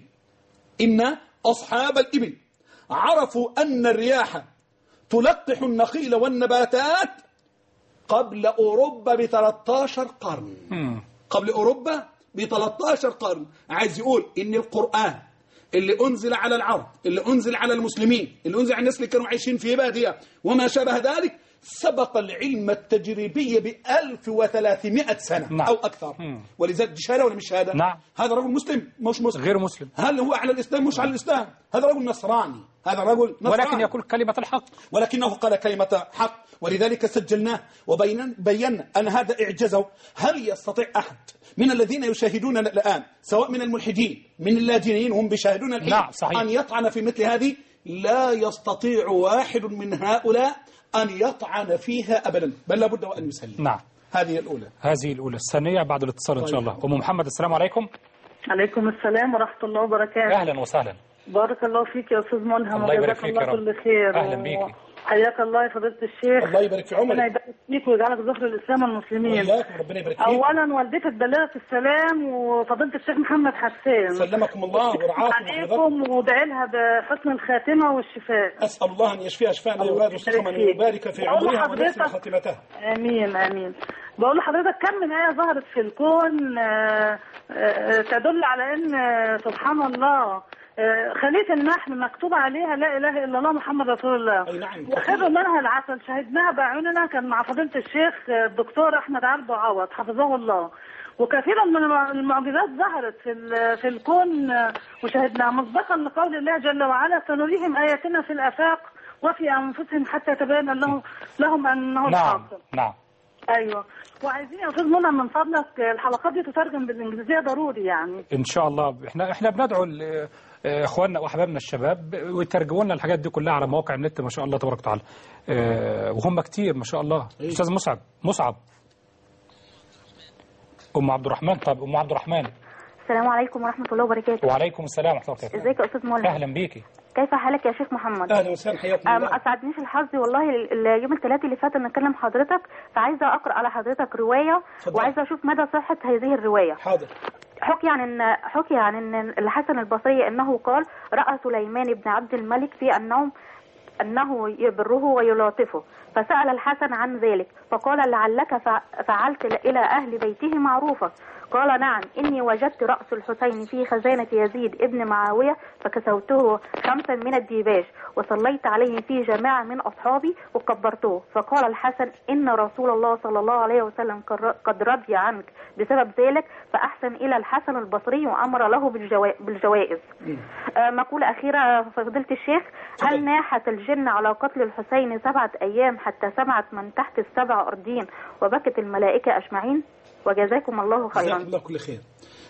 إن أصحاب الإبل عرفوا أن الرياح تلقح النخيل والنباتات قبل أوروبا ب ثلاثة عشر قرن. م. قبل أوروبا ب ثلاثة عشر قرن. عايز يقول إن القرآن اللي أنزل على العرب، اللي أنزل على المسلمين، اللي أنزل على الناس اللي كانوا عايشين في بادية وما شابه ذلك، سبق العلم التجريبي بألف وثلاثمائة سنة. نعم. أو أكثر. م. ولذلك دي شهادة ولا مش شهادة؟ نعم. هذا رجل مسلم مش مسلم؟ غير مسلم. هل هو على الإسلام مش على الإسلام؟ هذا رجل نصراني، هذا رجل نصراني، ولكن يقول كلمة الحق، ولكنه قال كلمة حق. ولذلك سجلناه وبينا أن هذا إعجازه. هل يستطيع أحد من الذين يشاهدوننا الآن سواء من الملحدين من اللاجئين هم بيشاهدون الحين نعم. صحيح. أن يطعن في مثل هذه؟ لا يستطيع واحد من هؤلاء أن يطعن فيها أبدا، بل لابد وأن يسلم. نعم. هذه الأولى. هذه الأولى. الثانية بعد الاتصال إن شاء الله. أم محمد السلام عليكم. عليكم السلام ورحمة الله وبركاته. أهلا وسهلا. بارك الله فيك يا أستاذ ملهم. الله يبارك فيك يا رب. كل خير. أهلا بيك. حياك الله يا فضيلة الشيخ. الله يبارك في عمرك. ربنا يبارك فيك ويجعلك ذخر الإسلام والمسلمين. ربنا يبارك فيك. أولا والدتي تبلغك السلام وفضيلة الشيخ محمد حسان. سلمكم الله ورعاكم عليكم وادعي لها بحسن الخاتمة والشفاء. أسأل الله أن يشفيها شفاء لا يغادر سقما ويبارك في عمرها ويحسن خاتمتها. آمين آمين. بقول لحضرتك كم من آية ظهرت في الكون تدل على أن سبحان الله خلية النحل مكتوب عليها لا إله إلا الله محمد رسول الله. أي نعم. وخذوا منها العسل شهدناها بعيوننا، كان مع فضيلة الشيخ الدكتور أحمد عبده عوض حفظه الله. وكثيرا من المعجزات ظهرت في في الكون وشاهدناها مصداقا لقول الله جل وعلا سنريهم آياتنا في الآفاق وفي أنفسهم حتى تبين لهم لهم أنه الحق. نعم. ايوه، وعايزين يا استاذ منى من فضلك الحلقات دي تترجم بالانجليزيه ضروري يعني. ان شاء الله احنا احنا بندعو اخواننا واحبابنا الشباب ويترجموا لنا الحاجات دي كلها على مواقع النت ما شاء الله تبارك وتعالى. وهم كتير ما شاء الله. إيه؟ استاذ مصعب مصعب ام عبد الرحمن. طب ام عبد الرحمن، السلام عليكم ورحمه الله وبركاته. وعليكم السلام ورحمه الله وبركاته. ازيك يا استاذ منى؟ اهلا بيكي. كيف حالك يا شيخ محمد؟ اهلا وسهلا، حياكم الله. ما اسعدنيش الحظ والله اليوم الثلاثاء اللي فات ان اكلم حضرتك، فعايزه اقرا على حضرتك روايه وعايزه اشوف مدى صحه هذه الروايه. حاضر. حكي عن ان حكي عن ان الحسن البصري انه قال راى سليمان بن عبد الملك في النوم انه يبره ويلاطفه، فسال الحسن عن ذلك فقال لعلك فعلت الى اهل بيته معروفا. قال نعم، إني وجدت رأس الحسين في خزانة يزيد ابن معاوية فكسوته خمسا من الديباج وصليت عليه في جماعة من أصحابي وكبرته. فقال الحسن إن رسول الله صلى الله عليه وسلم قد رضي عنك بسبب ذلك، فأحسن إلى الحسن البصري وأمر له بالجوائز. آه مقولة أخيرة فضيلة الشيخ، هل ناحت الجن على قتل الحسين سبعة أيام حتى سمعت من تحت السبع أرضين وبكت الملائكة أجمعين؟ وجزاكم الله خيرا. جزاكم الله كل خير.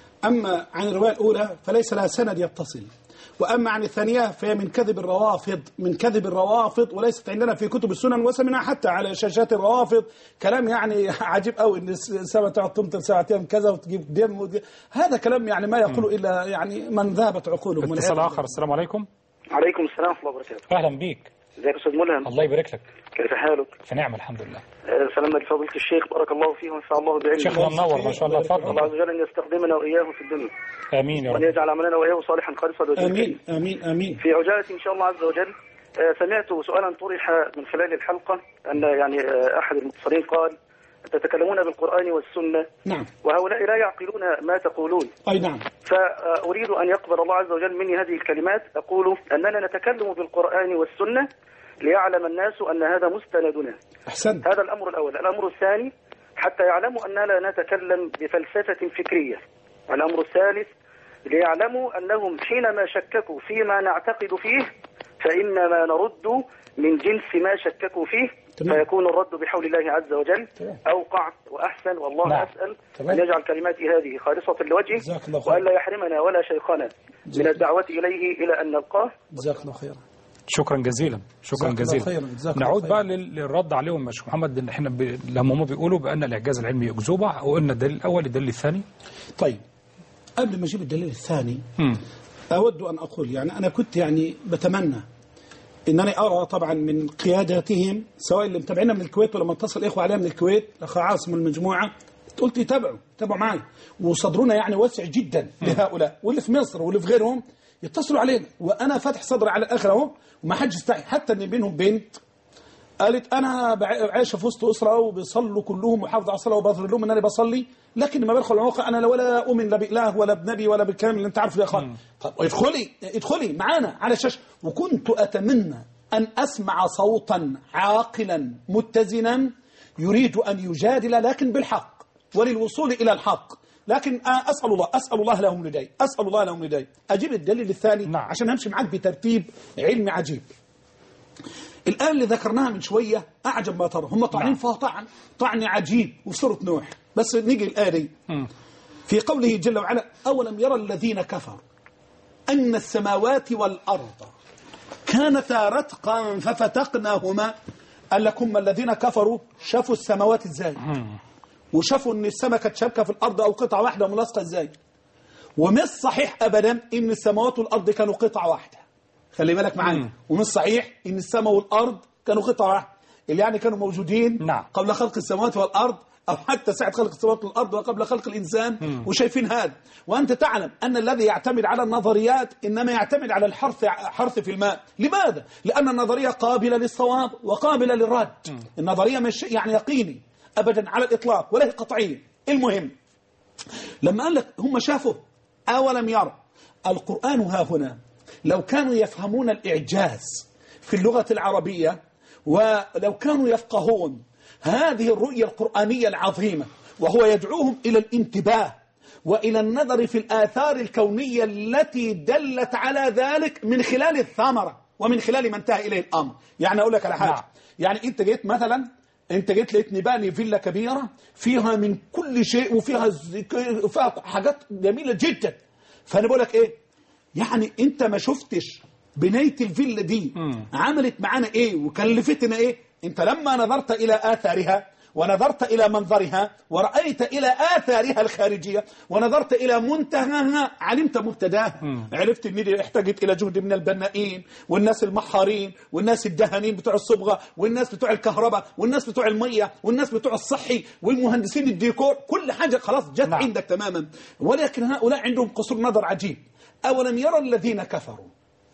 أما عن الرواية الأولى فليس لها سند يتصل، وأما عن الثانية فهي من كذب الروافض من كذب الروافض وليست عندنا في كتب السنن، وسمعنا حتى على شاشات الروافض كلام يعني عجيب قوي، إن السماء تقعد تمطر سبعة أيام كذا وتجيب دم ودي. هذا كلام يعني ما يقول إلا يعني من ذهبت عقولهم. اتصال آخر. السلام عليكم. عليكم السلام ورحمة الله وبركاته. أهلا بيك. ازيك يا استاذ ملهم؟ الله يبارك لك. كيف حالك؟ في نعمة الحمد لله. أه سلامنا لفضيلة الشيخ بارك الله فيه ونفع الله بعلمه. شيخنا منور ما شاء الله. تفضل. الله عز وجل ان يستخدمنا واياه في الدنيا. امين يا رب. وان يجعل عملنا واياه صالحا خالصا لوجهه. امين امين امين. في عجالة ان شاء الله عز وجل أه سمعت سؤالا طرح من خلال الحلقة ان يعني أه احد المتصلين قال تتكلمون بالقرآن والسنة. نعم. وهؤلاء لا يعقلون ما تقولون. أي نعم. فأريد أن يقبل الله عز وجل مني هذه الكلمات. أقول أننا نتكلم بالقرآن والسنة ليعلم الناس أن هذا مستندنا. أحسن. هذا الأمر الأول. الأمر الثاني حتى يعلموا أننا لا نتكلم بفلسفة فكرية. الأمر الثالث ليعلموا أنهم حينما شككوا فيما نعتقد فيه فإنما نرد من جنس ما شككوا فيه. تمام. فيكون الرد بحول الله عز وجل تمام. أوقع وأحسن. والله نعم. أسأل تمام. أن يجعل كلماتي هذه خالصة لوجهه وأن لا يحرمنا ولا شيخنا من الدعوة إليه إلى أن نلقاه. جزاك الله خيرا. شكرا جزيلا. شكرا جزيلا. نعود بقى للرد عليهم يا شيخ محمد، ان احنا ب... لما هم بيقولوا بأن الإعجاز العلمي أكذوبة، وقلنا الدليل الأول الدليل الثاني. طيب قبل ما أجيب الدليل الثاني م. أود أن أقول يعني أنا كنت يعني بتمنى إنني أرى طبعا من قياداتهم سواء اللي متابعينا من الكويت ولما اتصل إخوة عليها من الكويت الأخ عاصم المجموعة، قلت يتابعوا يتابعوا معي، وصدرنا يعني واسع جدا لهؤلاء، واللي في مصر واللي في غيرهم يتصلوا علينا، وأنا فاتح صدري على الآخر أهو وما حدش يستحي. حتى إن بينهم بنت قالت أنا عايشة في وسط أسرة وبيصلوا كلهم وحافظ على الصلاة وبظهر لهم إن أنا بصلي، لكن لما بدخل الموقع أنا ولا أؤمن لا بإله ولا بنبي ولا بالكلام اللي أنت عارفه يا أخوان. طب ادخلي ادخلي معانا على الشاشة. وكنت أتمنى أن أسمع صوتا عاقلا متزنا يريد أن يجادل لكن بالحق وللوصول إلى الحق. لكن أسأل الله أسأل الله لهم لدي أسأل الله لهم لدي أجيب الدليل الثاني. نعم. عشان أمشي معك بترتيب علمي عجيب. الآن اللي ذكرناها من شوية أعجب ما ترى، هم طعنين فيها طعن طعن عجيب وفي سورة نوح. بس نيجي الآية دي في قوله جل وعلا أولم يرى الذين كفروا أن السماوات والأرض كانتا رتقا ففتقناهما. قال لكم الذين كفروا شافوا السماوات ازاي وشافوا ان السماء كانت شابكه في الارض او قطعه واحده ملاصقه ازاي، ومش صحيح ابدا ان السماوات والارض كانوا قطعه واحده. خلي بالك معايا. ومش صحيح ان السماء والارض كانوا قطعه واحده، اللي يعني كانوا موجودين نعم. قبل خلق السماوات والارض أو حتى ساعة خلق السماوات والأرض وقبل خلق الإنسان. مم. وشايفين هذا. وأنت تعلم أن الذي يعتمد على النظريات إنما يعتمد على الحرث حرث في الماء. لماذا؟ لأن النظرية قابلة للصواب وقابلة للرد. مم. النظرية مش يعني يقيني أبدا على الإطلاق ولا هي قطعية. المهم لما قال لك هم شافوا أولم يرى القرآن ها هنا لو كانوا يفهمون الإعجاز في اللغة العربية ولو كانوا يفقهون هذه الرؤية القرآنية العظيمة وهو يدعوهم إلى الانتباه وإلى النظر في الآثار الكونية التي دلت على ذلك من خلال الثمرة ومن خلال ما انتهى إليه الأمر. يعني أقول لك على حاجة، يعني أنت جيت مثلا أنت جيت لقيتني باني فيلا كبيرة فيها من كل شيء وفيها فيها حاجات جميلة جدا، فأنا بقول لك إيه، يعني أنت ما شفتش بناية الفيلا دي عملت معانا إيه وكلفتنا إيه؟ أنت لما نظرت إلى آثارها ونظرت إلى منظرها ورأيت إلى آثارها الخارجية ونظرت إلى منتهاها علمت مبتداها، عرفت إن دي احتاجت إلى جهد من البنائين والناس المحارين والناس الدهانين بتوع الصبغة والناس بتوع الكهرباء والناس بتوع المية والناس بتوع الصحي والمهندسين الديكور، كل حاجة خلاص جت نعم. عندك تماما. ولكن هؤلاء عندهم قصور نظر عجيب. أولم يرى الذين كفروا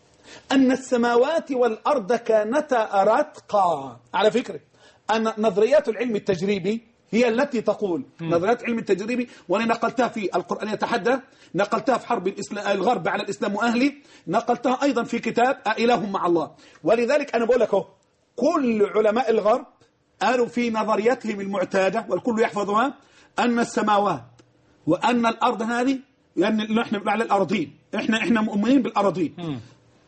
أن السماوات والأرض كانتا رتقا. على فكرة أن نظريات العلم التجريبي هي التي تقول م. نظريات العلم التجريبي، وأنا نقلتها في القرآن يتحدى، نقلتها في حرب الإسلام الغرب على الإسلام وأهلي، نقلتها أيضا في كتاب أإله مع الله. ولذلك أنا بقول لك أهو كل علماء الغرب قالوا في نظريتهم المعتادة والكل يحفظها أن السماوات وأن الأرض هذه، يعني نحن على الأرضين، إحنا إحنا مؤمنين بالأرضين م.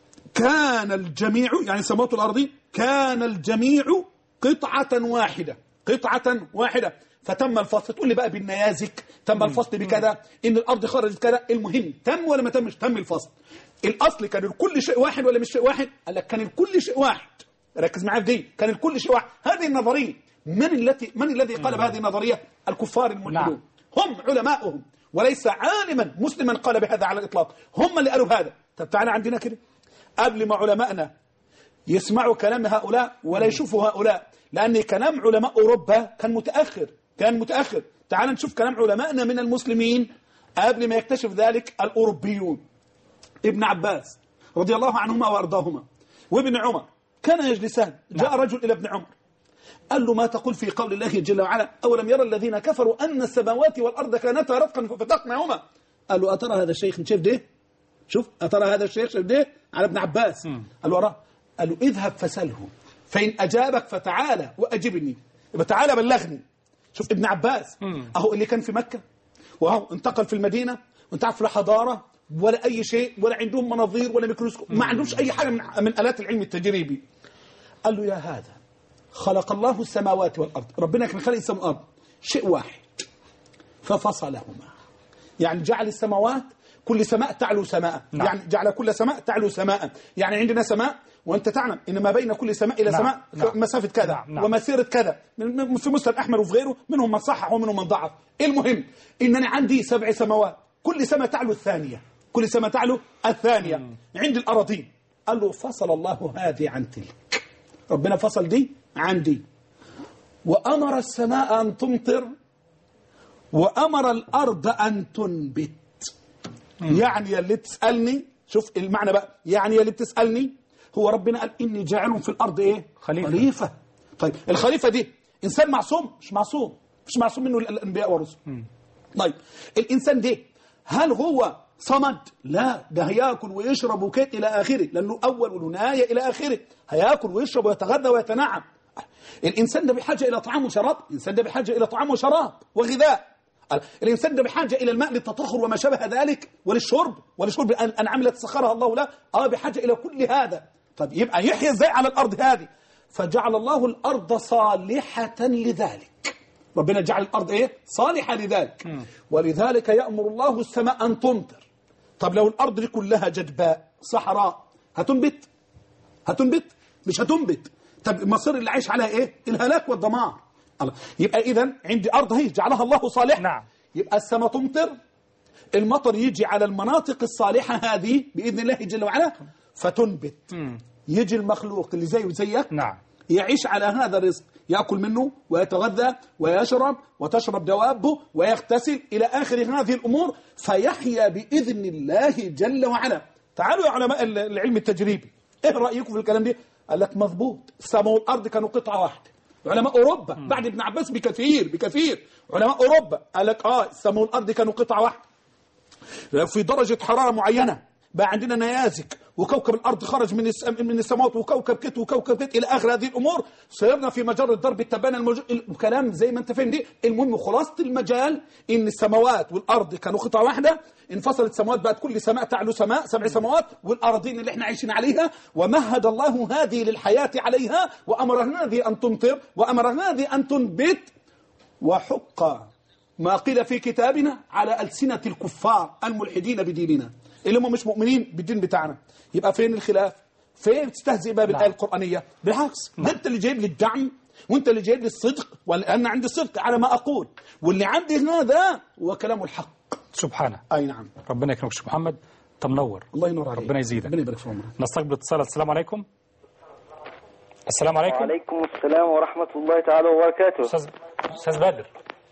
كان الجميع، يعني السماوات والأرضين كان الجميع قطعة واحدة قطعة واحدة فتم الفصل. تقول لي بقى بالنيازك تم الفصل بكذا، إن الأرض خرجت كذا، المهم تم ولا ما تمش؟ تم الفصل. الأصل كان الكل شيء واحد ولا مش شيء واحد؟ قال لك كان الكل شيء واحد. ركز معايا في دي، كان الكل شيء واحد. هذه النظرية من التي من الذي قال بهذه النظرية؟ الكفار الملحدون، هم علماؤهم، وليس عالما مسلما قال بهذا على الإطلاق، هم اللي قالوا هذا. طب تعالى عندنا كده، قبل ما علماءنا يسمعوا كلام هؤلاء ولا يشوفوا هؤلاء، لأن كلام علماء أوروبا كان متأخر كان متأخر تعال نشوف كلام علماءنا من المسلمين قبل ما يكتشف ذلك الأوروبيون. ابن عباس رضي الله عنهما وأرضاهما وابن عمر كان يجلسان، جاء رجل إلى ابن عمر قال له: ما تقول في قول الله جل وعلا أولم يرى الذين كفروا أن السماوات والأرض كانتا رتقا ففتقناهما؟ قال له: أترى هذا الشيخ شايف ده؟ شوف أترى هذا الشيخ شايف ده؟ على ابن عباس. قال له: أراه. قال له: اذهب فسله فإن أجابك فتعالى وأجبني، يبقى تعالى بلغني. شوف ابن عباس أهو اللي كان في مكة وهو انتقل في المدينة، وانت عارف لا حضارة ولا أي شيء ولا عندهم مناظير ولا ميكروسكوب، ما عندهمش أي حاجة من, من آلات العلم التجريبي. قال له: يا هذا خلق الله السماوات والأرض، ربنا كان خلق السماوات والأرض شيء واحد ففصلهما، يعني جعل السماوات كل سماء تعلو سماء، نعم. يعني جعل كل سماء تعلو سماء، يعني عندنا سماء وأنت تعلم إن ما بين كل سماء إلى نعم. سماء نعم. مسافة كذا نعم. ومسيرة كذا، في مسلم أحمد وفي غيره، منهم من صحح ومنهم من ضعف. المهم إنني عندي سبع سماوات، كل سماء تعلو الثانية، كل سماء تعلو الثانية مم. عند الأراضين. قال له: فصل الله هذه عن تلك، ربنا فصل دي عن دي، وأمر السماء أن تمطر وأمر الأرض أن تنبت. مم. يعني اللي تسألني، شوف المعنى بقى، يعني اللي بتسألني هو ربنا قال: إني جاعل في الأرض إيه؟ خليفة. خليفة. طيب الخليفة دي إنسان معصوم؟ مش معصوم، مش معصوم منه الأنبياء والرسل. طيب الإنسان ده هل هو صمد؟ لا، ده هياكل ويشرب وكده إلى آخره، لأنه أول ونهاية إلى آخره، هياكل ويشرب ويتغذى ويتنعم. الإنسان ده بحاجة إلى طعام وشراب، الإنسان ده بحاجة إلى طعام وشراب وغذاء، الإنسان ده بحاجة إلى الماء للتطهر وما شابه ذلك، وللشرب ولشرب الأنعام التي سخرها الله له، آه بحاجة إلى كل هذا. طب يبقى يحيى إزاي على الأرض هذه؟ فجعل الله الأرض صالحة لذلك، ربنا جعل الأرض إيه؟ صالحة لذلك. م. ولذلك يأمر الله السماء أن تمطر. طب لو الأرض دي كلها جدباء صحراء هتنبت؟ هتنبت؟ مش هتنبت. طب المصير اللي عايش عليها إيه؟ الهلاك والدمار. الله. يبقى إذن عندي أرض هي جعلها الله صالحة. نعم. يبقى السماء تمطر، المطر يجي على المناطق الصالحة هذه بإذن الله جل وعلا فتنبت. م. يجي المخلوق اللي زيه وزيك نعم. يعيش على هذا الرزق، يأكل منه ويتغذى ويشرب وتشرب دوابه ويغتسل إلى آخر هذه الأمور، فيحيا بإذن الله جل وعلا. تعالوا يا علماء العلم التجريبي، إيه رأيكم في الكلام ده؟ قال لك مضبوط، السماء والأرض كانوا قطعة واحدة. علماء أوروبا م. بعد ابن عباس بكثير بكثير علماء أوروبا قال لك آه السماء والأرض كانوا قطعة واحدة في درجة حرارة معينة، بقى عندنا نيازك وكوكب الأرض خرج من من السماوات وكوكب كت وكوكب كت إلى آخر هذه الأمور، صرنا في مجرة ضرب التبانة الموجود الكلام زي ما أنت فاهم دي. المهم خلاصة المجال إن السماوات والأرض كانوا قطعة واحدة، انفصلت السماوات بقت كل سماء تعلو سماء سبع سماوات، والأراضين اللي احنا عايشين عليها، ومهد الله هذه للحياة عليها، وأمر هذه أن تمطر وأمر هذه أن تنبت، وحق ما قيل في كتابنا على ألسنة الكفار الملحدين بديننا اللي هم مش مؤمنين بالدين بتاعنا. يبقى فين الخلاف؟ فين تستهزئ بها بالآية القرآنية؟ بالعكس، ده انت اللي جايب لي الدعم وانت اللي جايب لي الصدق، وأنا عندي صدق على ما أقول، واللي عندي هذا هو كلام الحق سبحانه. أي نعم. ربنا يكرمك شيخ محمد، انت منور. الله ينور عليك. ربنا يزيدك. ربنا يبارك في عمرك. نستقبل اتصال. السلام عليكم. السلام عليكم. وعليكم السلام ورحمة الله تعالى وبركاته. أستاذ أستاذ بدر.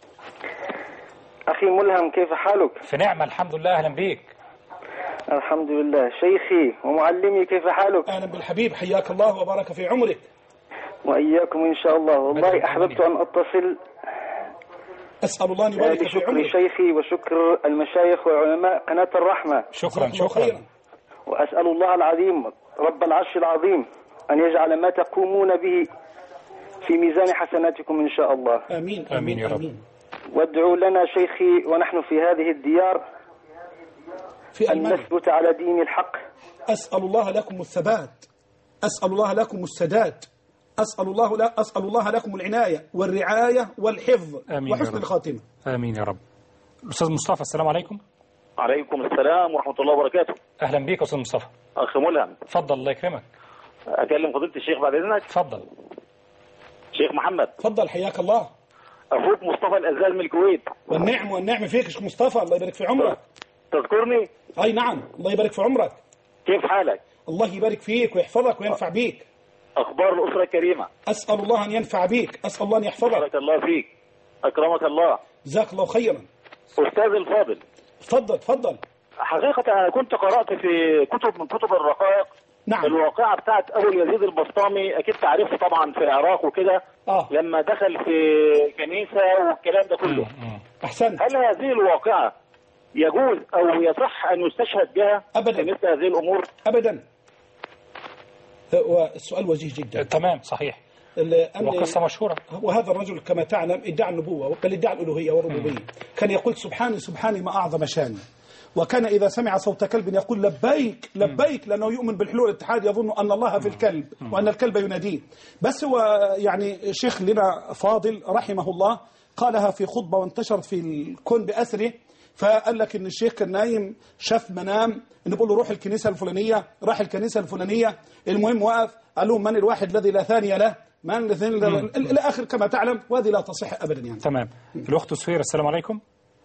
أخي ملهم، كيف حالك؟ في نعمة الحمد لله. أهلا بيك. الحمد لله. شيخي ومعلمي، كيف حالك؟ أهلا بالحبيب، حياك الله وبارك في عمرك. وإياكم إن شاء الله. والله أحببت أن أتصل، أسأل الله أن يبارك في عمرك. لشكر شيخي وشكر المشايخ وعلماء قناة الرحمة. شكرا شكرا. وأسأل الله العظيم رب العرش العظيم أن يجعل ما تقومون به في ميزان حسناتكم إن شاء الله. آمين آمين يا رب. وادعوا لنا شيخي ونحن في هذه الديار في أن نثبت على دين الحق. أسأل الله لكم الثبات، أسأل الله لكم السداد، أسأل الله لا أسأل الله لكم العناية والرعاية والحفظ وحسن الخاتمة. آمين يا رب. أستاذ مصطفى، السلام عليكم. عليكم السلام ورحمة الله وبركاته. أهلا بيك أستاذ مصطفى. أخ ملهم، اتفضل الله يكرمك. أكلم فضيلة الشيخ بعد إذنك؟ اتفضل. شيخ محمد. اتفضل حياك الله. أخوك مصطفى الأزال من الكويت. والنعم والنعم فيك يا شيخ مصطفى، الله يبارك في عمرك. تذكرني؟ أي نعم، الله يبارك في عمرك. كيف حالك؟ الله يبارك فيك ويحفظك وينفع بيك. أخبار الأسرة الكريمة؟ أسأل الله أن ينفع بيك، أسأل الله أن يحفظك. بارك الله فيك، أكرمك الله. جزاك الله خيرا. أستاذ الفاضل. تفضل تفضل. حقيقة أنا كنت قرأت في كتب من كتب الرقائق نعم. الواقعة بتاعت أبو يزيد البسطامي، أكيد تعرفه طبعا، في العراق وكده. آه. لما دخل في كنيسة والكلام ده كله. أحسنت. هل هذه الواقعة يجوز أو يصح أن يستشهد بها أبدا في مثل هذه الأمور؟ أبدا. والسؤال وجيه جدا. تمام صحيح. وقصة مشهورة. وهذا الرجل كما تعلم ادعى النبوة بل ادعى الألوهية والربوبية. كان يقول سبحاني سبحاني ما أعظم شاني، وكان إذا سمع صوت كلب يقول لبيك لبيك، لأنه يؤمن بالحلول والاتحاد، يظن أن الله في الكلب وأن الكلب يناديه. بس هو يعني شيخ لنا فاضل رحمه الله قالها في خطبة وانتشرت في الكون بأسره، فقال لك إن الشيخ كان نايم شاف منام إن بيقول له روح الكنيسة الفلانية، راح الكنيسة الفلانية، المهم وقف قال لهم من الواحد الذي لا ثاني له، من الاثنين إلى آخر كما تعلم، وهذه لا تصح أبدا يعني. تمام. الأخت سفيرة، السلام عليكم.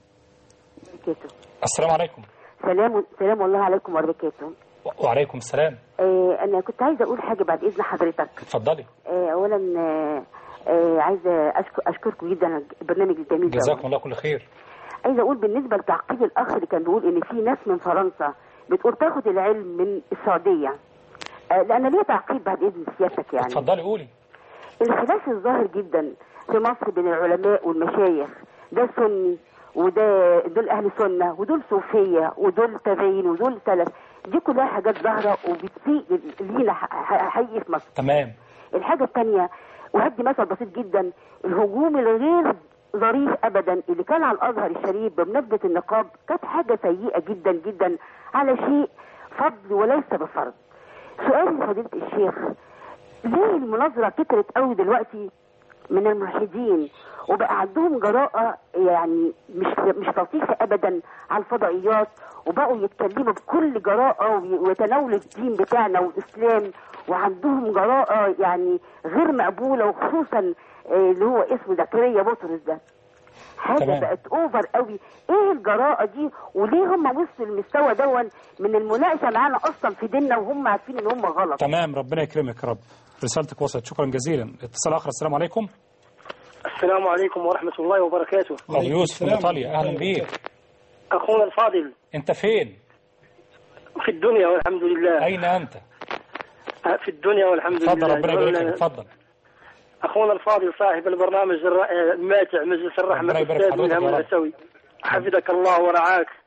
السلام عليكم. سلام سلام الله عليكم وبركاته. وعليكم السلام. آه أنا كنت عايزة أقول حاجة بعد إذن حضرتك. اتفضلي. آه أولا آه آه عايزة أشكر أشكركم جدا على البرنامج الجميل ده. جزاكم الله كل خير. عايزة أقول بالنسبة لتعقيب الأخ اللي كان بيقول إن في ناس من فرنسا بتقول تاخد العلم من السعودية. آه لأن ليه تعقيب بعد إذن سيادتك يعني. اتفضلي قولي. الخلاف الظاهر جدا في مصر بين العلماء والمشايخ، ده سني وده دول اهل سنه ودول صوفيه ودول تابعين ودول سلف، دي كلها حاجات ظاهره وبتسيء لينا حقيقي في مصر. تمام. الحاجه الثانيه وهدي مثل بسيط جدا، الهجوم الغير ظريف ابدا اللي كان على الازهر الشريف بمناسبه النقاب كانت حاجه سيئه جدا جدا على شيء فضل وليس بفرض. سؤالي لفضيله الشيخ، ليه المناظره كترت قوي دلوقتي من الملحدين وبقى عندهم جراءة يعني مش مش لطيفة أبدا على الفضائيات، وبقوا يتكلموا بكل جراءة ويتناولوا الدين بتاعنا والإسلام، وعندهم جراءة يعني غير مقبولة، وخصوصا اللي هو اسمه زكريا بطرس ده حاجة تمام. بقت أوفر قوي. إيه الجراءة دي وليه هم وصلوا المستوى دون من المناقشة معانا أصلا في ديننا وهم عارفين إن هم غلط؟ تمام، ربنا يكرمك يا رب. رسالتك وصلت، شكرا جزيلا. اتصال آخر. السلام عليكم. السلام عليكم ورحمة الله وبركاته. أبو يوسف من إيطاليا، أهلا بيك. أخونا الفاضل، أنت فين؟ في الدنيا والحمد لله. أين أنت؟ في الدنيا والحمد لله. تفضل ربنا يبارك فيك، تفضل. أخونا الفاضل صاحب البرنامج الماتع مجلس الرحمة الأستاذ ملهم العسوي، حفظك الله ورعاك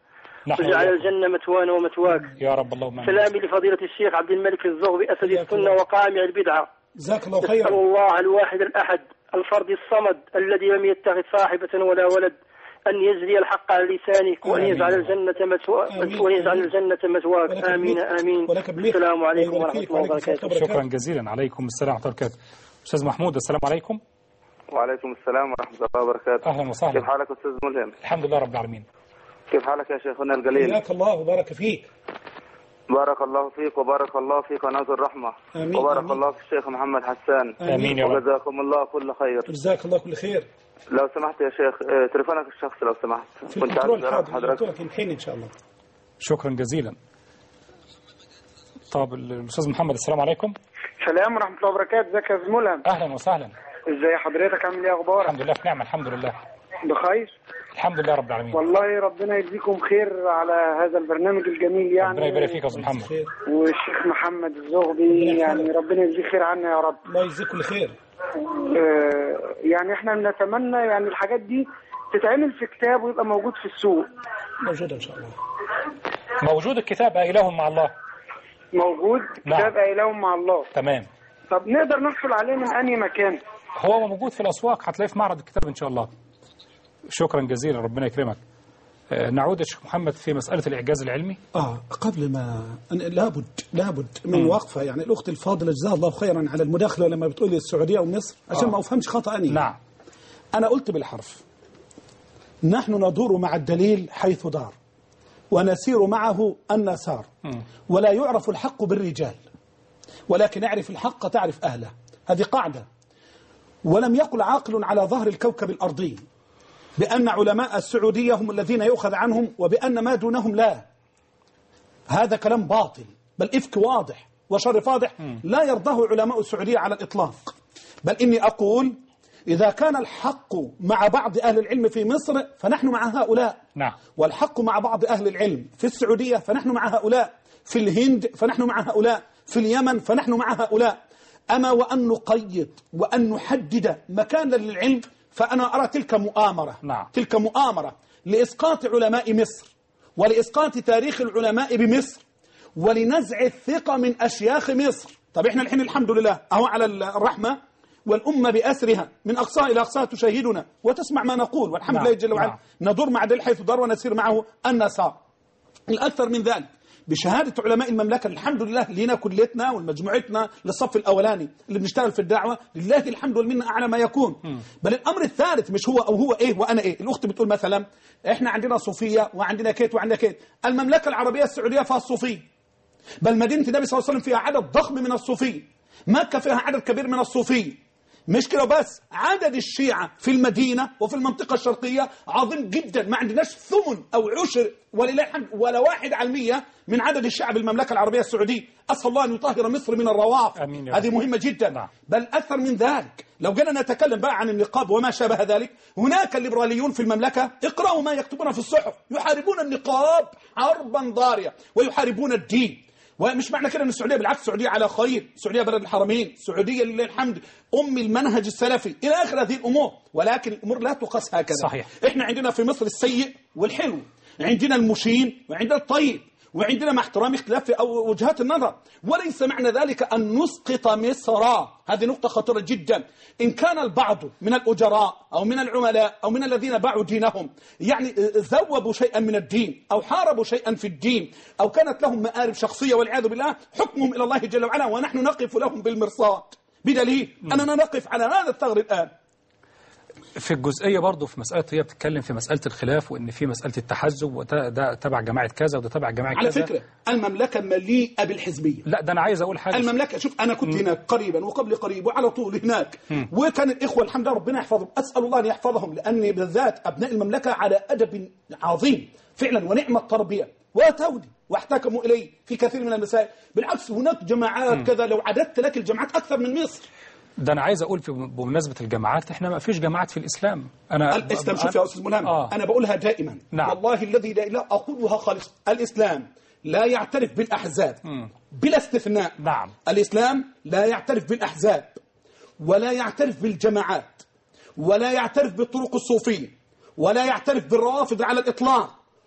واجعل الجنة مثوانا ومثواك يا رب. اللهم آمين. سلامي لفضيلة الشيخ عبد الملك الزغبي أسد السنة وقامع البدعة. جزاك الله خيرا. أسأل الله الواحد الأحد الفرد الصمد الذي لم يتخذ صاحبة ولا ولد أن يجري الحق على لسانك وأن يجعل الجنة مثواك وأن يجعل الجنة مثواك. آمين آمين. السلام عليكم ورحمة الله وبركاته. شكرا جزيلا. عليكم السلام ورحمة الله وبركاته. أستاذ محمود السلام عليكم. وعليكم السلام ورحمة الله وبركاته. أهلا وسهلا. كيف حالك أستاذ ملهم؟ الحمد لله رب العالمين. كيف حالك يا شيخنا القليل؟ حياك الله وبارك فيك. بارك الله فيك وبارك الله في قناة الرحمة. آمين. وبارك آمين. الله في الشيخ محمد حسان. آمين يا رب. وجزاكم الله كل خير. جزاك الله كل خير. لو سمحت يا شيخ اه تليفونك الشخصي لو سمحت. في كنت الكنترول عايز حاضر حضرتك الحين إن شاء الله. شكرا جزيلا. طب الأستاذ محمد السلام عليكم. السلام ورحمة الله وبركاته. ازيك يا أستاذ ملهم؟ أهلا وسهلا. ازي حضرتك، عامل ايه، اخبارك؟ الحمد لله في نعمة الحمد لله. بخير الحمد لله رب العالمين. والله ربنا يجزيكم خير على هذا البرنامج الجميل يعني. ربنا يبارك فيك يا أستاذ محمد. والشيخ محمد الزغبي يعني ربنا يجزيه خير عنا يا رب. الله يجزيك كل خير. آه يعني احنا بنتمنى يعني الحاجات دي تتعمل في كتاب ويبقى موجود في السوق. موجود ان شاء الله. موجود الكتاب إله مع الله. موجود نعم. كتاب إله مع الله. تمام. طب نقدر نحصل عليه من أي مكان؟ هو موجود في الأسواق، هتلاقيه في معرض الكتاب إن شاء الله. شكرا جزيلا ربنا يكرمك. آه نعود يا شيخ محمد في مسألة الإعجاز العلمي. آه قبل ما لابد لابد من م. وقفة يعني الأخت الفاضلة جزاها الله خيرا على المداخلة لما بتقول لي السعودية ومصر عشان آه. ما أفهمش خطأ أني. نعم. أنا قلت بالحرف نحن ندور مع الدليل حيث دار ونسير معه النسار ولا يعرف الحق بالرجال ولكن اعرف الحق تعرف أهله. هذه قاعدة. ولم يقل عاقل على ظهر الكوكب الأرضي بأن علماء السعودية هم الذين يؤخذ عنهم وبأن ما دونهم لا. هذا كلام باطل بل إفك واضح وشر فاضح لا يرضاه علماء السعودية على الإطلاق. بل إني أقول إذا كان الحق مع بعض أهل العلم في مصر فنحن مع هؤلاء. نعم. والحق مع بعض أهل العلم في السعودية فنحن مع هؤلاء. في الهند فنحن مع هؤلاء. في اليمن فنحن مع هؤلاء. أما وأن نقيد وأن نحدد مكانا للعلم فأنا أرى تلك مؤامرة. نعم. تلك مؤامرة لإسقاط علماء مصر ولإسقاط تاريخ العلماء بمصر ولنزع الثقة من أشياخ مصر. طب إحنا الحين الحمد لله أهو على الرحمة والأمة بأسرها من أقصاها إلى أقصاها تشاهدنا وتسمع ما نقول والحمد لله جل وعلا. ندور مع دل حيث دار ونسير معه النسار. الأكثر من ذلك بشهادة علماء المملكة الحمد لله لنا كليتنا والمجموعتنا للصف الأولاني اللي بنشتغل في الدعوة لله الحمد والمنة أعلى ما يكون. م. بل الأمر الثالث مش هو أو هو إيه وأنا إيه. الأخت بتقول مثلا إحنا عندنا صوفية وعندنا كيت وعندنا كيت. المملكة العربية السعودية فيها الصوفية بل مدينة النبي صلى الله عليه وسلم فيها عدد ضخم من الصوفية. مكة فيها عدد كبير من الصوفية. مش كده بس عدد الشيعة في المدينة وفي المنطقة الشرقية عظيم جدا. ما عندناش ثمن أو عشر ولله الحمد ولا واحد على المية من عدد الشعب بالمملكة العربية السعودية. أسأل الله أن يطهر مصر من الروافض. هذه مهمة جدا. نعم. بل أكثر من ذلك لو جينا نتكلم بقى عن النقاب وما شابه ذلك هناك الليبراليون في المملكة اقرأوا ما يكتبون في الصحف يحاربون النقاب حربا ضارية ويحاربون الدين. ومش معنى كده ان السعوديه بالعكس السعوديه على خير. السعوديه بلد الحرمين. السعوديه لله الحمد ام المنهج السلفي الى اخر هذه الامور. ولكن الامور لا تقاس هكذا. صحيح. احنا عندنا في مصر السيء والحلو عندنا المشين وعندنا الطيب وعندنا مع احترام اختلاف أو وجهات النظر وليس معنى ذلك أن نسقط مصر. هذه نقطة خطيرة جدا. إن كان البعض من الأجراء أو من العملاء أو من الذين باعوا دينهم يعني ذوبوا شيئا من الدين أو حاربوا شيئا في الدين أو كانت لهم مآرب شخصية والعياذ بالله حكمهم إلى الله جل وعلا ونحن نقف لهم بالمرصاد بدليل أننا نقف على هذا الثغر الآن. في الجزئية برضه في مسألة هي بتتكلم في مسألة الخلاف وإن في مسألة التحزب وده تبع جماعة كذا وده تبع جماعة كذا. على فكرة المملكة مليئة بالحزبية. لا ده أنا عايز أقول حاجة. المملكة شوف أنا كنت م. هناك قريبا وقبل قريب وعلى طول هناك م. وكان الإخوة الحمد لله ربنا يحفظهم. أسأل الله أن يحفظهم لأني بالذات أبناء المملكة على أدب عظيم فعلا ونعمة التربية وتودي واحتكموا إليه في كثير من المسائل. بالعكس هناك جماعات م. كذا لو عددت لك الجماعات أكثر من مصر. ده أنا عايز أقول في بمناسبة الجماعات إحنا ما فيش جماعات في الإسلام. أنا الإسلام شوف يا أستاذ ملهم آه. أنا بقولها دائما. نعم. والله الذي لا إله أقولها خالص. الإسلام لا يعترف بالأحزاب م. بلا استثناء. نعم. الإسلام لا يعترف بالأحزاب ولا يعترف بالجماعات ولا يعترف بالطرق الصوفية ولا يعترف بالروافض على الإطلاق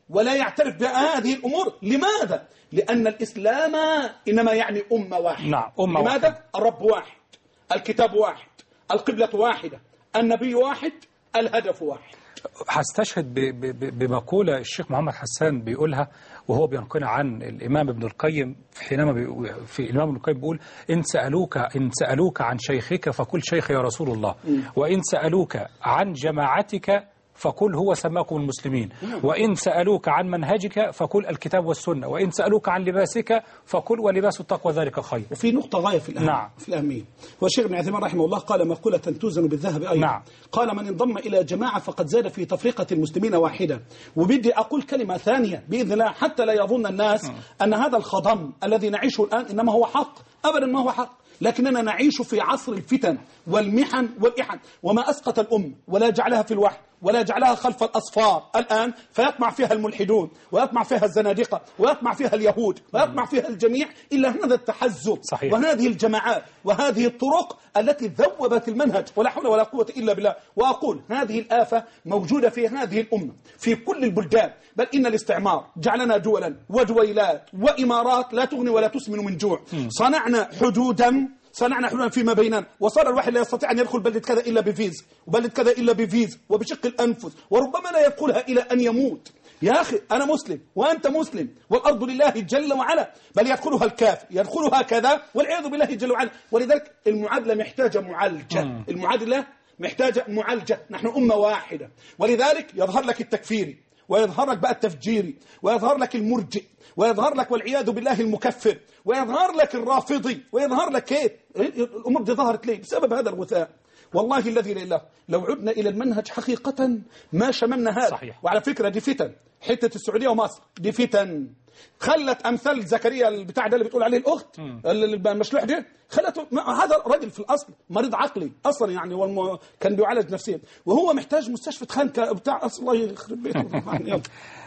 ولا يعترف بهذه الأمور. لماذا؟ لأن الإسلام إنما يعني أمة واحدة. نعم أمة لماذا؟ واحدة. الرب واحد، الكتاب واحد، القبلة واحدة، النبي واحد، الهدف واحد. هستشهد بمقولة الشيخ محمد حسان بيقولها وهو بينقل عن الإمام ابن القيم حينما بي في الإمام ابن القيم بيقول إن سألوك إن سألوك عن شيخك فقل شيخ يا رسول الله، وإن سألوك عن جماعتك فقل هو سماكم المسلمين، وإن سألوك عن منهجك فقل الكتاب والسنة، وإن سألوك عن لباسك فقل ولباس التقوى ذلك خير. وفي نقطة غاية في الأهمية. نعم. في الأهمية. والشيخ ابن عثيمين رحمه الله قال مقولة توزن بالذهب أيضا. نعم. قال من انضم إلى جماعة فقد زاد في تفرقة المسلمين واحدة. وبدي أقول كلمة ثانية بإذن الله حتى لا يظن الناس أن هذا الخضم الذي نعيشه الآن إنما هو حق. أبدا ما هو حق، لكننا نعيش في عصر الفتن والمحن والإحن، وما أسقط الأم ولا جعلها في الوحد ولا جعلها خلف الأصفار الآن، فيطمع فيها الملحدون ويطمع فيها الزنادقة ويطمع فيها اليهود ويطمع فيها الجميع، إلا هذا التحزب صحيح. وهذه الجماعات وهذه الطرق التي ذوبت المنهج، ولا حول ولا قوة إلا بالله. وأقول هذه الآفة موجودة في هذه الأمة في كل البلدان، بل إن الاستعمار جعلنا دولا ودويلات وإمارات لا تغني ولا تسمن من جوع. صنعنا حدودا صنعنا حدودا فيما بيننا، وصار الواحد لا يستطيع أن يدخل بلد كذا إلا بفيز، وبلد كذا إلا بفيز، وبشق الأنفس، وربما لا يدخلها إلى أن يموت. يا أخي أنا مسلم وأنت مسلم والأرض لله جل وعلا، بل يدخلها الكافر يدخلها كذا والعياذ بالله جل وعلا. ولذلك المعادلة محتاجة معالجة، المعادلة محتاجة معالجة. نحن أمة واحدة، ولذلك يظهر لك التكفيري ويظهر لك بقى التفجيري ويظهر لك المرجئ ويظهر لك والعياذ بالله المكفر ويظهر لك الرافضي ويظهر لك كيف الأمور دي ظهرت ليه؟ بسبب هذا الغثاء. والله الذي لا إله، لو عدنا إلى المنهج حقيقة ما شملنا هذا. صحيح. وعلى فكرة دي فتن، حتة السعودية ومصر دي فتن خلت أمثال زكريا البتاع ده اللي بتقول عليه الأخت المشلوح ده، خلت هذا رجل في الأصل مريض عقلي أصلا يعني، والم... كان بيعالج نفسيا وهو محتاج مستشفى خانكة بتاع أصل. الله يخرب بيته.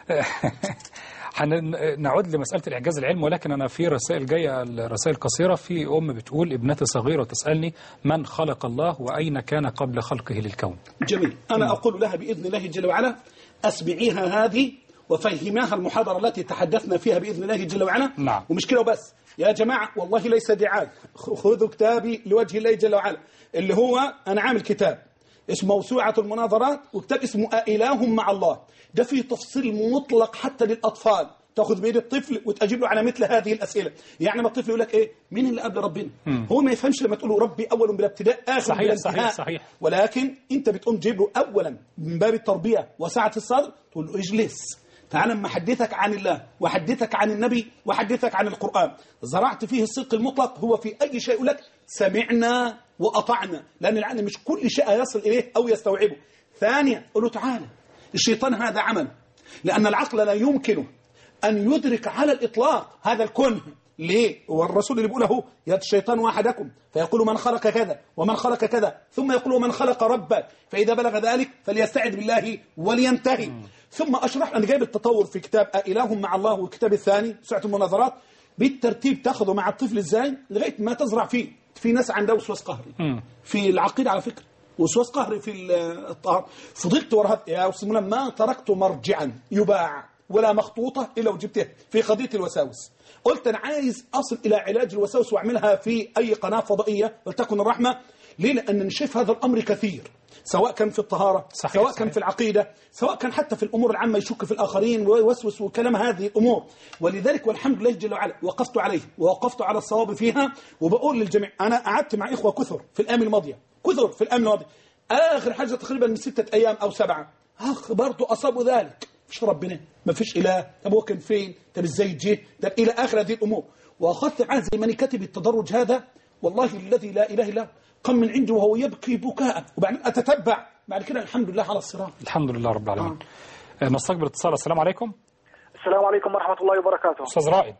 هنعود لمسألة الإعجاز العلمي، ولكن أنا في رسائل جاية، الرسائل قصيرة. في أم بتقول ابنتي صغيرة تسألني من خلق الله وأين كان قبل خلقه للكون. جميل. أنا أقول لها بإذن الله جل وعلا أسمعيها هذه وفهماها المحاضرة التي تحدثنا فيها بإذن الله جل وعلا. نعم. ومش كده وبس يا جماعة، والله ليس دعاء، خذوا كتابي لوجه الله جل وعلا اللي هو أنا عامل كتاب اسمه موسوعة المناظرات، وكتاب اسمه أإله مع الله. ده فيه تفصيل مطلق حتى للأطفال، تأخذ بيد الطفل وتجيب له على مثل هذه الأسئلة. يعني ما الطفل يقول لك إيه مين اللي قبل ربنا؟ مم. هو ما يفهمش لما تقول له ربي أول بلا ابتداء آخر بلا انتهاء. صحيح صحيح. ولكن أنت بتقوم تجيب له أولا من باب التربية وسعة الصدر، تقول له اجلس تعال اما احدثك عن الله واحدثك عن النبي واحدثك عن القرآن. زرعت فيه الصدق المطلق، هو في أي شيء يقول لك سمعنا وأطعنا، لأن العقل مش كل شيء يصل إليه أو يستوعبه. ثانيا قل له تعالى الشيطان هذا عمل، لأن العقل لا يمكنه أن يدرك على الإطلاق هذا الكون. ليه؟ والرسول اللي بيقوله يا الشيطان واحدكم فيقول من خلق كذا ومن خلق كذا، ثم يقول من خلق ربك، فإذا بلغ ذلك فليستعذ بالله ولينتهي. م. ثم أشرح، أنا جايب التطور في كتاب أإله مع الله والكتاب الثاني سعة المناظرات بالترتيب، تأخذه مع الطفل إزاي لغاية ما تزرع فيه. في ناس عندها وسواس قهري م. في العقيدة على فكرة، وسواس قهري في الطهارة. فضلت وراها يا أستاذ منى ما تركت مرجعا يباع ولا مخطوطة إلا وجبتها في قضية الوساوس. قلت أنا عايز أصل إلى علاج الوساوس وأعملها في أي قناة فضائية ولتكن الرحمة. ليه؟ لأن نشوف هذا الأمر كثير، سواء كان في الطهارة، صحيح سواء صحيح. كان في العقيدة، سواء كان حتى في الأمور العامة يشك في الآخرين ويوسوس وكلام هذه الأمور. ولذلك والحمد لله جل وعلا وقفت عليه ووقفت على الصواب فيها. وبقول للجميع أنا قعدت مع إخوة كثر في الأيام الماضية، كثر في الأيام الماضية، آخر حاجة تقريبا من ستة أيام أو سبعة، أخ برضو أصابوا ذلك. مش ربنا، ما فيش إله، طب هو كان فين، طب ازاي جه، طب إلى آخر هذه الأمور. وأخذت معاه زي ما كتب التدرج هذا، والله الذي لا إله إلا هو، قم من عنده وهو يبكي بكاء، وبعدين أتتبع بعد كده الحمد لله على الصراط. الحمد لله رب العالمين. آه. نستقبل اتصال. السلام عليكم. السلام عليكم ورحمة الله وبركاته. أستاذ رائد.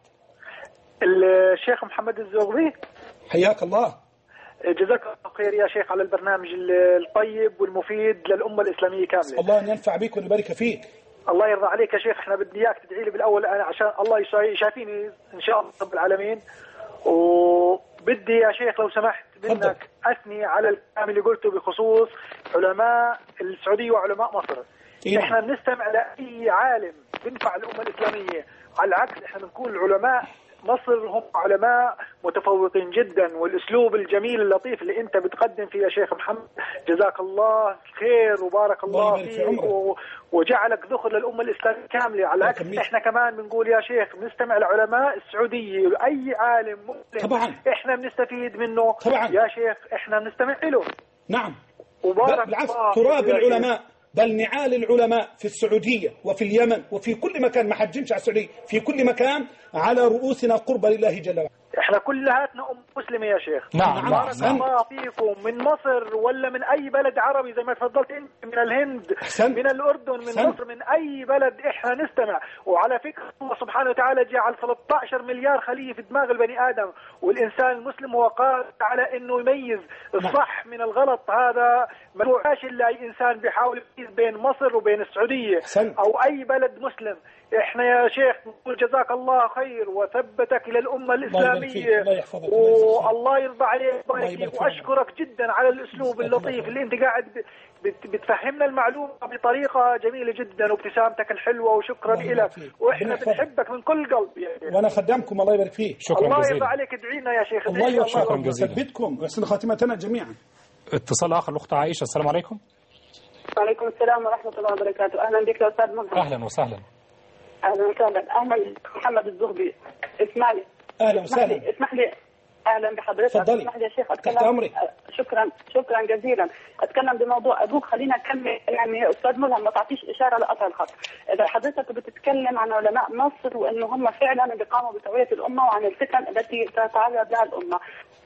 الشيخ محمد الزغبي، حياك الله. جزاك الله خير يا شيخ على البرنامج الطيب والمفيد للأمة الإسلامية كاملة. الله أن ينفع بك ويبارك فيك. الله يرضى عليك يا شيخ. احنا بدي اياك تدعي لي بالاول انا عشان الله يشافيني ان شاء الله رب العالمين. وبدي يا شيخ لو سمحت منك اثني على الكلام اللي قلته بخصوص علماء السعوديه وعلماء مصر. إيه؟ احنا بنستمع لاي عالم بينفع الامه الاسلاميه. على العكس احنا بنقول العلماء مصر هم علماء متفوقين جدا، والاسلوب الجميل اللطيف اللي انت بتقدم فيه يا شيخ محمد جزاك الله خير وبارك الله, الله فيك و... وجعلك ذخر للامه الاسلاميه كامله. على العكس احنا كمان بنقول يا شيخ بنستمع لعلماء السعوديه، اي عالم مسلم طبعا احنا بنستفيد منه طبعا. يا شيخ احنا بنستمع له. نعم وبارك بالعكس تراب العلماء بل نعال العلماء في السعودية وفي اليمن وفي كل مكان، ما حجمش على السعودية، في كل مكان على رؤوسنا قرب لله جل وعلا. احنا كلهاتنا أم مسلمة يا شيخ. نعم بارك نعم. الله فيكم من مصر ولا من أي بلد عربي زي ما تفضلت أنت، من الهند حسن. من الأردن من حسن. مصر، من أي بلد احنا نستمع. وعلى فكرة الله سبحانه وتعالى جعل ثلاثة عشر مليار خلية في دماغ البني آدم، والإنسان المسلم هو قادر على إنه يميز الصح من الغلط. هذا ما يوعاش إلا أي إنسان بيحاول يميز بين مصر وبين السعودية حسن. أو أي بلد مسلم. احنا يا شيخ نقول جزاك الله خير وثبتك الى الامه الاسلاميه، والله يرضى عليك واشكرك جدا على الاسلوب اللطيف اللي انت قاعد بت بتفهمنا المعلومه بطريقه جميله جدا، وابتسامتك الحلوه، وشكرا لك، واحنا بنحبك من كل قلب يعني. وانا خدامكم الله يبارك فيك. شكرا الله جزيلا. يرضى عليك، ادعينا يا شيخ. الله يوفقكم ويثبتكم ويحسن خاتمتنا جميعا. اتصال اخر الاخت عائشه. السلام عليكم. وعليكم السلام ورحمه الله وبركاته. اهلا بك يا استاذ محمد. اهلا وسهلا. اهلا وسهلا. اهلا محمد الزغبي. اسمع لي. اهلا وسهلا. اسمح لي. اهلا بحضرتك. اسمح لي يا شيخ اتكلم. شكرا شكرا جزيلا. اتكلم بموضوع ابوك. خلينا نكمل يعني استاذ ملهم، ما تعطيش اشاره لقطع الخط. اذا حضرتك بتتكلم عن علماء مصر وانه هم فعلا اللي قاموا بتوعيه الامه وعن الفتن التي تتعرض لها الامه،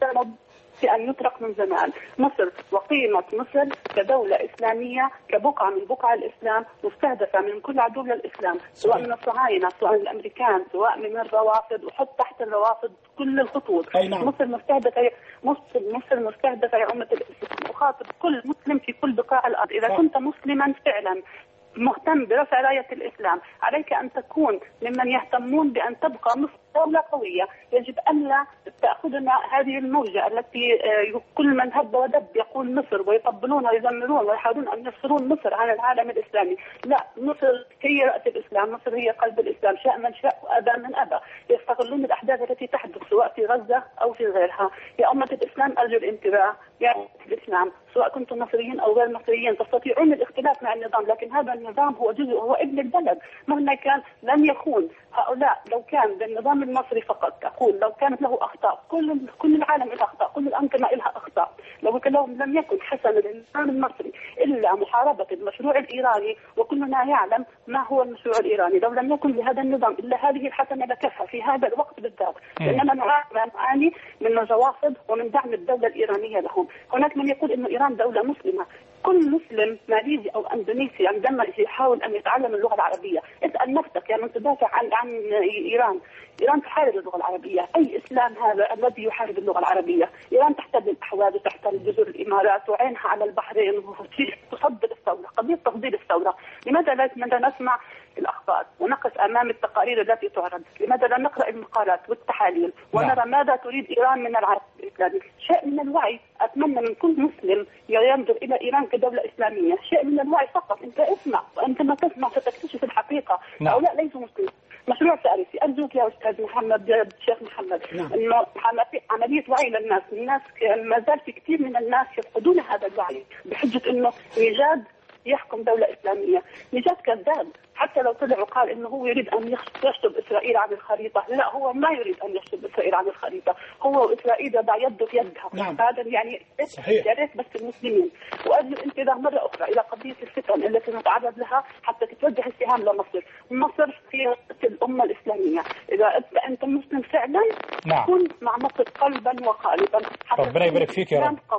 في أن يترك من زمان. مصر وقيمة مصر كدولة إسلامية كبقعة من بقع الإسلام مستهدفة من كل عدو للإسلام، سواء من الصهاينة سواء من الأمريكان سواء من الروافض، وحط تحت الروافض كل الخطوط. نعم. مصر مستهدفة مصر مصر مستهدفة يا أمة الإسلام، وخاطب كل مسلم في كل بقاع الأرض. إذا صح. كنت مسلما فعلا مهتم برفع راية الإسلام، عليك أن تكون ممن يهتمون بأن تبقى مصر دولة قوية. يجب ألا تأخذنا هذه الموجة التي كل من هب ودب يقول مصر ويطبلون ويزمرون ويحاولون أن يفصلون مصر عن العالم الإسلامي. لا، مصر هي رأس الإسلام، مصر هي قلب الإسلام، شاء من شاء وأبى من أبى. يستغلون الأحداث التي تحدث سواء في غزة أو في غيرها. يا أمة الإسلام أرجو الانتباه. يا أمة الإسلام سواء كنتم مصريين أو غير مصريين تستطيعون الاختلاف مع النظام، لكن هذا النظام هو جزء، هو ابن البلد مهما كان لن يخون. هؤلاء لو كان بالنظام المصري فقط، أقول لو كانت له أخطاء، كل كل العالم له أخطاء، كل الأنظمة لها أخطاء، لو لهم لم يكن حسن للنظام المصري إلا محاربة المشروع الإيراني، وكلنا يعلم ما هو المشروع الإيراني، لو لم يكن لهذا النظام إلا هذه الحسنة لكفى في هذا الوقت بالذات، لأننا نعاني من الروافض ومن دعم الدولة الإيرانية لهم. هناك من يقول إنه إيران دولة مسلمة. كل مسلم ماليزي أو أندونيسي عندما يحاول أن يتعلم اللغة العربية، اسأل نفسك يا من تدافع عن عن إيران. إيران تحارب اللغة العربية. أي إسلام هذا الذي يحارب اللغة العربية؟ إيران تحتل الأحواز وتحتل جزر الإمارات وعينها على البحرين وتصدر الثورة، قضية تفضيل الثورة. لماذا لا نسمع الأخبار ونقف أمام التقارير التي تعرض؟ لماذا لا نقرأ المقالات والتحاليل ونرى ماذا تريد إيران من العالم الإسلامي؟ شيء من الوعي أتمنى من كل مسلم ينظر إلى إيران كدولة إسلامية. شيء من الوعي فقط. أنت اسمع، وأنت ما تسمع ستكتشف الحقيقة. هؤلاء ليسوا مسلمين. مشروع ثالثي أرجوك يا أستاذ محمد يا شيخ محمد نعم. إنه عملية وعي للناس. الناس ما زال في كثير من الناس يفقدون هذا الوعي بحجة إنه نجاد يحكم دولة إسلامية. نجاد كذاب، حتى لو طلع وقال إنه هو يريد أن يحسب إسرائيل عن الخريطة، لا، هو ما يريد أن يحسب إسرائيل عن الخريطة، هو وإسرائيل يضع يده في يدها. نعم. هذا يعني يا ريت بس المسلمين. وأرجو الانتباه مرة أخرى إلى قضية الفتن التي نتعرض لها حتى تتوجه السهام لمصر. مصر هي الأمة الإسلامية. إذا أنت مسلم فعلا نعم. كن مع مصر قلبا وقالبا. ربنا يبارك فيك يا رب.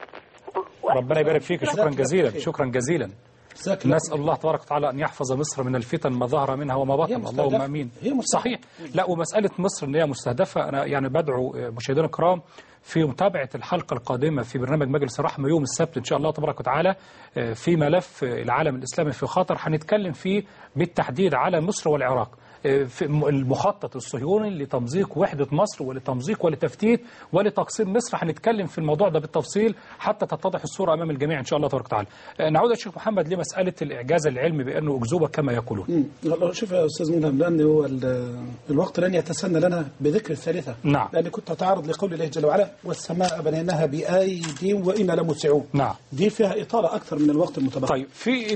ربنا يبارك فيك. شكرا جزيلا. شكرا جزيلا. نسأل الله تبارك وتعالى أن يحفظ مصر من الفتن ما ظهر منها وما بطن. اللهم أمين. صحيح. لا، ومسألة مصر أن هي مستهدفة، أنا يعني بدعو مشاهدينا الكرام في متابعة الحلقة القادمة في برنامج مجلس الرحمة يوم السبت إن شاء الله تبارك وتعالى في ملف العالم الإسلامي في خطر، هنتكلم فيه بالتحديد على مصر والعراق. في المخطط الصهيوني لتمزيق وحدة مصر ولتمزيق ولتفتيت ولتقسيم مصر. هنتكلم في الموضوع ده بالتفصيل حتى تتضح الصورة أمام الجميع إن شاء الله تبارك وتعالى. نعود يا شيخ محمد لمسألة الإعجاز العلمي بأنه أكذوبة كما يقولون. والله شوف يا أستاذ ملهم، لأن هو الوقت لن يتسنى لنا بذكر الثالثة. نعم. لأن كنت أتعرض لقول الله جل وعلا والسماء بنيناها بأيدي وإنا لموسعون. نعم. دي فيها إطالة أكثر من الوقت المتبقي. طيب في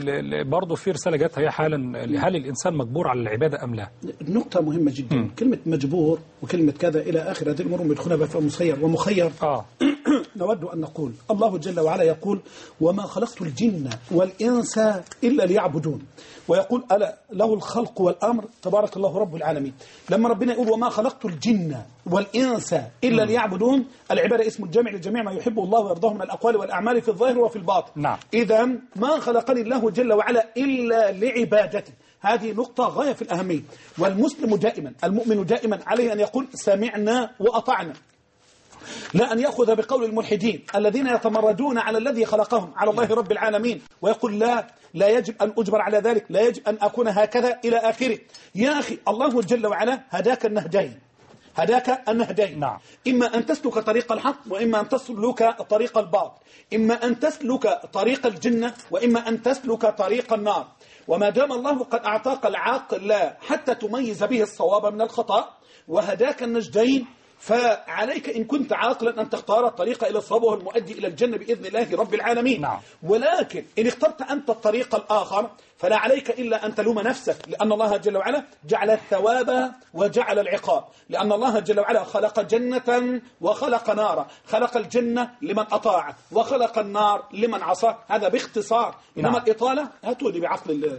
برضه في رسالة جت هي حالا، هل الإنسان مجبور على العبادة أم لا؟ نقطة مهمة جدا. م. كلمة مجبور وكلمة كذا إلى آخر هذه الأمور يدخلها بفهم مسير ومخير. آه. نود أن نقول الله جل وعلا يقول وما خلقت الجن والإنس إلا ليعبدون، ويقول ألا له الخلق والأمر تبارك الله رب العالمين. لما ربنا يقول وما خلقت الجن والإنس إلا م. ليعبدون، العبادة اسم الجامع لجميع ما يحبه الله ويرضاه من الأقوال والأعمال في الظاهر وفي الباطن. نعم. إذا ما خلقني الله جل وعلا إلا لعبادته. هذه نقطة غاية في الأهمية. والمسلم دائما المؤمن دائما عليه أن يقول سمعنا وأطعنا، لا أن يأخذ بقول الملحدين الذين يتمردون على الذي خلقهم على الله رب العالمين ويقول لا لا يجب أن أجبر على ذلك، لا يجب أن أكون هكذا إلى آخره. يا أخي الله جل وعلا هداك النهجين، هداك النهجين. نعم. إما أن تسلك طريق الحق وإما أن تسلك طريق الباطل، إما أن تسلك طريق الجنة وإما أن تسلك طريق النار. وما دام الله قد أعطاك العقل حتى تميز به الصواب من الخطأ وهداك النجدين، فعليك إن كنت عاقلا أن تختار الطريق إلى الصواب وهو المؤدي إلى الجنة بإذن الله رب العالمين. نعم. ولكن إن اخترت أنت الطريق الآخر فلا عليك إلا أن تلوم نفسك، لأن الله جل وعلا جعل الثواب وجعل العقاب، لأن الله جل وعلا خلق جنة وخلق نارا، خلق الجنة لمن أطاع وخلق النار لمن عصى. هذا باختصار. إنما نعم. الإطالة هاتوني بعقل الله.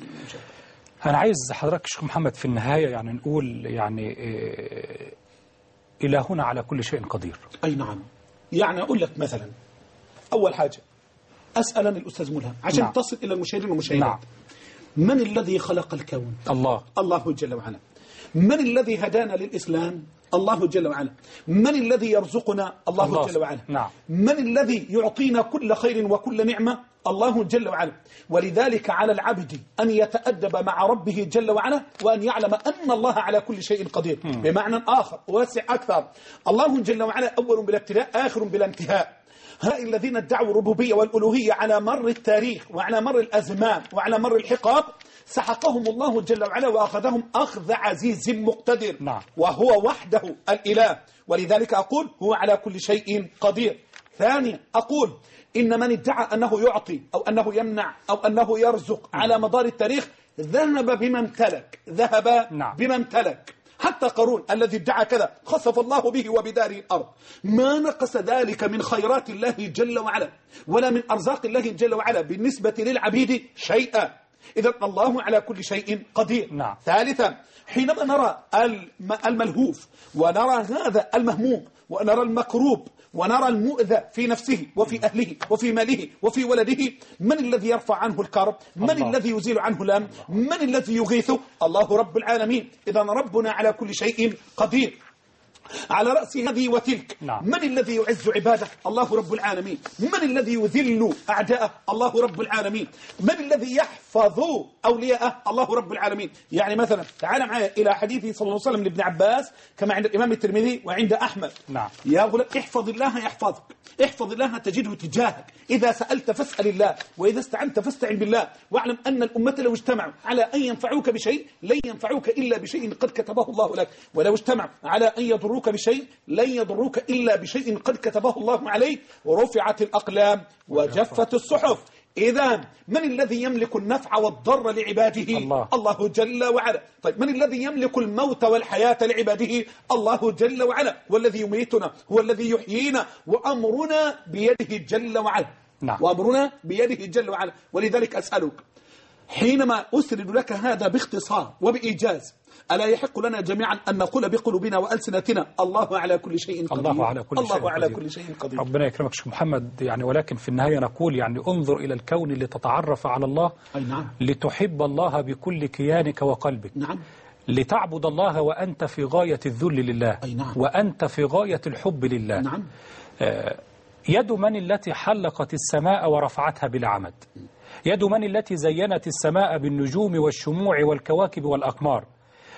أنا عايز حضرتك شيخ محمد في النهاية يعني نقول يعني إيه إلهنا على كل شيء قدير. أي نعم. يعني أقول لك مثلا أول حاجة أسألني الأستاذ ملهم عشان نعم. تصل إلى المشاهدين والمشاهدات. نعم. من الذي خلق الكون؟ الله. الله جل وعلا. من الذي هدانا للإسلام؟ الله جل وعلا. من الذي يرزقنا؟ الله, الله جل وعلا. نعم. من الذي يعطينا كل خير وكل نعمة؟ الله جل وعلا. ولذلك على العبد أن يتأدب مع ربه جل وعلا وأن يعلم أن الله على كل شيء قدير. م. بمعنى آخر واسع أكثر، الله جل وعلا أول بلا ابتداء آخر بلا انتهاء. هؤلاء الذين ادعوا الربوبية والألوهية على مر التاريخ وعلى مر الأزمان وعلى مر الحقاب سحقهم الله جل وعلا وأخذهم أخذ عزيز مقتدر. نعم. وهو وحده الإله. ولذلك أقول هو على كل شيء قدير. ثانيا أقول إن من ادعى أنه يعطي أو أنه يمنع أو أنه يرزق على مدار التاريخ ذهب بما امتلك، ذهب نعم. بما امتلك. حتى قارون الذي ادعى كذا خسف الله به وبداره الأرض، ما نقص ذلك من خيرات الله جل وعلا ولا من أرزاق الله جل وعلا بالنسبة للعبيد شيئا. إذا الله على كل شيء قدير. نعم. ثالثا حينما نرى الملهوف ونرى هذا المهموم ونرى المكروب ونرى المؤذى في نفسه وفي أهله وفي ماله وفي ولده، من الذي يرفع عنه الكرب؟ من الله. الذي يزيل عنه الأم؟ من الذي يغيثه؟ الله رب العالمين. إذا ربنا على كل شيء قدير. على رأس هذه وتلك. نعم. من الذي يعز عباده؟ الله رب العالمين. من الذي يذل أعداءه؟ الله رب العالمين. من الذي يحفظ أولياءه؟ الله رب العالمين. يعني مثلا تعال معي إلى حديث صلى الله عليه وسلم لابن عباس كما عند الإمام الترمذي وعند أحمد. نعم. يا غلام احفظ الله يحفظك، احفظ الله تجده تجاهك، إذا سألت فاسأل الله وإذا استعنت فاستعن بالله، واعلم أن الأمة لو اجتمعوا على أن ينفعوك بشيء لن ينفعوك إلا بشيء قد كتبه الله لك، ولو اجتمعوا على أن يضروك بشيء لن يضروك إلا بشيء قد كتبه الله عليك، ورفعت الأقلام وجفت الصحف. إذا من الذي يملك النفع والضر لعباده؟ الله. الله جل وعلا. طيب من الذي يملك الموت والحياة لعباده؟ الله جل وعلا. والذي يميتنا هو الذي يحيينا وأمرنا بيده جل وعلا. نعم. وأمرنا بيده جل وعلا. ولذلك أسألك حينما أسرد لك هذا باختصار وبإيجاز، ألا يحق لنا جميعا أن نقول بقلوبنا وألسنتنا الله على كل شيء قدير؟ الله على كل الله شيء على قدير. كل شيء قدير. ربنا يكرمك شيخ محمد. يعني ولكن في النهاية نقول يعني انظر إلى الكون لتتعرف على الله. أي نعم. لتحب الله بكل كيانك وقلبك. نعم. لتعبد الله وأنت في غاية الذل لله. أي نعم. وأنت في غاية الحب لله. نعم. آه يد من التي حلقت السماء ورفعتها بلا عمد؟ يد من التي زينت السماء بالنجوم والشموع والكواكب والأقمار؟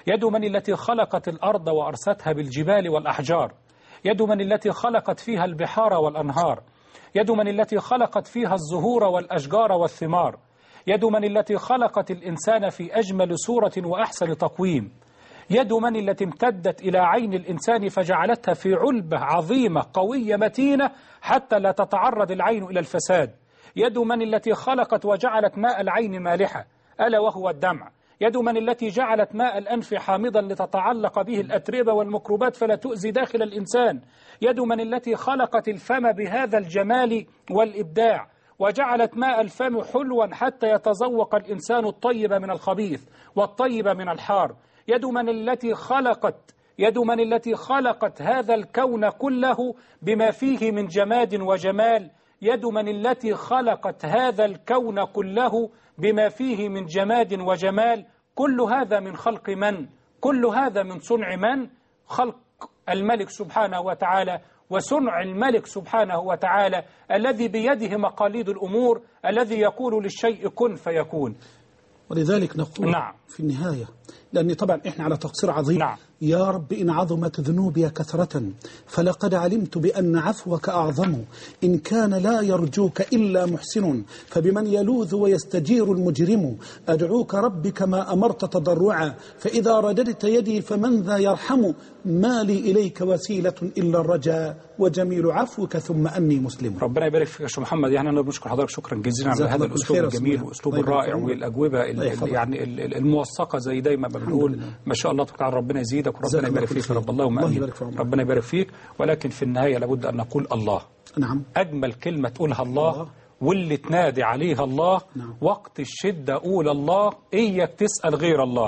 يد من التي خلقت الأرض وأرستها بالجبال والأحجار، يد من التي خلقت فيها البحار والأنهار، يد من التي خلقت فيها الزهور والأشجار والثمار، يد من التي خلقت الإنسان في أجمل صورة وأحسن تقويم، يد من التي امتدت إلى عين الإنسان فجعلتها في علبة عظيمة قوية متينة حتى لا تتعرض العين إلى الفساد، يد من التي خلقت وجعلت ماء العين مالحة ألا وهو الدمع، يد من التي جعلت ماء الأنف حامضا لتتعلق به الأتربة والميكروبات فلا تؤذي داخل الإنسان، يد من التي خلقت الفم بهذا الجمال والإبداع وجعلت ماء الفم حلوا حتى يتذوق الإنسان الطيب من الخبيث والطيب من الحار، يد من التي خلقت يد من التي خلقت هذا الكون كله بما فيه من جماد وجمال، يد من التي خلقت هذا الكون كله بما فيه من جماد وجمال. كل هذا من خلق من؟ كل هذا من صنع من؟ خلق الملك سبحانه وتعالى، وصنع الملك سبحانه وتعالى الذي بيده مقاليد الأمور، الذي يقول للشيء كن فيكون. ولذلك نقول نعم. في النهاية، لأن طبعا إحنا على تقصير عظيم. نعم. يا رب إن عظمت ذنوبي كثرة فلقد علمت بأن عفوك أعظم، إن كان لا يرجوك إلا محسن فبمن يلوذ ويستجير المجرم، أدعوك ربي كما أمرت تضرعا فإذا رددت يدي فمن ذا يرحم، ما لي إليك وسيلة إلا الرجاء وجميل عفوك ثم أني مسلم. ربنا يبارك فيك يا شيخ محمد. يعني أنا بشكر حضرتك شكرا جزيلا على هذا الأسلوب الجميل والأسلوب الرائع والأجوبة يعني الموثقة زي دايما ما بنقول. ما شاء الله تعالى ربنا يزيدك وربنا يبارك فيك يا رب. اللهم آمين. ربنا يبارك فيك. ولكن في النهاية لابد أن نقول الله. نعم. أجمل كلمة تقولها الله, الله. واللي تنادي عليها الله. نعم. وقت الشدة قول الله، إياك تسأل غير الله.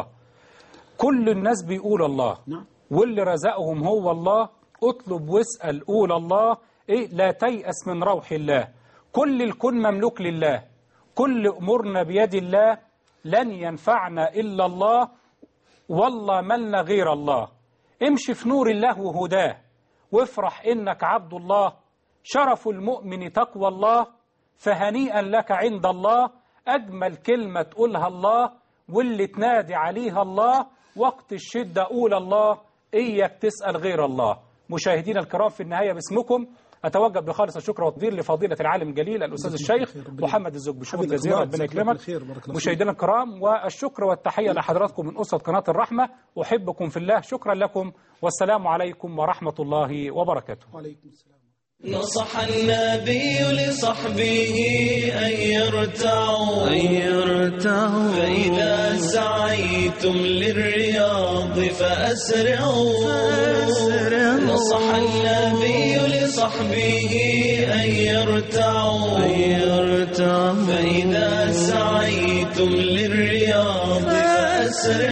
كل الناس بيقول الله. نعم. واللي رزقهم هو الله. اطلب واسأل قول الله. إيه؟ لا تيأس من روح الله. كل الكون مملوك لله، كل أمورنا بيد الله، لن ينفعنا إلا الله، والله ملنا غير الله. امشي في نور الله وهداه، وافرح إنك عبد الله، شرف المؤمن تقوى الله، فهنيئا لك عند الله. أجمل كلمة تقولها الله، واللي تنادي عليها الله. وقت الشدة قول الله، إياك تسأل غير الله. مشاهدينا الكرام، في النهاية باسمكم أتوجه بخالص الشكر والتقدير لفضيلة العالم الجليل الأستاذ الشيخ محمد الزوج. بشكر جزيلا، ربنا يكرمك. مشاهدينا الكرام، والشكر والتحية لحضراتكم من أسرة قناة الرحمة. أحبكم في الله، شكرا لكم، والسلام عليكم ورحمة الله وبركاته. وعليكم السلام. نصح النبي لصحبه أن يرتعوا أن يرتعوا فإذا سعيتم للرياض فأسرعوا نصح النبي لصحبه أن يرتعوا أن يرتعوا فإذا سعيتم للرياض فأسرعوا.